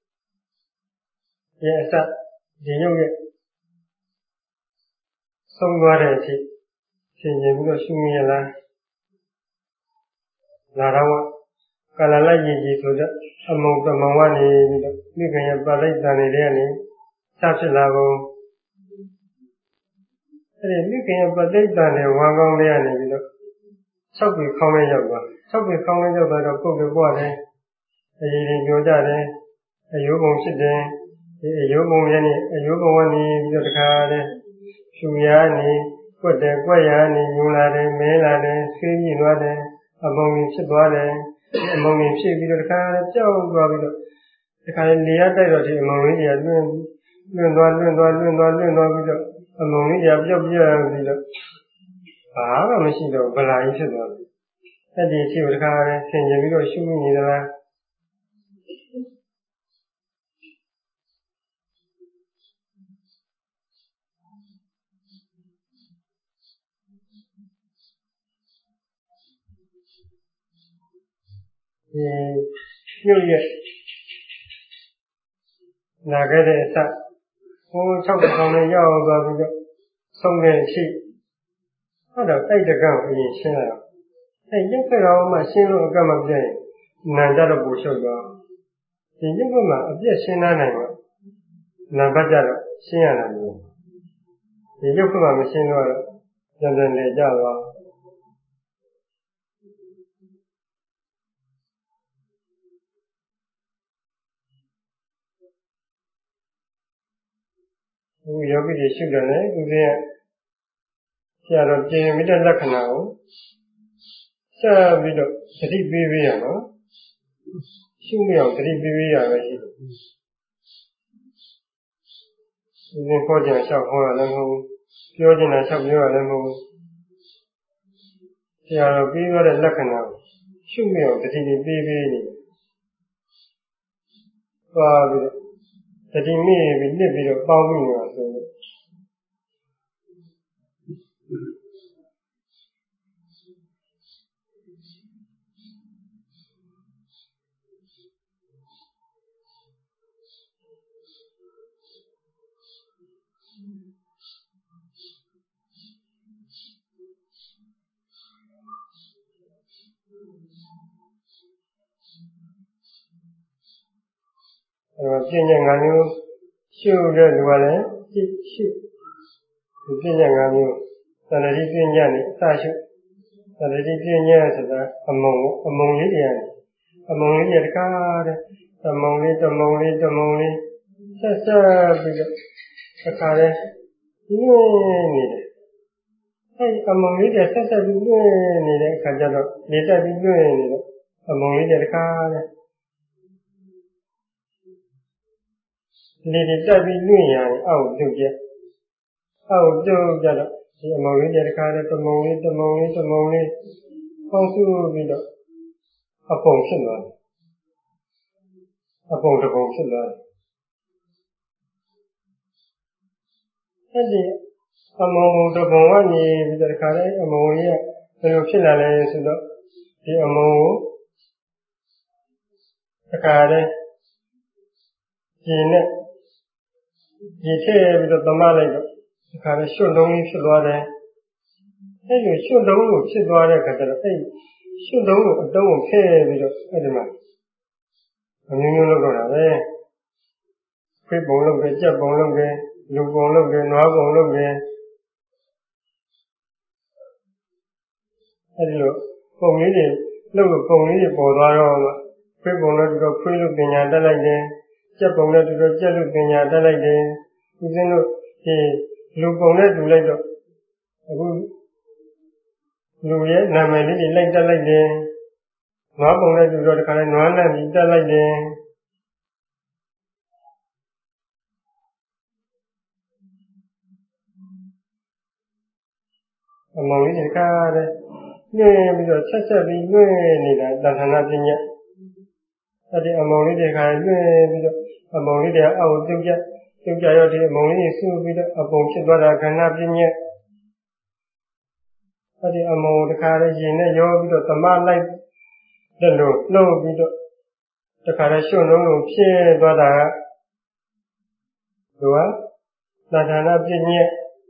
ရဲ့အစဒီယုတ်ရဲ့ဆုံးသွားတဲ့အထိသင်ခြင်းပြီးတော့ရှုမိရလားလာတော့ကာလလိုက်ရည်ကြီးဆိုတဲ့အမုံပမုံကနေပြီးတော့မိခင်ရဲ့ပါဠိတန်တွေထဲကနေစဖြစ်လာကုန်အဲ့ဒီမိခင်ရဲ့ပါဠိတန်တွေဝါကောင်းတွေကနေပြီးတော့6ပေခေါင်းလေးရောက်သွား6ပေခေါင်းလေးရောက်သွားတော့ပုတ်ပွားတယ်အရည်တွေပြောကြတယ်အယိုးပုံဖြစ်တယ်ဒီအယိုးပုံရဲ့နေအယိုးပုံကနေပြီးတော့တခါတည်းရှူရနေကွက်တယ်ကွက်ရနေညူလာတယ်မဲလာတယ်ဆေးကြီးသွားတယ်အမုံကြီးဖြစ်သွားတယ်အမုံကြီးဖြစ်ပြီးတော့တခါတည်းကြောက်သွားပြီးတော့တခါတည်းနေရတိုက်တော့ဒီအမုံလေးကြီးလွင့်သွားပြီးတော့အမုံလေးကြီးပျောက်ပြီးတော့ဘာမှမရှိတော့ဗလာကြီးဖြစ်သွားတယ်အဲ့ဒီအချိန်တခါတည်းဆင်ကျင်ပြီးတော့ရှုမိနေသလားဒီပြုတ်ရဲ့နာခဲ့တဲ့အစဟို6ခေါင်းနဲ့ရောက်သွားပြီးတော့ဆုံးတဲ့အချိန်အဲ့တော့တိုက်တကန့်ကိုအရင်ရှင်းလိုက်အောင်အဲ့ရုပ်ခရောမှရှင်းလို့အကန့်မပြည့်ရင်နာကြတော့ပူရှုပ်သွားဒီရုပ်ကမှအပြည့်ရှင်းနိုင်တော့နာဘတ်ကြတော့ရှင်းရတာမျိုးဒီရုပ်ကမှမရှင်းတော့ပြန်ပြန်လေကြသွား yogi de shudane, Udia Siaro Jim Lakhanao, Savido, Sadi Viviano, Shumio, Sadi Viviano. Using Fortune Shop Hole, Georgian Shop Yoramo, Siaro Viva Lakhanao, Shumio, Sadi Viviani. Sadi me, we live with a bombing or so. Pinyanganu, shoot the dwelling, shoot. The Pinyanganu, Saladi Pinyani, Tashu, Saladi Pinyas among Lydian, among Lydia card, among Lit, Sasa, a card, among Lydia, Sasa, needed Kajalo, later be doing among Lydia card. Lady Debbie Luyan out to get out to get the Amoli card, the Moli, also with a function, upon the function. And among the one with the card, Amolia, the Lucilla, the Amo, the card, He said with the Tamale, the kind of should only should water. And you should don't sit water at the face. Should don't pay with the element. And you look at it. Quick bone of the jet bone of the look bone of the nob bone of the. And look, look only for the quick bone of the quick looking at the like the jet bone of the jet looking at the like the. Look on it to let Luya, Namely, like the like the Rob on it to go to Karan and eat the like the among the card. Because such a big way that nothing yet. At the among the card, among the out to get. If I had a money, soon with a bunch but I cannot be yet. But the among the carriage in a yard with a man like the low with the carriage shown no share but I do that I not been yet.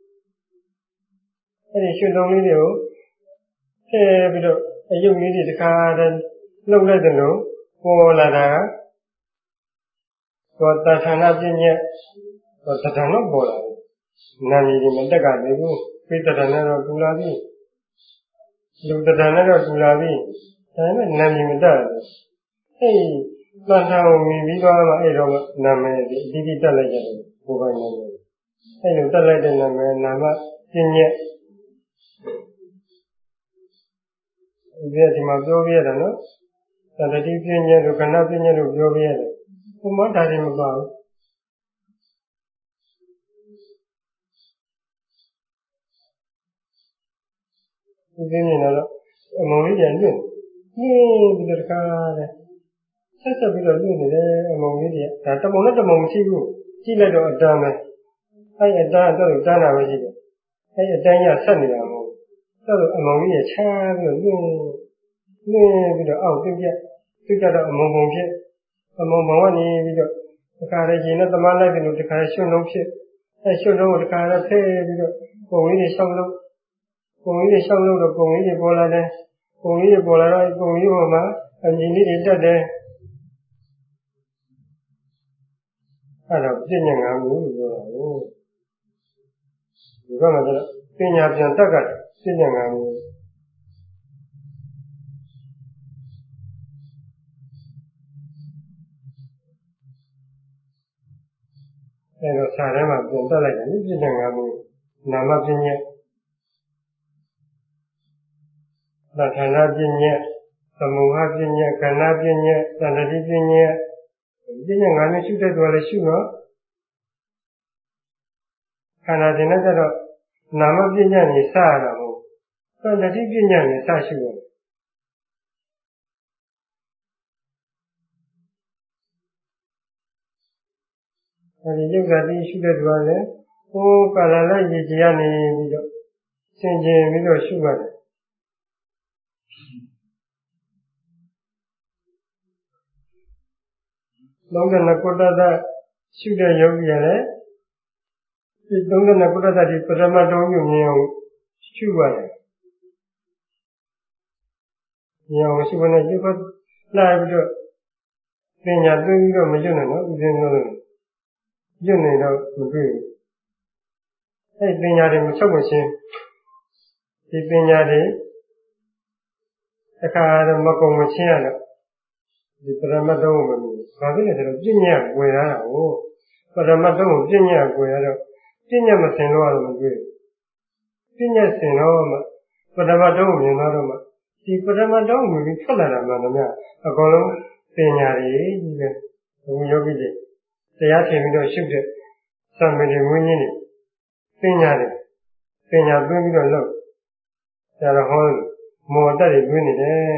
And it should only do. Say with a young lady the card and look like the low, or like what that I not been yet. But that I not bother. Nanny in the garden, Peter another Gulabi. Look at another Gulabi. I'm a Nanny Medal. Hey, not how we go on Name, digital legend, over Name. I know the legend of Nama, Sinya. There's my Jovier, no? That the Dipinia, you cannot be near Jovier. Who might have him about? Among the with the card. Such a bit of among Lydia. That the moment among she let a dame. I had done with it. I had done your son among. So among me a child, with the out together among it. Among one with the carriage in the man like the carriage no ship. I should know the car pay with the only some look. Only some look of only the Bolade. Only the Bolade, only Roma, and you need it there. I don't think I'm going to go. Pinya Piantaga, Sinyang. တော့စာထဲမှာပြန်တက်လိုက်တယ်ပြည့်တဲ့ငါမျိုးနာမပြည့်ညက်သဌာနပြည့်ညက်သမုဟပြည့်ညက်ကဏ္ဍပြည့်ညက်သန္တိပြည့်ညက်ပြည့်ညက်ငါမျိုးရှုတဲ့တော်လည်းရှုတော့ခန္ဓာတင်တဲ့ကြတော့နာမပြည့်ညက်နေစရတာမဟုတ်သန္တိပြည့်ညက်နေစရှုရတယ်အဲဒီယုတ်ကတိရှုတဲ့တော်လည်းဟိုကာလလိုက်ရည်ကြည်ရနေပြီးတော့ဆင်ခြင်ပြီးတော့ရှုရတယ်လုံးတဲ့ကုတ္တသရှုတဲ့ယောဂီရလည်းဒီလုံးတဲ့ကုတ္တသဒီပရမတ်တော်ကိုမြင်အောင်ရှုရတယ်မြင်အောင်ရှုဖို့နဲ့ဒီဘက်လာပြီးတော့ပညာသိပြီးတော့မကျွနဲ့နော်ဥစဉ်လို့ကျွနေတော့မတွေ့ဘူးအဲ့ပညာတွေမချုပ်မချင်းဒီပညာတွေအခါမကုံမချင်းရတော့ဒီပရမတ်တော်ကိုမမြင်ဘာဖြစ်လဲဆိုတော့ပြဉ္ညာကိုယ်ရတာကိုပရမတ်တော်ကိုပြဉ္ညာကိုယ်ရတော့ပြဉ္ညာမစင်လို့တော့မတွေ့ဘူးပြဉ္ညာစင်တော့မှပရမတ်တော်ကိုမြင်တော့မှဒီပရမတ်တော်ကိုမြင်ပြီးထွက်လာတာမှလည်းအကုန်လုံးပညာတွေကြီးပဲဘုံယောဂီတွေတရားသင်ပြီးတော့ရှုတဲ့သံဃာတွေဝင်းကြီးတွေပညာတွေပညာသွင်းပြီးတော့လုပ်ဒါတော့ဟောမော်တက်တွေသွင်းနေတယ်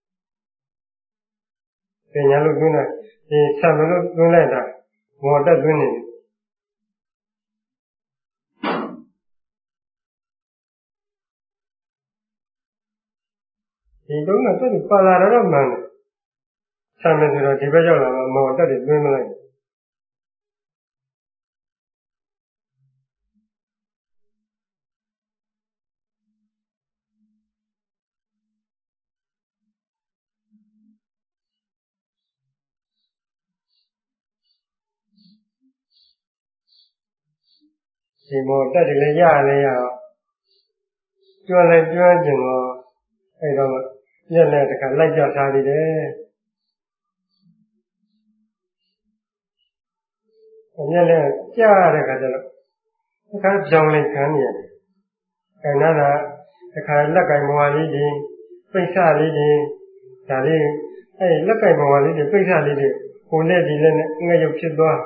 ပညာလို့သွင်းလိုက်ဒီသံဃာလို့သွင်းလိုက်တာမော်တက်သွင်းနေတယ်ဒီတုန်းကသူပါလာတော့မှန်တယ်ဆံမယ်ဆိုတော့ဒီဘက်ရောက်လာတော့မော်တက်တွေသွင်းမလိုက်ဒီမော်တက်တွေလည်းရလည်းရအောင်ကျွမ်းလည်းကျွမ်းကျင်တော့အဲ့တော့ညက်နဲ့တခါလိုက်ကြထားသေးတယ်ညက်နဲ့ကြားရတဲ့ခါကျတော့အခါကြောင်လိုက်ခံနေရတယ်။အဲနာတာအခါလက်ကင်ဘဝလေးတွေပိဿလေးတွေဒါလေးအဲလက်ကင်ဘဝလေးတွေပိဿလေးတွေကိုနဲ့ဒီနဲ့ငှက်ရုပ်ဖြစ်သွား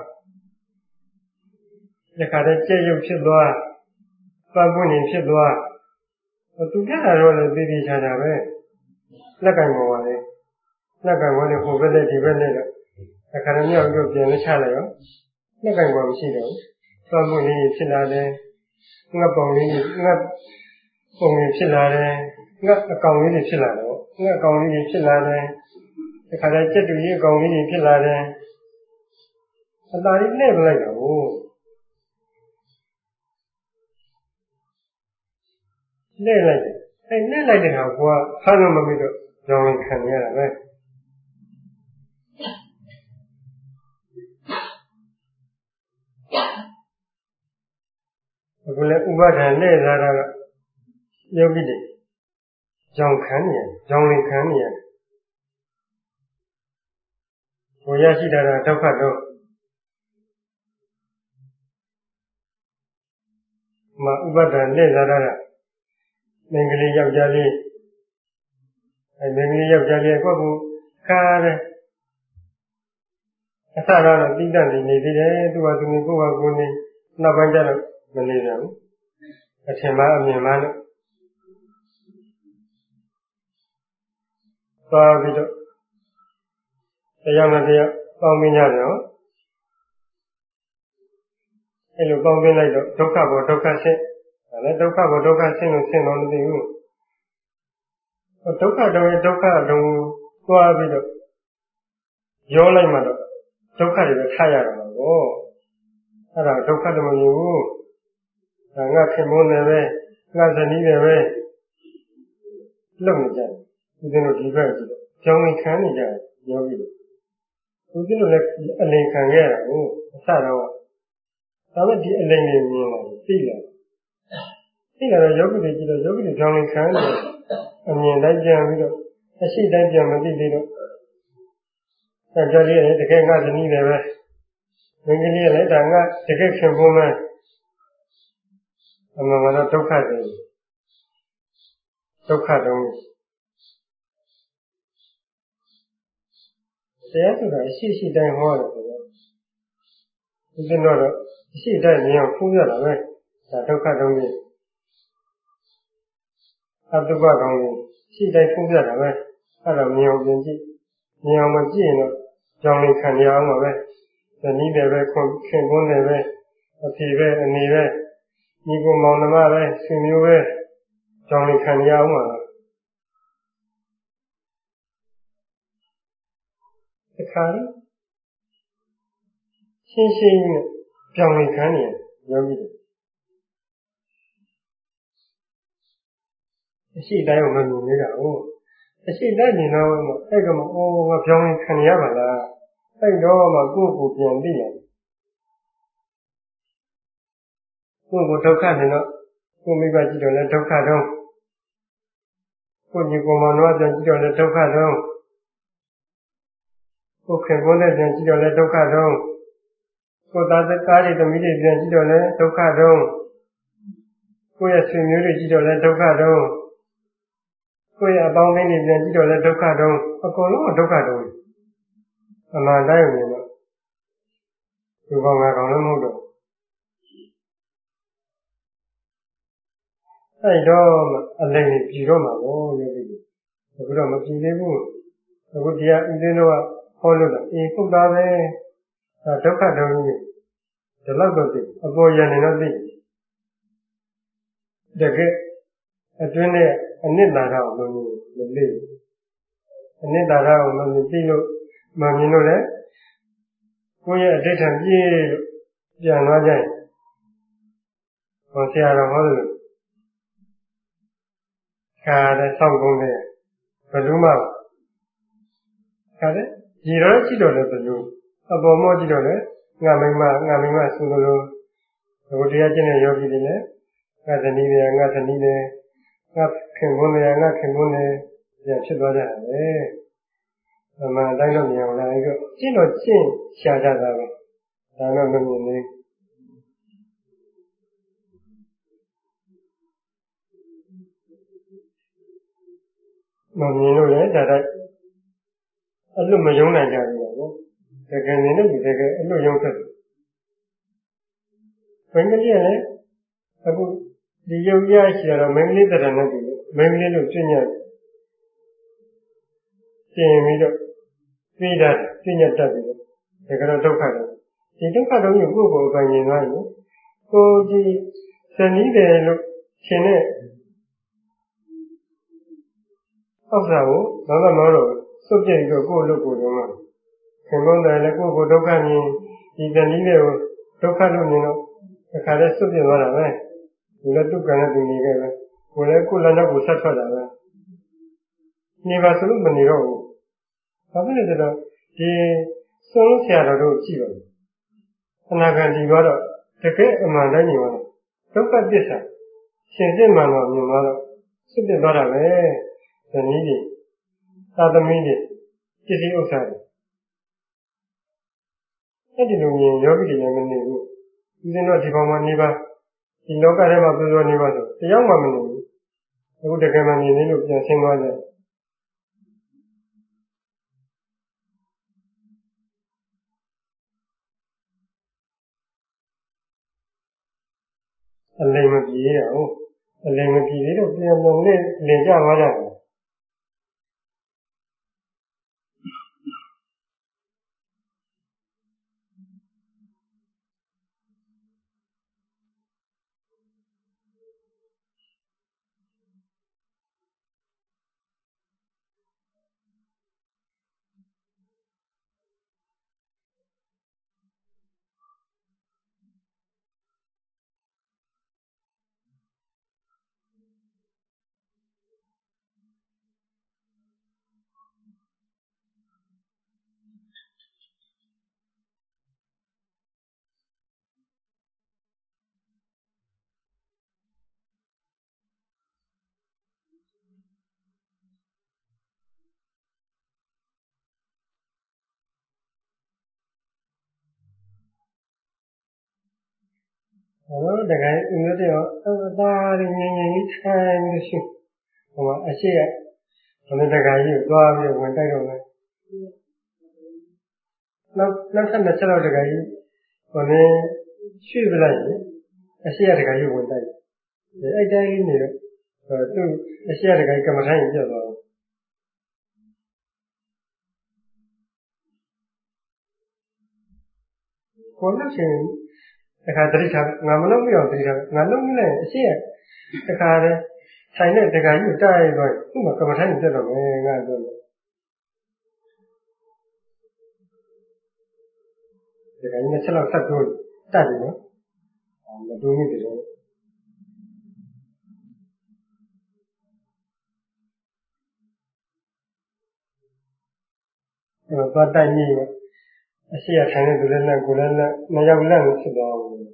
။ဒီခါတည်းကြက်ရုပ်ဖြစ်သွားပန်းပွင့်နေဖြစ်သွားသူပြတာတော့လည်းသိသိချာချာပဲလက်ကင်ဘဝလေးလက်ကင်ဘဝလေးဟိုဘက်နဲ့ဒီဘက်နဲ့တော့အခါတည်းမြောက်ရုပ်ပြန်လဲချလိုက်ရောလက်ကင်ဘဝမရှိတော့ဘူးပန်းပွင့်နေဖြစ်လာတယ်ငှက်ပုံလေးငှက်ပုံလေးဖြစ်လာတယ်ငှက်အကောင်လေးတွေဖြစ်လာတော့ငှက်အကောင်လေးတွေဖြစ်လာတယ်ဒီခါကျကြက်တူကြီးအကောင်လေးတွေဖြစ်လာတယ်အသာလေးလှည့်ပလိုက်တော့လှည့်လိုက်တယ်အဲလှည့်လိုက်တဲ့ဟာကဖမ်းလို့မပြီးတော့ကြောင်ခံရတာပဲအခုလည်းဥပါဒဏ်နဲ့လာတာကယောဂီတွေကြောင်ခံနေရတယ်ကြောင်ခံနေရတယ်ဘုရားရှိတာကဒုက္ခတော့မဥပါဒဏ်နဲ့လာတာကမင်္ဂလိယောက်ျားလေးအဲမင်္ဂလိယောက်ျားလေးကိုယ့်ကိုခါတယ်အစတော့တိတ္တနေနေသေးတယ်သူကသူနေကိုယ့်ဟာကိုယ်နေနောက်ပိုင်းကျတော့မနေပြန်ဘူးအထင်မှားအမြင်မှားလို့သွားပြီးတော့တရားမတရားပေါင်းမင်းကြတယ်ဟောအဲ့လိုပေါင်းမင်းလိုက်တော့ဒုက္ခဘောဒုက္ခဆင်းဒါလည်းဒုက္ခဘောဒုက္ခဆင်းလို့ဆင်းတော့မသိဘူးဒုက္ခတော့ဒုက္ခတော့သွားပြီးတော့ရောလိုက်မှတော့ဒုက္ခတွေပဲထားရတာပေါ့အဲ့ဒါဒုက္ခတော့မမြင်ဘူးဒါငါခင်မုန်းတယ်ပဲငါဇနီးတယ်ပဲလုံနေကြတယ်ဦးဇင်းတို့ဒီဘက်ကြည့်တော့ကြောင်းခံနေကြတယ်ယောဂီတွေဦးဇင်းတို့လည်းအလင်ခံခဲ့ရတာကိုအစတော့ဒါပေမဲ့ဒီအလင်တွေမြင်လာသိလာတော့ယောဂီတွေကြည့်တော့ယောဂီတွေကြောင်းခံနေအမြင်တိုင်းပြန်ပြီးတော့အရှိတိုင်းပြန်မသိသေးတော့ကြောက်လေးတကယ်ငါဇနီးတယ်ပဲမင်္ဂလိလည်းဒါကတကယ်ခင်ဖို့မဲ့အမှန်ကတော့ဒုက္ခတွေဒုက္ခတုံးတရားဆိုတာရှိတိုင်းဟောတယ်ဆိုတော့ဒီတော့ရှိတိုင်းမြင်အောင်ဖူးရတာပဲဒါဒုက္ခတုံးကြီးအတုပကောင်ကြီးရှိတိုင်းဖူးရတာပဲအဲ့တော့မြင်အောင်ပြင်ကြည့်မြင်အောင်မကြည့်ရင်တော့ကြောင်နေခံရအောင်ပါပဲဇနီးတယ်ပဲခင်ပွန်းတယ်ပဲအဖေပဲအနေပဲညီကိုမောင်နှမပဲဆွေမျိုးပဲကြောင်နေခံရအောင်ပါတခါရှင်းနဲ့ကြောင်နေခံနေရောပြီးတယ်အရှိတိုင်းကိုမမြင်နေတာဟုတ်အရှိတိုင်းမြင်တော့အဲ့ကမှအိုးငါကြောင်နေခံရပါလားအဲ့တော့မှကိုယ့်ကိုပြန်သိရတယ်ကိုယ့်ကိုဒုက္ခနေတော့ကိုမိဘကြည့်တော့လည်းဒုက္ခတော့ကိုညီကောင်မတော်ပြန်ကြည့်တော့လည်းဒုက္ခတော့ကိုခင်ပွန်းတဲ့ပြန်ကြည့်တော့လည်းဒုက္ခတော့ကိုသားတွေသမီးတွေပြန်ကြည့်တော့လည်းဒုက္ခတော့ကိုရဲ့ဆွေမျိုးတွေကြည့်တော့လည်းဒုက္ခတော့ကိုရဲ့အပေါင်းအသင်းတွေပြန်ကြည့်တော့လည်းဒုက္ခတော့အကုန်လုံးကဒုက္ခတော့အမှန်တိုင်းမြင်တော့ဒီကောင်ကကောင်လည်းမဟုတ်တော့အဲ့တော့အလိမ်ပြည်တော့မှာပေါ့ရုပ်ပြီးအခုတော့မပြည်သေးဘူးအခုတရားဥသိန်းတော့ဟောလို့လားအေးပုတ်တာပဲဒုက္ခတုံးကြီးဒီလောက်တော့သိအပေါ်ရနေတော့သိတကယ်အတွင်းနဲ့အနစ်သာရကိုမသိအနစ်သာရကိုမသိလို့မမြင်လို့လေကိုယ့်ရဲ့အဋ္ဌံပြည့်လို့ပြန်သွားကြရင်ဟောဆရာတော်ဟောလို့ခါတဲ့စောင့်ကုန်တယ်ဘယ်သူမှခါတဲ့ဒီတော့ကြည့်တော့လည်းဘယ်သူအပေါ်မောကြည့်တော့လည်းငါမိမဆိုလိုဘုရားကျင့်တဲ့ယောဂီတွေလည်းငါသမီးတွေငါသမီးတွေငါခင်ပွန်းတွေငါခင်ပွန်းတွေပြန်ဖြစ်သွားကြတယ်အမှန်တိုင်းလို့မြင်အောင်လားအဲ့တော့ကျင့်တော့ကျင့်ရှာကြတာပဲဒါတော့မမြင်သေးမမြင်လို့လည်းဒါတိုက်အဲ့လိုမယုံနိုင်ကြဘူးပေါ့တကယ်မြင်လို့တကယ်အဲ့လိုယုံသက်မင်္ဂလိလည်းအခုဒီယုံရရှိတော့မင်္ဂလိတရဏနဲ့တူတယ်မင်္ဂလိလို့ကျင့်ရတယ်ကျင့်ပြီးတော့ပြီးတာကျင့်ရတတ်ပြီးတော့ဒါကတော့ဒုက္ခတော့ဒီဒုက္ခတော့ကိုယ့်ကိုယ်ပိုင်မြင်သွားရင်ကိုဒီဇနီးတယ်လို့ရှင်တဲ့အောက်စာကိုဘာမှမဟုတ်တော့စွတ်ပြည့်ပြီးတော့ကိုယ့်အလုပ်ကိုလုံးဝခင်ဗျားတယ်လည်းကိုယ့်ကိုဒုက္ခမြင်ဒီဇနီးတယ်ကိုဒုက္ခလို့မြင်တော့အခါတည်းစွတ်ပြည့်သွားတာပဲဒီလည်းဒုက္ခနဲ့တူနေခဲ့ပဲကိုယ်လည်းကိုယ်လည်းတော့ကိုဆက်ထွက်တာပဲနေပါဆိုလို့မနေတော့ဘူးဘာဖြစ်လဲဆိုတော့ဒီဆုံးဆရာတော်တို့ကြည့်ပါအနာဂတ်ဒီတော့တကယ်အမှန်တိုင်းနေတော့ဒုက္ခသစ္စာရှင်စစ်မှန်တော့မြင်တော့စွတ်ပြည့်သွားတာပဲဇနီးကြီးသာသမီကြီးပစ္စည်းဥစ္စာတွေအဲ့ဒီလိုမြင်ယောဂီတွေလည်းမနေဘူးဒီတော့ဒီကောင်မှနေပါဒီလောကထဲမှာပြောနေပါဆိုတယောက်မှမနေဘူးအခုတကယ်မှမြင်နေလို့ပြန်ဆင်းသွားတယ်အလိမ်မပြေရအောင်အလိမ်မပြေတော့ပြန်လုံးနဲ့လင်ကြသွားကြတယ်နော်တကယ်ဦးမျိုးတွေသားရင်းငင်းငင်းထိုင်လို့ရှိဟိုမှာအရှိရဘယ်တကယ်ကြီးသွားပြီးဝင်တိုက်တော့မယ်နောက်ထပ်နှစ်ချက်တော့တကယ်ကြီးဟိုနေရွှေ့ပလိုက်အရှိရတကယ်ကြီးဝင်တိုက်အဲ့တိုင်းလေးနေတော့သူ့အရှိရတကယ်ကမ္မထိုင်ပြတ်သွားကိုယ်လို့ရှိရင်တခါတတိထားငါမလုပ်ပြအောင်တတိထားငါလုပ်နေလိုက်အရှိရတခါတည်းဆိုင်တဲ့တခါကြီးတိုက်သွားသူ့မှာကမ္မထိုင်ပြတ်တော့မယ်ငါပြောလို့တခါကြီးနဲ့ဆက်လောက်ဆက်တိုးတတ်တယ်နော်မတိုးမိတယ်တော့သွားတိုက်မိအရှိရထိုင်တဲ့သူလည်းလက်ကိုလည်းလက်မရောက်လက်လို့ဖြစ်သွားဘူး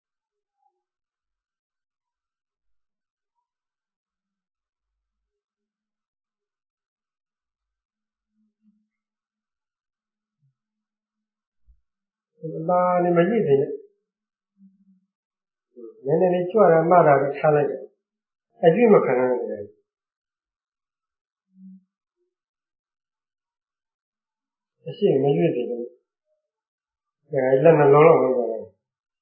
လာနေမရည်သေးနဲ့နည်းနည်းလေးကြွတာမှတာတော့ထားလိုက်တယ်အကြည့်မခံနိုင်ဘူးအရှိမရည်သေးဘူးလက်နှလုံးလောက်ပဲပါလား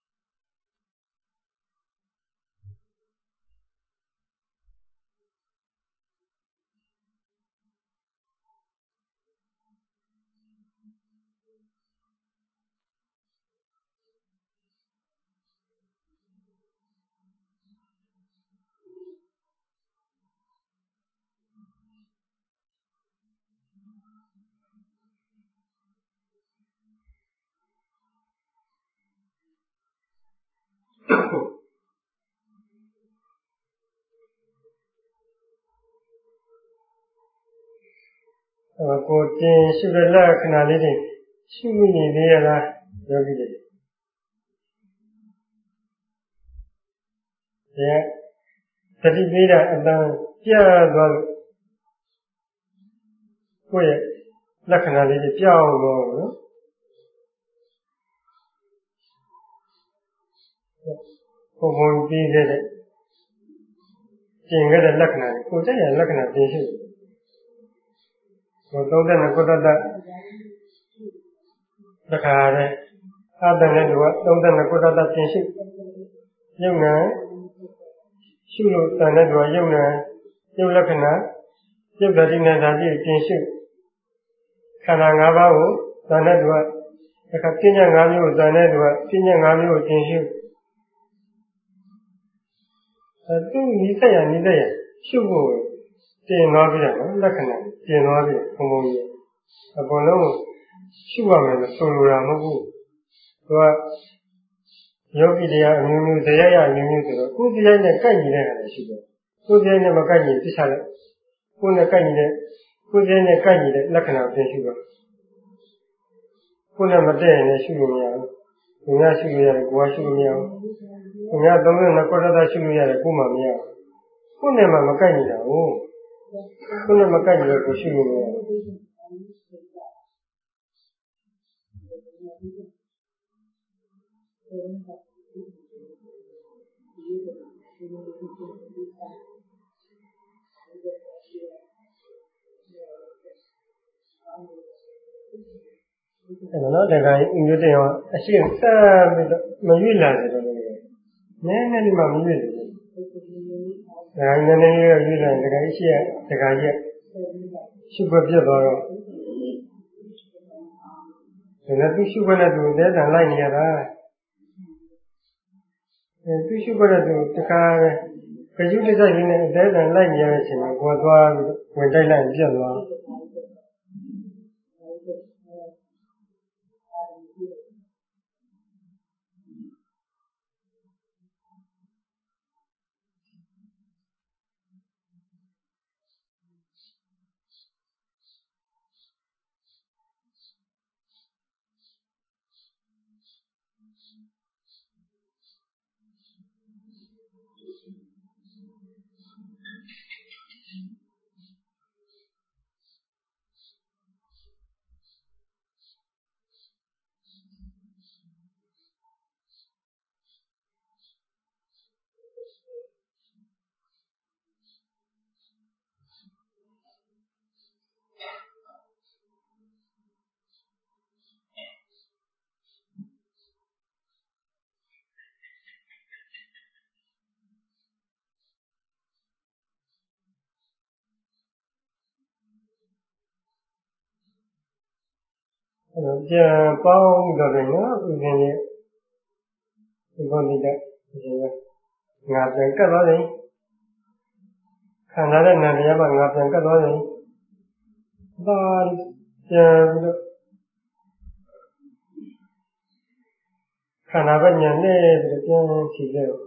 ကိုတင်ရှုတဲ့လက္ခဏာလေးတွေရှုနေသေးရလားယောဂီတွေသတိပေးတာအတန်ပြသွားလို့ကိုယ့်ရဲ့လက္ခဏာလေးတွေပြောင်းသွားဘူးနော်ဘုံပြီးခဲ့တဲ့ကျင်ခဲ့တဲ့လက္ခဏာတွေကိုကြည့်ရလက္ခဏာတင်ရှု32ခုတတ်တခါတည်းအတန်နဲ့က32ခုတတ်တင်ရှုယုံနာရှုလို့တန်တဲ့သူကယုံနာယုတ်လက္ခဏာယုတ်တတိနဲ့ဓာတိတင်ရှုခန္ဓာ၅ပါးကိုတန်တဲ့သူကအခါပညာ၅မျိုးကိုတန်တဲ့သူကပညာ၅မျိုးကိုတင်ရှုသူနိစ္စယနိစ္စယရှုဖို့တင်သွားပြီနော်လက္ခဏာတင်သွားပြီဘုံဘုံကြီးအကုန်လုံးရှုရမယ်လို့ဆိုလိုတာမဟုတ်ဘူးသူကယောဂီတရားအမျိုးမျိုးတရားရအမျိုးမျိုးဆိုတော့ကိုယ်တရားနဲ့ကိုက်ညီတဲ့ဟာလည်းရှိတယ်ကိုယ်တရားနဲ့မကိုက်ညီပြစ်ချလိုက်ကိုယ်နဲ့ကိုက်ညီတဲ့ကိုယ်တရားနဲ့ကိုက်ညီတဲ့လက္ခဏာကိုရှုတော့ကိုယ်နဲ့မတည့်ရင်လည်းရှုလို့မရဘူးသူများရှုလို့ရတယ်ကိုယ်ကရှုလို့မရဘူးသူများ32ခုတတ်ရှုလို့ရတယ်ကိုယ်မှမရဘူးကိုယ်နဲ့မှမကိုက်ညီတာဟုတ်ကိုယ်နဲ့မကိုက်ညီတော့ကိုယ်ရှုလို့မရဘူးအဲ့တော့တခါဦးမျိုးတင်ရောအရှိစပြီးတော့မရွေ့လာတယ်တော့နည်းနည်းလေးမှမရွေ့ဘူးဒါနည်းနည်းလေးရွေ့လာတခါရှိရတခါကြီးရှုပ်ပြတ်သွားတော့ဒါနဲ့သူရှုပ်တဲ့သူတဲတန်လိုက်နေရတာသူရှုပ်တဲ့သူတခါပဲကြွတိဆိုင်လေးနဲ့တဲတန်လိုက်နေရတဲ့အချိန်မှာကိုယ်သွားပြီးဝင်တိုက်လိုက်ပြတ်သွားပြန်ပေါင်းတော့တယ်နော်ဥစဉ်ရဲ့ဒီပေါ်ဒီကငါပြန်ကတ်သွားတယ်ခံစားတဲ့နာတရားမှာငါပြန်ကတ်သွားတယ်ဒါပြန်ပြီးတော့ခန္ဓာပဲညာနဲ့ပြီးတော့ပြန်ဖြည့်တယ်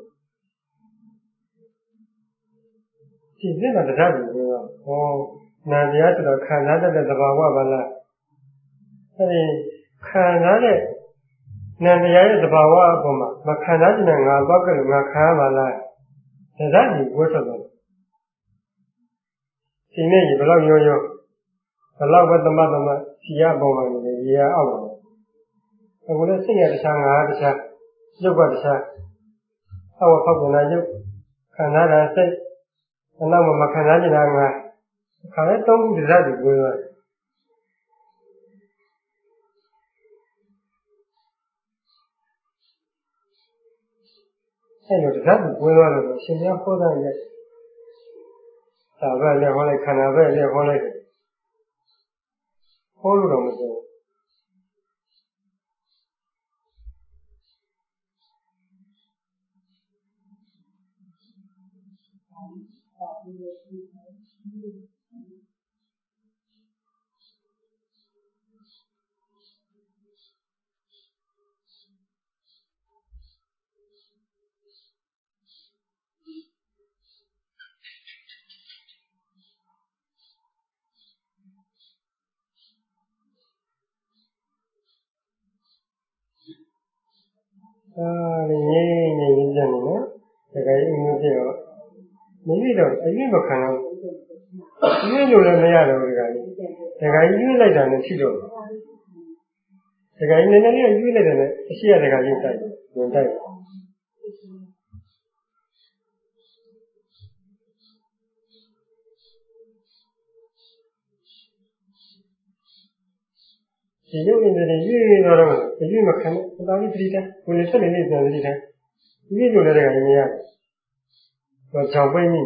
ဖြည့်တဲ့မှာတရားဘူးတော့ဟောနာတရားဆိုတော့ခံစားတဲ့သဘာဝပါလားအဲဒီခံစားတဲ့နာတရားရဲ့သဘာဝအပေါ်မှာမခံစားခြင်းနဲ့ငါတော့ကြလို့ငါခံရပါလားတရားကြီးဝတ်ထွက်တယ်ဒီနေ့ဘယ်လောက်ရောရောဘယ်လောက်ပဲသမတ်ဖြီးရပေါ်မှာနေရေရအောက်ပါအခုလည်းစိတ်ရတခြားငါတခြားရုပ်ကတခြားအောက်ဖောက်ပြန်လာရုပ်ခံစားတာစိတ်အနောက်မှာမခံစားခြင်းကငါခါရဲသုံးခုတရားကြီးကိုသွားအဲ့လိုတရားကြီးကိုသွားလို့ရှင်များဟောတာရဲ့သာပဲလည်းဟောလိုက်ခန္ဓာပဲလည်းဟောလိုက်ဟောလို့တော့မဆိုငြိမ်းနေကြတယ်နော်ဒါကြိုင်အင်းမျိုးပြတော့မိမိတော့အရင်မခံတော့ရွေးလို့လည်းမရတော့ဘူးဒါကြိုင်ရွေးလိုက်တာနဲ့ဖြစ်တော့ဒါကြိုင်နည်းနည်းလေးရွေးလိုက်တယ်နဲ့အရှိရဒါကြိုင်တိုက်ဝင်တိုက်ဒီရုပ်ရင်းတွေရွေးတော့အရွေးမခံတော့တာကြီးသတိထားဝင်နေထွက်နေနေပြန်သတိထားရွေးလို့လည်းဒါကြိုင်မရတော့ကြောင်ပိတ်မိ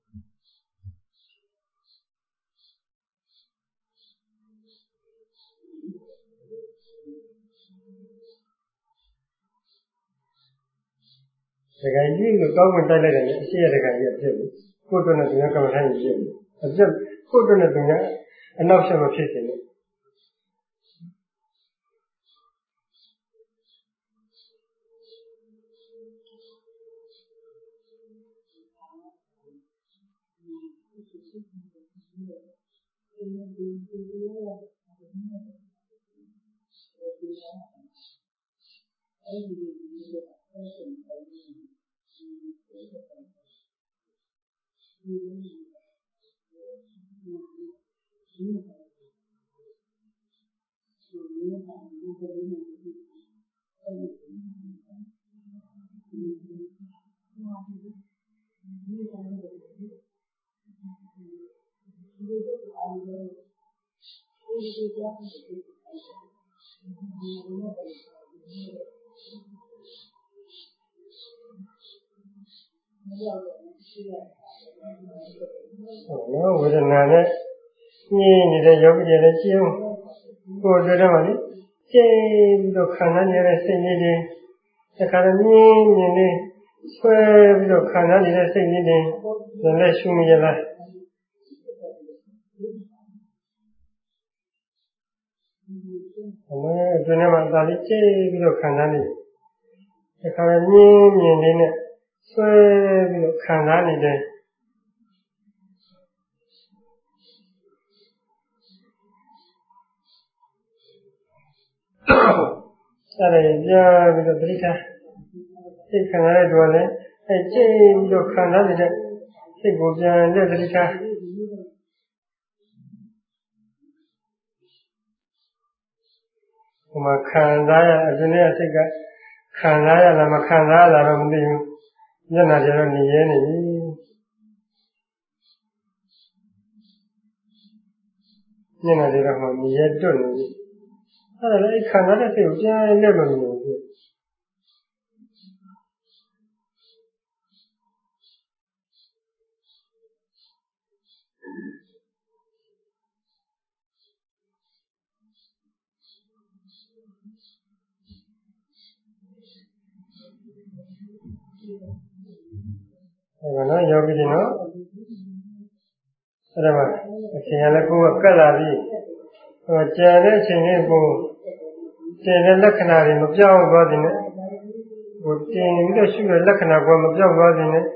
ဒါကြိုင်ရွေးလို့ကောင်းဝင်တိုက်လိုက်တယ်အရှိရဒါကြိုင်ပြည့်ပြီကိုယ်တို့နဲ့သူကကမ္မထိုင်ပြည့်ပြီအပြည့်ကိုယ်တို့နဲ့သူကအနောက်ဆက်မဖြစ်စေနဲ့နော်ဝေဒနာနဲ့ညင်းနေတဲ့ယောဂီတွေလည်းကျင်းကိုယ်တွေ့တော့လေကျင်းပြီးတော့ခံစားနေတဲ့စိတ်လေးတွေတခါတော့ညင်းနေနေဆွဲပြီးတော့ခံစားနေတဲ့စိတ်လေးတွေလည်းရှုမိရလားအမေအတွင်းထဲမှာဒါလေးကျင်းပြီးတော့ခံစားနေတခါတော့ညင်းမြင်လေးနဲ့ဆွဲပြီးတော့ခံစားနေတယ်အဲ့ဒါပြန်ပြီးတော့သတိထားစိတ်ခံရတဲ့တော့လည်းအဲ့ကျင်းပြီးတော့ခံစားနေတဲ့စိတ်ကိုပြန်လက်သတိထားဟိုမှာခံစားရအတွင်းထဲစိတ်ကခံစားရလားမခံစားရလားတော့မသိဘူးမျက်နှာကျတော့နေရဲနေပြီမျက်နှာကျတော့မှနေရဲတွတ်နေပြီအဲ့ဒါလည်းခံစားတဲ့စိတ်ကိုပြန်လက်မမြင်ဘူးအဲ့ဒါနော်ယောဂီတွေနော်အဲ့ဒါမှအချိန်ကလည်းကိုယ်ကကတ်လာပြီဟိုကျန်တဲ့အချိန်လေးကိုကျန်တဲ့လက္ခဏာတွေမပြောင်းသွားတဲ့နဲ့ဟိုတင်ပြီးတော့ရှုတဲ့လက္ခဏာကမပြောင်းသွားတဲ့နဲ့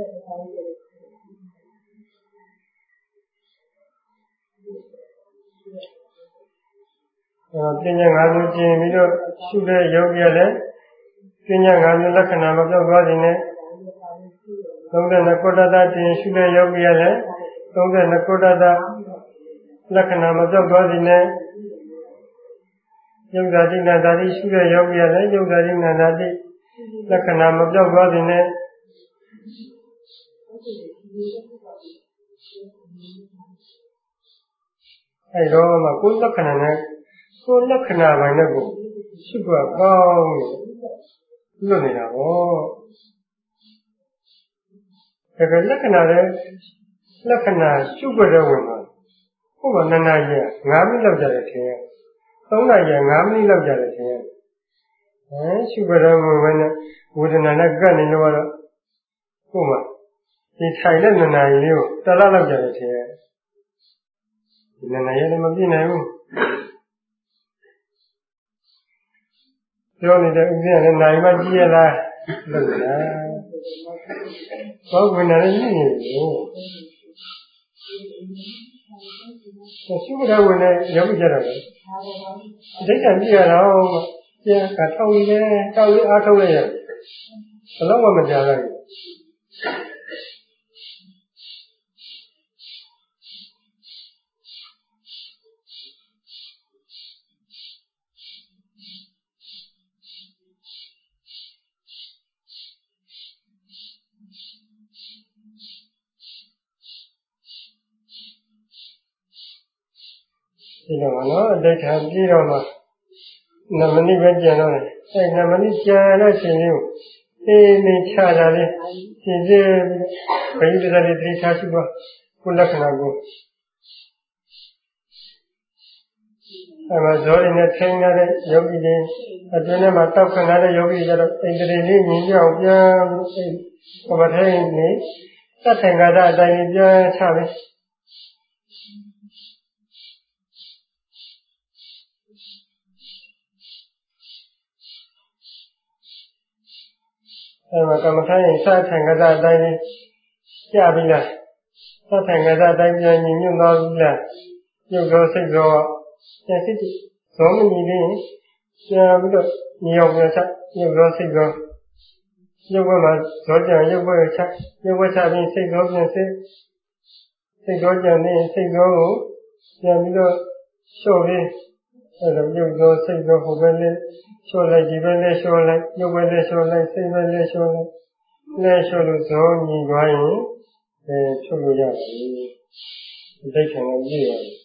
ပညာ၅မျိုးကျင်ပြီးတော့ရှုတဲ့ယောဂီရလည်းပညာ၅မျိုးလက္ခဏာမပြောက်သွားခြင်းနဲ့32ကုဋ္ဌတာတင်ရှုတဲ့ယောဂီရလည်း32ကုဋ္ဌတာလက္ခဏာမပြောက်သွားခြင်းနဲ့ယုတ်တာတိနာတာတိရှုတဲ့ယောဂီရလည်းယုတ်တာတိနာတာတိလက္ခဏာမပြောက်သွားခြင်းနဲ့အဲတော့မှကိုယ်လက္ခဏာနဲ့ကိုယ်လက္ခဏာပိုင်းနဲ့ကိုရှုပ်ကောင်းလို့နေတာပေါ့ဒါကလက္ခဏာနဲ့လက္ခဏာရှုပ်တဲ့ဝင်မှာကိုယ်က2နာရီ5မိနစ်လောက်ကြာတယ်ထင်ရ3နာရီ5မိနစ်လောက်ကြာတယ်ထင်ရရှုပ်တဲ့ဝင်ပဲနဲ့ဝေဒနာနဲ့ကပ်နေလို့ကတော့ကိုယ်မှာဒီထိုင်တဲ့2နာရီလေးကို1လလောက်ကြာတယ်ထင်ရဒီ2နာရီလည်းမပြည့်နိုင်ဘူးပြောနေတဲ့ဥစ္စာလည်းနိုင်မှကြည့်ရလားလို့လားဘောကနာလည်းညင်နေလို့ရှုပ်တဲ့ဝင်နဲ့ရောက်ကြတာလေအတိတ်ကကြည့်ရတော့ပြန်ကထောက်ရင်းတောက်ရအားထုတ်လိုက်ရဘယ်တော့မှမကြားလိုက်ဒီတော့နော်အတိတ်ကပြီးတော့မှ2မိနစ်ပဲကြံတော့တယ်အဲ2မိနစ်ကြံတဲ့အချိန်လေးကိုနေချတာလေးရှင်းရှင်းဘယ်လိုတည်းလေးသိထားရှိပါကိုလက္ခဏာကိုအဲမှာဇောရင်းနဲ့ထိန်းရတဲ့ယောဂီတွေအတွင်းထဲမှာတောက်ခဏတဲ့ယောဂီကြတော့အိန္ဒြေလေးမြင်ကြအောင်ပြန်ပြီးပမထိုင်နေသတ်ထိုင်ကြတဲ့အတိုင်းပြန်ချပဲအဲမှာကမ္မထိုင်ရင်စထိုင်ကြတဲ့အတိုင်းကြာပြီလားစထိုင်ကြတဲ့အတိုင်းပြန်ညင်ညွတ်သွားပြီလားရုပ်ရောစိတ်ရောစိတ်ဇောမညီလေးပြန်ပြီးတော့ညောင်ပြန်ချရုပ်ရောစိတ်ရောရုပ်ဘက်မှာဇောကြံရုပ်ဘက်ချရုပ်ဘက်ချပြီးစိတ်ရောပြန်စိတ်ရောကြံနေစိတ်ရောကိုပြန်ပြီးတော့လျှော့ပြီးအဲဒါရုပ်ရောစိတ်ရောဟိုဘက်လေးလျှော့လိုက်ဒီဘက်လေးလျှော့လိုက်ရုပ်ဘက်လေးလျှော့လိုက်စိတ်ဘက်လေးလျှော့လိုက်လက်လျှော့လို့ဇောညီသွားရင်ချုပ်လို့ရပါပြီအတိတ်ခံလည်းပြည့်ပါပြီ